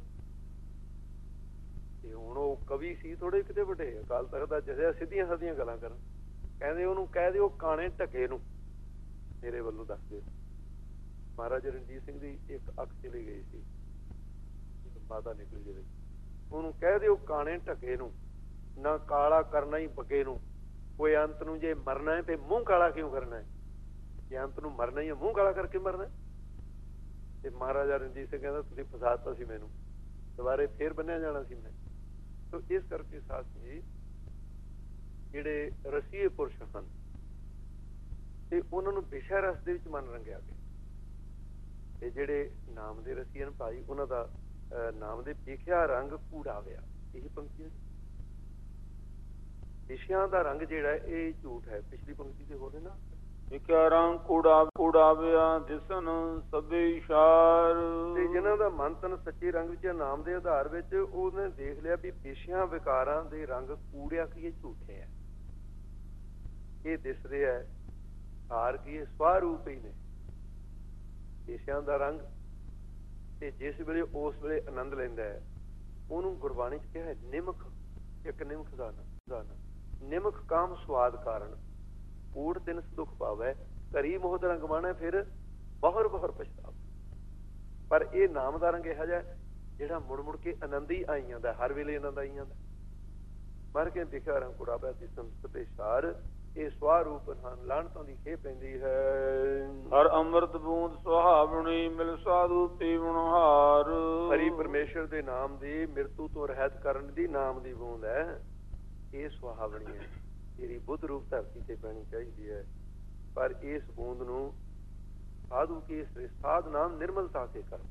ਤੇ ਹੁਣ ਉਹ ਕਵੀ ਸੀ ਥੋੜੇ ਕਿਤੇ ਵੱਡੇ, ਅਕਾਲ ਤਖਤ ਦਾ ਜਥੇਦਾਰ, ਸਿੱਧੀਆਂ ਸਾਧੀਆਂ ਗੱਲਾਂ ਕਰਨ। ਕਹਿੰਦੇ ਉਹਨੂੰ ਕਹਿ ਦਿਓ ਕਾਣੇ ਢੱਕੇ ਨੂੰ ਮੇਰੇ ਵੱਲੋਂ ਦੱਸ ਦਿਓ। ਮਹਾਰਾਜਾ ਰਣਜੀਤ ਸਿੰਘ ਦੀ ਇੱਕ ਅੱਖ ਚਲੀ ਗਈ ਸੀ, ਮਾਤਾ ਨਿਕਲੀ ਜਿਹਦੇ, ਉਹਨੂੰ ਕਹਿ ਦਿਓ ਕਾਣੇ ਢੱਕੇ ਨੂੰ, ਨਾ ਕਾਲਾ ਕਰਨਾ ਹੀ ਪੱਕੇ ਨੂੰ। ਕੋਈ ਅੰਤ ਨੂੰ ਜੇ ਮਰਨਾ ਹੈ ਤੇ ਮੂੰਹ ਕਾਲਾ ਕਿਉਂ ਕਰਨਾ ਹੈ? ਜੇ ਅੰਤ ਨੂੰ ਮਰਨਾ ਹੀ ਹੈ, ਮੂੰਹ ਕਾਲਾ ਕਰਕੇ ਮਰਨਾ। ਤੇ ਮਹਾਰਾਜਾ ਰਣਜੀਤ ਸਿੰਘ ਕਹਿੰਦਾ ਤੁਸੀਂ ਫਸਾਤਾ ਸੀ ਮੈਨੂੰ, ਦੁਬਾਰੇ ਫੇਰ ਬੰਨਿਆ ਜਾਣਾ ਸੀ ਮੈਂ। ਤੋ ਇਸ ਕਰਕੇ ਸਾਥ ਜੀ ਜਿਹੜੇ ਰਸੀਏ ਪੁਰਸ਼ ਹਨ ਤੇ ਉਹਨਾਂ ਨੂੰ ਵਿਸ਼ਾ ਰਸ ਦੇ ਵਿੱਚ ਮਨ ਰੰਗਿਆ ਗਿਆ। ਤੇ ਜਿਹੜੇ ਨਾਮ ਦੇ ਰਸੀਏ ਹਨ ਭਾਈ, ਉਹਨਾਂ ਦਾ ਨਾਮ ਦੇ ਵਿਖਿਆ ਰੰਗ ਕੂੜਾਵਿਆ, ਇਹ ਪੰਕਤੀ। ਵਿਸ਼ਿਆਂ ਦਾ ਰੰਗ ਜਿਹੜਾ ਇਹ ਝੂਠ ਹੈ। ਪਿਛਲੀ ਪੰਕਤੀ ਤੇ ਹੋਰ ਹੈ ਨਾ, ਵਿਖਿਆ ਰੰਗ ਕੂੜਾਵਿਆ ਦਿਸਨ ਸਭੇ ਇਸ਼ਾਰ। ਤੇ ਜਿਹਨਾਂ ਦਾ ਮਨ ਤਨ ਸੱਚੇ ਰੰਗ ਵਿੱਚ ਨਾਮ ਦੇ ਆਧਾਰ ਵਿੱਚ, ਉਹਨੇ ਦੇਖ ਲਿਆ ਵੀ ਵਿਸ਼ਿਆਂ ਵਿਕਾਰਾਂ ਦੇ ਰੰਗ ਕੂੜਿਆ ਕੀ ਇਹ ਝੂਠੇ ਹੈ, ਇਹ ਦਿਸਦੇ ਹੈ ਹਾਰ ਕੀ ਇਹ ਸਵਾਰੂਪ ਹੀ ਨੇ ਵਿਸ਼ਿਆਂ ਦਾ ਰੰਗ। ਤੇ ਜਿਸ ਵੇਲੇ ਉਸ ਵੇਲੇ ਆਨੰਦ ਲੈਂਦਾ ਹੈ, ਉਹਨੂੰ ਗੁਰਬਾਣੀ ਚ ਕਿਹਾ ਹੈ ਨਿਮਕ। ਇੱਕ ਨਿਮਕ ਦਾ ਨਿਮਕ ਕਾਮ ਸਵਾਦ ਕਾਰਨ, ਊੜ ਤਿਨ ਦੁਖ ਪਾਵੈ, ਘਰੀ ਮੋਹਤ ਰੰਗ ਮਾਣੈ, ਫਿਰ ਬਹੁਰ ਬਹੁਰ ਪਛਤਾਵੈ। ਪਰ ਇਹ ਨਾਮ ਦਾ ਰੰਗ ਇਹੋ ਜਿਹਾ ਜਿਹੜਾ ਮੁੜ ਮੁੜ ਕੇ ਆਨੰਦ ਹੀ ਆਈ ਜਾਂਦਾ, ਹਰ ਵੇਲੇ ਆਨੰਦ ਆਈ ਜਾਂਦਾ। ਮਰ ਕੇ ਵਿਖਿਆ ਰੰਗ ਕੁੜਾਵੈ ਤਿਸਮ ਸਭੇ ਸਾਰ, ਇਹ ਸਵਾ ਰੂਪ ਹਨ ਲਾਹਣਤਾਂ ਦੀ ਖੇਹ ਪੈਂਦੀ ਹੈ। ਹਰ ਅੰਮ੍ਰਿਤ ਬੂੰਦ ਸੁਹਾਵਣੀ, ਮਿਲ ਸਾਧੂ ਪੀਵਣ ਹਾਰ। ਹਰੀ ਪਰਮੇਸ਼ਰ ਦੇ ਨਾਮ ਦੀ ਮਿਰਤੂ ਤੋਂ ਰਹਿਤ ਕਰਨ ਦੀ ਨਾਮ ਦੀ ਬੂੰਦ ਹੈ, ਇਹ ਸੁਹਾਵਣੀ ਹੈ। ਤੇਰੀ ਬੁੱਧ ਰੂਪ ਧਰਤੀ ਤੇ ਪੈਣੀ ਚਾਹੀਦੀ ਹੈ। ਪਰ ਇਸ ਬੂੰਦ ਨੂੰ ਸਾਧੂ ਕੀ ਸਾਧ ਨਾਮ ਨਿਰਮਲਤਾ ਤੇ ਕਰਮ,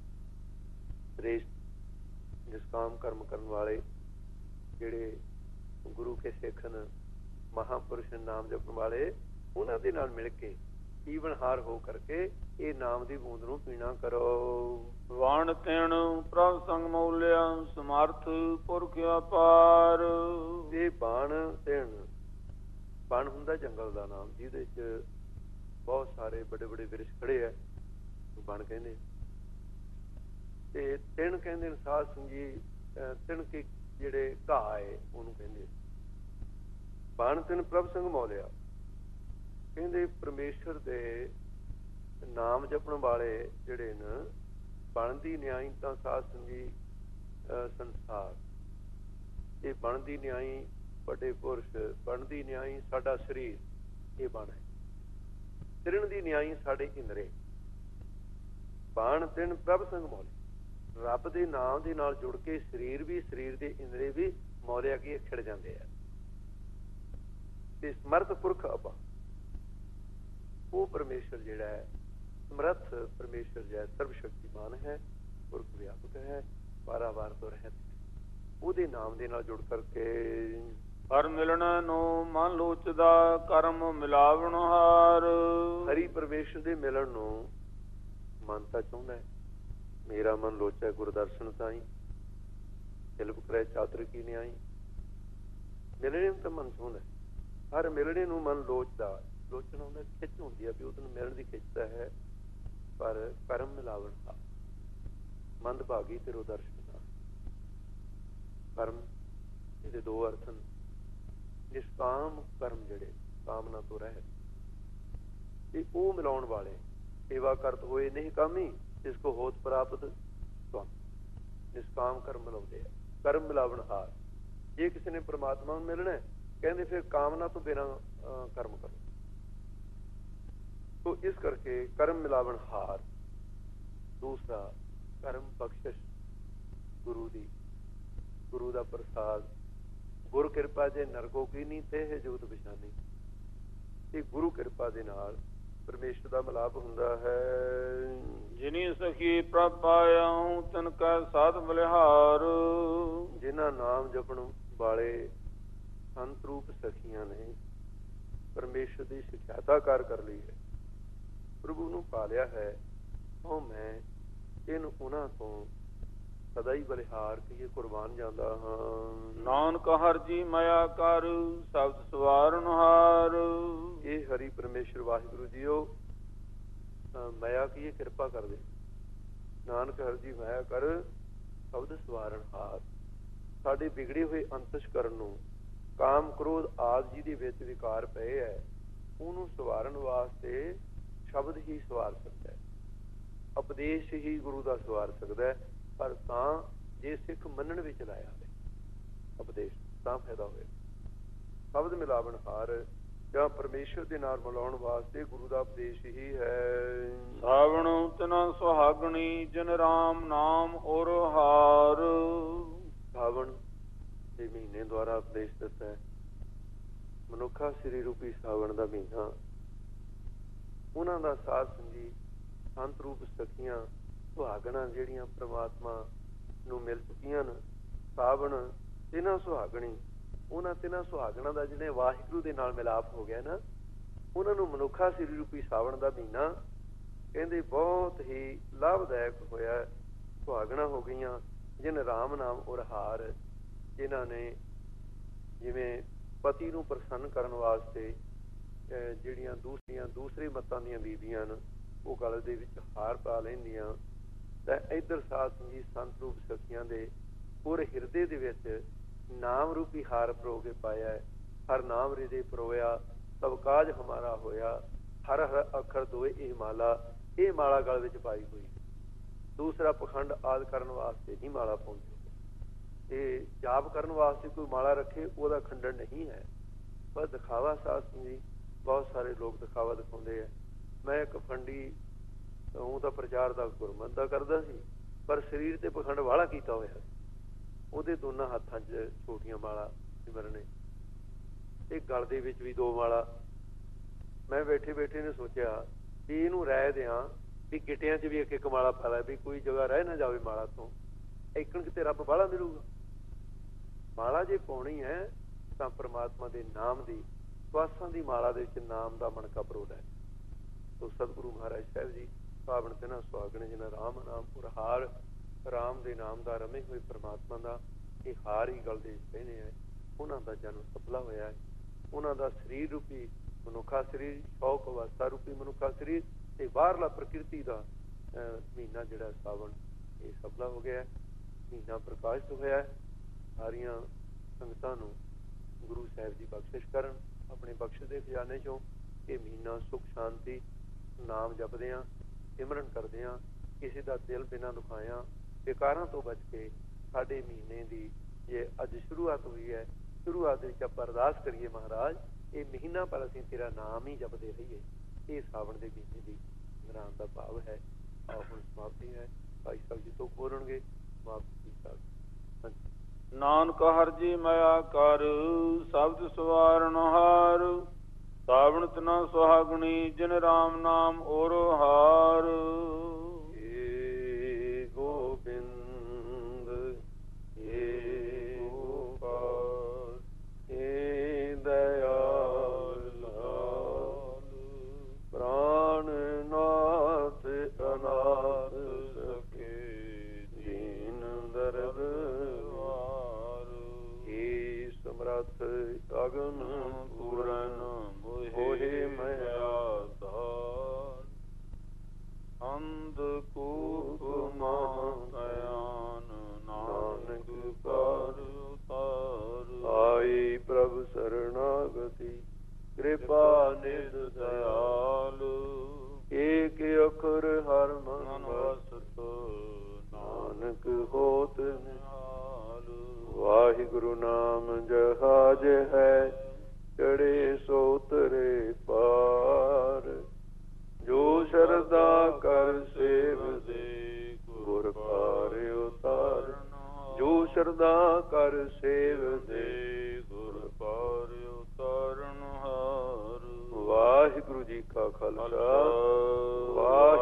ਸ੍ਰੇਸ਼ਟ ਨਿਸ਼ਕਾਮ ਕਰਮ ਕਰਨ ਵਾਲੇ ਜਿਹੜੇ ਗੁਰੂ ਕੇ ਸਿੱਖ ਹਨ, ਮਹਾਂਪੁਰਸ਼ ਨਾਮ ਜਪਣ ਵਾਲੇ, ਉਹਨਾਂ ਦੇ ਨਾਲ ਮਿਲ ਕੇ ਜੀਵਨਹਾਰ ਹੋ ਕਰਕੇ ਇਹ ਨਾਮ ਦੀ ਬੂੰਦ ਨੂੰ ਪੀਣਾ ਕਰੋ। ਵਣ ਤਿਣ ਪ੍ਰਭ ਸੰਗ ਮੌਲਿਆ, ਸਮਰਥ ਪੁਰਖ ਅਪਾਰ। ਇਹ ਬਾਣ ਤਿਣ, ਬਾਣ ਹੁੰਦਾ ਜੰਗਲ ਦਾ ਨਾਮ, ਜਿਹਦੇ ਚ ਬਹੁਤ ਸਾਰੇ ਵੱਡੇ ਵੱਡੇ ਬਿਰਛ ਖੜੇ ਆ, ਬਣ ਕਹਿੰਦੇ। ਤੇ ਤਿਣ ਕਹਿੰਦੇ ਨੇ ਸਾਧ ਸੰਗੀ, ਤਿਣ ਕੇ ਜਿਹੜੇ ਘਾਹ ਹੈ ਉਹਨੂੰ ਕਹਿੰਦੇ। ਬਾਣ ਤਿਣ ਪ੍ਰਭ ਸੰਗ ਮੌਲਿਆ, ਕਹਿੰਦੇ ਪਰਮੇਸ਼ਰ ਦੇ ਨਾਮ ਜਪਣ ਵਾਲੇ ਜਿਹੜੇ ਨੇ, ਬਣਦੀ ਨਿਆਈ ਤਾਂ ਸਾਧ ਸੰਗੀ ਸੰਸਾਰ, ਇਹ ਬਣਦੀ ਨਿਆਈ ਵੱਡੇ ਪੁਰਸ਼, ਬਣਦੀ ਨਿਆਈ ਸਾਡਾ ਸਰੀਰ, ਇਹ ਬਣ ਹੈ। ਤਿਰਣ ਦੀ ਨਿਆਈ ਸਾਡੇ ਇੰਦਰੇ। ਬਾਣ ਤਿਣ ਪ੍ਰਭ ਸੰਗ ਮੌਲਿਆ, ਰੱਬ ਦੇ ਨਾਮ ਦੇ ਨਾਲ ਜੁੜ ਕੇ ਸਰੀਰ ਵੀ, ਸਰੀਰ ਦੇ ਇੰਦਰੇ ਵੀ ਮੌਲਿਆ ਕੀ ਖਿੜ ਜਾਂਦੇ ਆ। ਤੇ ਸਮਰਥ ਪੁਰਖ ਅਪਾ, ਉਹ ਪਰਮੇਸ਼ਰ ਜਿਹੜਾ ਹੈ ਸਮਰੱਥ ਪਰਮੇਸ਼ਰ ਜਿਹੜਾ ਸਰਬ ਸ਼ਕਤੀਮਾਨ ਹੈ, ਪੁਰਖ ਵਿਆਪਕ ਹੈ, ਪਾਰਾਵਾਰ ਤੋਂ ਰਹਿਤ, ਉਹਦੇ ਨਾਮ ਦੇ ਨਾਲ ਜੁੜ ਕਰਕੇ ਹਰ ਮਿਲਣ ਨੂੰ ਮਨ ਲੋਚਦਾ, ਕਰਮ ਮਿਲਾਵਣ ਹਾਰ। ਹਰੀ ਪਰਮੇਸ਼ਰ ਦੇ ਮਿਲਣ ਨੂੰ ਮਨ ਤਾਂ ਚਾਹੁੰਦਾ ਹੈ, ਮੇਰਾ ਮਨ ਲੋਚੈ ਗੁਰਦਰਸ਼ਨ ਸਾਈ, ਕਿਲਬ ਕਰੇ ਚਾਤਰ ਕੀ ਨਿਆਈ। ਮਿਲਣੇ ਨੂੰ ਤਾਂ ਮਨ ਚਾਹੁੰਦਾ, ਹਰ ਮਿਲਣੇ ਨੂੰ ਮਨ ਲੋਚਦਾ, ਲੋਚਣਾ ਹੁੰਦਾ ਖਿੱਚ ਹੁੰਦੀ ਹੈ ਵੀ ਉਹਨੂੰ ਮਿਲਣ ਦੀ ਖਿੱਚਦਾ ਹੈ। ਪਰ ਕਰਮ ਮਿਲਾਵਣ ਦਾ ਮੰਦ ਭਾਗੀ ਤੇਰੋ ਦਰਸ਼ਨ ਦਾ। ਕਰਮ ਇਹਦੇ ਦੋ ਅਰਥ ਹਨ। ਨਿਸ਼ਕਾਮ ਕਰਮ ਜਿਹੜੇ ਕਾਮਨਾ ਤੋਂ ਰਹਿਤ, ਤੇ ਉਹ ਮਿਲਾਉਣ ਵਾਲੇ, ਸੇਵਾ ਕਰਤ ਹੋਏ ਨਹੀਂ ਕਾਮੀ, ਜਿਸ ਕੋ ਹੋਤ ਪ੍ਰਾਪਤ ਸਵਾਮੀ। ਨਿਸ਼ਕਾਮ ਕਰਮ ਮਿਲਾਉਂਦੇ ਆ, ਕਰਮ ਮਿਲਾਵਣ ਹਾਰ। ਜੇ ਕਿਸੇ ਨੇ ਪ੍ਰਮਾਤਮਾ ਨੂੰ ਮਿਲਣਾ, ਕਹਿੰਦੇ ਫਿਰ ਕਾਮਨਾ ਤੋਂ ਬਿਨਾਂ ਕਰਮ ਕਰੋ। ਤੋ ਇਸ ਕਰਕੇ ਕਰਮ ਮਿਲਾਵਣ ਹਾਰ। ਦੂਸਰਾ ਕਰਮ ਬਖਸ਼ਿਸ਼, ਗੁਰੂ ਦੀ, ਗੁਰੂ ਦਾ ਪ੍ਰਸਾਦ। ਗੁਰ ਕਿਰਪਾ ਜੇ ਨਰਗੋ ਕੀਨੀ ਤੇ ਜੋਤ ਬਿਸ਼ਾਨੀ। ਇਹ ਗੁਰੂ ਕਿਰਪਾ ਦੇ ਨਾਲ ਪਰਮੇਸ਼ਰ ਦਾ ਮਿਲਾਪ ਹੁੰਦਾ ਹੈ। ਜਿਨੀ ਸਖੀ ਪ੍ਰਭ ਪਾਇਆ, ਤਨ ਕੈ ਸਾਧ ਬਲਿਹਾਰ। ਜਿਨ੍ਹਾਂ ਨਾਮ ਜਪਣ ਵਾਲੇ ਸੰਤ ਰੂਪ ਸਖੀਆਂ ਨੇ ਪਰਮੇਸ਼ਰ ਦੀ ਸਿਖਿਆਤਾਕਾਰ ਕਰ ਲਈ ਹੈ, ਪ੍ਰਭੂ ਨੂੰ ਪਾ ਲਿਆ ਹੈ, ਉਹ ਮੈਂ ਇਹਨੂੰ ਉਹਨਾਂ ਤੋਂ ਸਦਾ ਹੀ ਬਲਿਹਾਰ ਕਹੀਏ ਕੁਰਬਾਨ ਜਾਂਦਾ ਹਾਂ। ਨਾਨਕ ਹਰਿ ਜੀ ਮਾਇਆ ਕਰ, ਸ਼ਬਦ ਸਵਾਰਨ ਹਾਰ। ਇਹ ਹਰੀ ਪਰਮੇਸ਼ਰ ਵਾਹਿਗੁਰੂ ਜੀਓ ਮਾਇਆ ਕਹੀਏ ਕਿਰਪਾ ਕਰਦੇ। ਨਾਨਕ ਹਰਿ ਜੀ ਮਾਇਆ ਕਰ, ਸ਼ਬਦ ਸਵਾਰਨ ਹਾਰ। ਸਾਡੇ ਵਿਗੜੇ ਹੋਏ ਅੰਤਸ਼ਕਰਨ ਨੂੰ, ਕਾਮ ਕ੍ਰੋਧ ਆਦਿ ਜੀ ਦੇ ਵਿੱਚ ਵਿਕਾਰ ਪਏ ਹੈ, ਉਹਨੂੰ ਸਵਾਰਨ ਵਾਸਤੇ ਸ਼ਬਦ ਹੀ ਸਵਾਰ ਸਕਦਾ ਹੈ, ਉਪਦੇਸ਼ ਹੀ ਗੁਰੂ ਦਾ ਸਵਾਰ ਸਕਦਾ ਹੈ। ਪਰ ਤਾਂ ਜੇ ਸਿੱਖ ਮੰਨਣ ਵਿੱਚ ਲਾਇਆ ਹੋਵੇ ਉਪਦੇਸ਼, ਤਾਂ ਫਾਇਦਾ ਹੋਵੇ। ਸ਼ਬਦ ਮਿਲਾਵਣ ਹਾਰ ਜਾਂ ਪਰਮੇਸ਼ਰ ਦੇ ਨਾਲ ਮਿਲਾਉਣ ਵਾਸਤੇ ਗੁਰੂ ਦਾ ਉਪਦੇਸ਼ ਹੀ ਹੈ। ਸਾਵਣ ਤਨਾ ਸੁਹਾਗਣੀ, ਜਨ ਰਾਮ ਨਾਮ ਔਰ ਹਾਰ। ਸਾਵਣ ਦੇ ਮਹੀਨੇ ਦੁਆਰਾ ਉਪਦੇਸ਼ ਦਿੱਤਾ ਹੈ। ਮਨੁੱਖਾ ਸ੍ਰੀ ਰੂਪੀ ਸਾਵਣ ਦਾ ਮਹੀਨਾ, ਉਹਨਾਂ ਦਾ ਸਾਧ ਸੰਗੀ ਸੰਤ ਰੂਪ ਸਖੀਆਂ ਸੁਹਾਗਣਾ ਜਿਹੜੀਆਂ ਪ੍ਰਮਾਤਮਾ ਨੂੰ ਮਿਲ ਚੁੱਕੀਆਂ ਨੇ। ਸਾਵਣ ਤਿੰਨਾਂ ਸੁਹਾਗਣੀ, ਉਹਨਾਂ ਤਿੰਨਾਂ ਸੁਹਾਗਣਾ ਦਾ ਜਿਹਨੇ ਵਾਹਿਗੁਰੂ ਦੇ ਨਾਲ ਮਿਲਾਪ ਹੋ ਗਿਆ ਨਾ, ਉਹਨਾਂ ਨੂੰ ਮਨੁੱਖਾ ਸ੍ਰੀ ਰੂਪੀ ਸਾਵਣ ਦਾ ਮਹੀਨਾ ਕਹਿੰਦੇ ਬਹੁਤ ਹੀ ਲਾਭਦਾਇਕ ਹੋਇਆ। ਸੁਹਾਗਣਾ ਹੋ ਗਈਆਂ ਜਿਨ ਰਾਮ ਨਾਮ ਔਰ ਹਾਰ, ਜਿਨ੍ਹਾਂ ਨੇ ਜਿਵੇਂ ਪਤੀ ਨੂੰ ਪ੍ਰਸੰਨ ਕਰਨ ਵਾਸਤੇ ਜਿਹੜੀਆਂ ਦੂਸਰੇ ਮਤਾਂ ਦੀਆਂ ਬੀਬੀਆਂ ਨੇ, ਉਹ ਗਲ ਦੇ ਵਿੱਚ ਹਾਰ ਪਾ ਲੈਂਦੀਆਂ। ਤਾਂ ਇੱਧਰ ਸਾਧ ਸੰਗੀ ਸੰਤ ਰੂਪ ਸਖੀਆਂ ਦੇ ਪੂਰੇ ਹਿਰਦੇ ਦੇ ਵਿੱਚ ਨਾਮ ਰੂਪੀ ਹਾਰ ਪਰੋ ਕੇ ਪਾਇਆ ਹੈ। ਹਰ ਨਾਮ ਹਿਰਦੇ ਪਰੋਇਆ, ਤਬ ਕਾਜ ਹਮਾਰਾ ਹੋਇਆ। ਹਰ ਹਰ ਅੱਖਰ ਦੋਏ ਇਹ ਮਾਲਾ, ਇਹ ਮਾਲਾ ਗਲ ਵਿੱਚ ਪਾਈ ਹੋਈ। ਦੂਸਰਾ ਪਖੰਡ ਆਦਿ ਕਰਨ ਵਾਸਤੇ ਨਹੀਂ ਮਾਲਾ ਪਾਉਂਦੇ। ਇਹ ਜਾਪ ਕਰਨ ਵਾਸਤੇ ਕੋਈ ਮਾਲਾ ਰੱਖੇ ਉਹਦਾ ਖੰਡਨ ਨਹੀਂ ਹੈ, ਬਸ ਦਿਖਾਵਾ। ਸਾਧ ਸੰਗਤ ਜੀ ਬਹੁਤ ਸਾਰੇ ਲੋਕ ਦਿਖਾਵਾ ਦਿਖਾਉਂਦੇ ਆ। ਮੈਂ ਇੱਕ ਫੰਡੀ ਉਹ ਤਾਂ ਪ੍ਰਚਾਰ ਦਾ ਗੁਰਮਤਿ ਦਾ ਕਰਦਾ ਸੀ, ਪਰ ਸਰੀਰ ਤੇ ਪਖੰਡ ਵਾਲਾ ਕੀਤਾ ਹੋਇਆ ਸੀ। ਉਹਦੇ ਦੋਨਾਂ ਹੱਥਾਂ 'ਚ ਛੋਟੀਆਂ ਮਾਲਾ ਸਿਮਰਨੇ, ਤੇ ਗਲ ਦੇ ਵਿੱਚ ਵੀ 2 ਮਾਲਾ। ਮੈਂ ਬੈਠੇ ਬੈਠੇ ਨੇ ਸੋਚਿਆ ਵੀ ਇਹਨੂੰ ਰਾਏ ਦਿਆਂ ਵੀ ਗਿੱਟਿਆਂ 'ਚ ਵੀ ਇੱਕ ਇੱਕ ਮਾਲਾ ਪਾ ਲੈ, ਵੀ ਕੋਈ ਜਗ੍ਹਾ ਰਹਿ ਨਾ ਜਾਵੇ ਮਾਲਾ ਤੋਂ। ਇੱਕਣ ਕਿਤੇ ਰੱਬ ਬਾਹਲਾ ਮਿਲੂਗਾ। ਮਾਲਾ ਜੇ ਪਾਉਣੀ ਹੈ ਤਾਂ ਪ੍ਰਮਾਤਮਾ ਦੇ ਨਾਮ ਦੀ, ਸਵਾਸਾਂ ਦੀ ਮਾਲਾ ਦੇ ਵਿੱਚ ਨਾਮ ਦਾ ਮਣਕਾ ਪਰੋੜਾ ਹੈ। ਸੋ ਸਤਿਗੁਰੂ ਮਹਾਰਾਜ ਸਾਹਿਬ ਜੀ ਪਾਵਨ ਤਿਨਾਂ ਸੁਹਾਗਣ ਜਿਨ੍ਹਾਂ ਰਾਮ ਨਾਮ ਪੁਰਹਾਰ, ਰਾਮ ਦੇ ਨਾਮ ਦਾ ਰਮੇ ਹੋਏ ਪ੍ਰਮਾਤਮਾ ਦਾ ਇਹ ਹਾਰ ਹੀ ਗਲ ਦੇ ਪਹਿਨੇ ਹੈ, ਉਹਨਾਂ ਦਾ ਜਨਮ ਸਫਲਾ ਹੋਇਆ ਹੈ। ਉਹਨਾਂ ਦਾ ਸਰੀਰ ਰੂਪੀ ਮਨੁੱਖਾ ਸਰੀਰ, ਸ਼ੌਕ ਅਵਸਥਾ ਰੂਪੀ ਮਨੁੱਖਾ ਸਰੀਰ, ਤੇ ਬਾਹਰਲਾ ਪ੍ਰਕਿਰਤੀ ਦਾ ਮਹੀਨਾ ਜਿਹੜਾ ਸਾਵਣ, ਇਹ ਸਫਲਾ ਹੋ ਗਿਆ। ਮਹੀਨਾ ਪ੍ਰਕਾਸ਼ਿਤ ਹੋਇਆ। ਸਾਰੀਆਂ ਸੰਗਤਾਂ ਨੂੰ ਗੁਰੂ ਸਾਹਿਬ ਜੀ ਬਖਸ਼ਿਸ਼ ਕਰਨ ਆਪਣੇ ਬਖਸ਼ ਦੇ ਖਜ਼ਾਨੇ ਚੋਂ। ਇਹ ਮਹੀਨਾ ਸੁਖ ਸ਼ਾਂਤੀ, ਨਾਮ ਜਪਦਿਆਂ, ਸਿਮਰਨ ਕਰਦਿਆਂ, ਕਿਸੇ ਦਾ ਦਿਲ ਬਿਨਾਂ ਦੁਖਾਇਆਂ, ਵਿਕਾਰਾਂ ਤੋਂ ਬਚ ਕੇ ਸਾਡੇ ਮਹੀਨੇ ਦੀ ਜੇ ਅੱਜ ਸ਼ੁਰੂਆਤ ਹੋਈ ਹੈ, ਸ਼ੁਰੂਆਤ ਵਿੱਚ ਆਪਾਂ ਅਰਦਾਸ ਕਰੀਏ, ਮਹਾਰਾਜ ਇਹ ਮਹੀਨਾ ਪਰ ਅਸੀਂ ਤੇਰਾ ਨਾਮ ਹੀ ਜਪਦੇ ਰਹੀਏ। ਇਹ ਸਾਵਣ ਦੇ ਮਹੀਨੇ ਦੀ ਸੰਗਰਾਂਦ ਦਾ ਭਾਵ ਹੈ। ਆਹ ਹੁਣ ਸਮਾਪਤੀ ਹੈ। ਭਾਈ ਸਾਹਿਬ ਜੀ ਤੋਂ ਬੋਲਣਗੇ ਸਮਾਪਤੀ ਸਾਹਿਬ। ਨਾਨਕ ਹਰਿ ਜੀ ਮਾਇਆ ਕਰ, ਸ਼ਬਦ ਸਵਾਰਨ ਹਾਰ। ਸਾਵਣ ਤਿਨਾ ਸੁਹਾਗਣੀ, ਜਿਨ ਰਾਮ ਨਾਮ ਔਰ ਹਾਰ। ਏ ਗੋਬਿੰਦ ਏ ਗੋਪਾਲ ਏ ਦਇਆਲ ਲਾਲ, ਪ੍ਰਾਣ ਨਾਥ ਅਨਾਥ ਸਖੇ, ਦੀਨ ਦਰਦ ਵਾਰ। ਏ ਸਮਰੱਥ ਅਗਨ ਪੂਰਨ, ਹੋਏ ਮਇਆ ਧਾਰ। ਅੰਧ ਕੂਪ ਮਹ ਗਿਆਨ, ਨਾਨਕ ਕਰ ਉਤਾਰ। ਆਈ ਪ੍ਰਭ ਸਰਣਾਗਤੀ, ਕਿਰਪਾ ਨਿਧ ਦਇਆਲ। ਏਕ ਅਖਰ ਹਰ ਮਨ ਵਸਤ, ਨਾਨਕ ਹੋਤ ਨਿਹਾਲ। ਵਾਹਿਗੁਰੂ ਨਾਮ ਜਹਾਜ ਹੈ, ਚੜੇ ਸੋ ਉਤਰੇ ਪਾਰ। ਜੋ ਸ਼ਰਧਾ ਕਰ ਸੇਵਦੇ, ਗੁਰ ਪਾਰ ਉਤਾਰਨ। ਜੋ ਸ਼ਰਧਾ ਕਰ ਸੇਵਦੇ, ਗੁਰ ਪਾਰ ਉਤਾਰਨ ਹਾਰ। ਵਾਹਿਗੁਰੂ ਜੀ ਕਾ ਖਾਲਸਾ, ਵਾਹਿਗੁਰੂ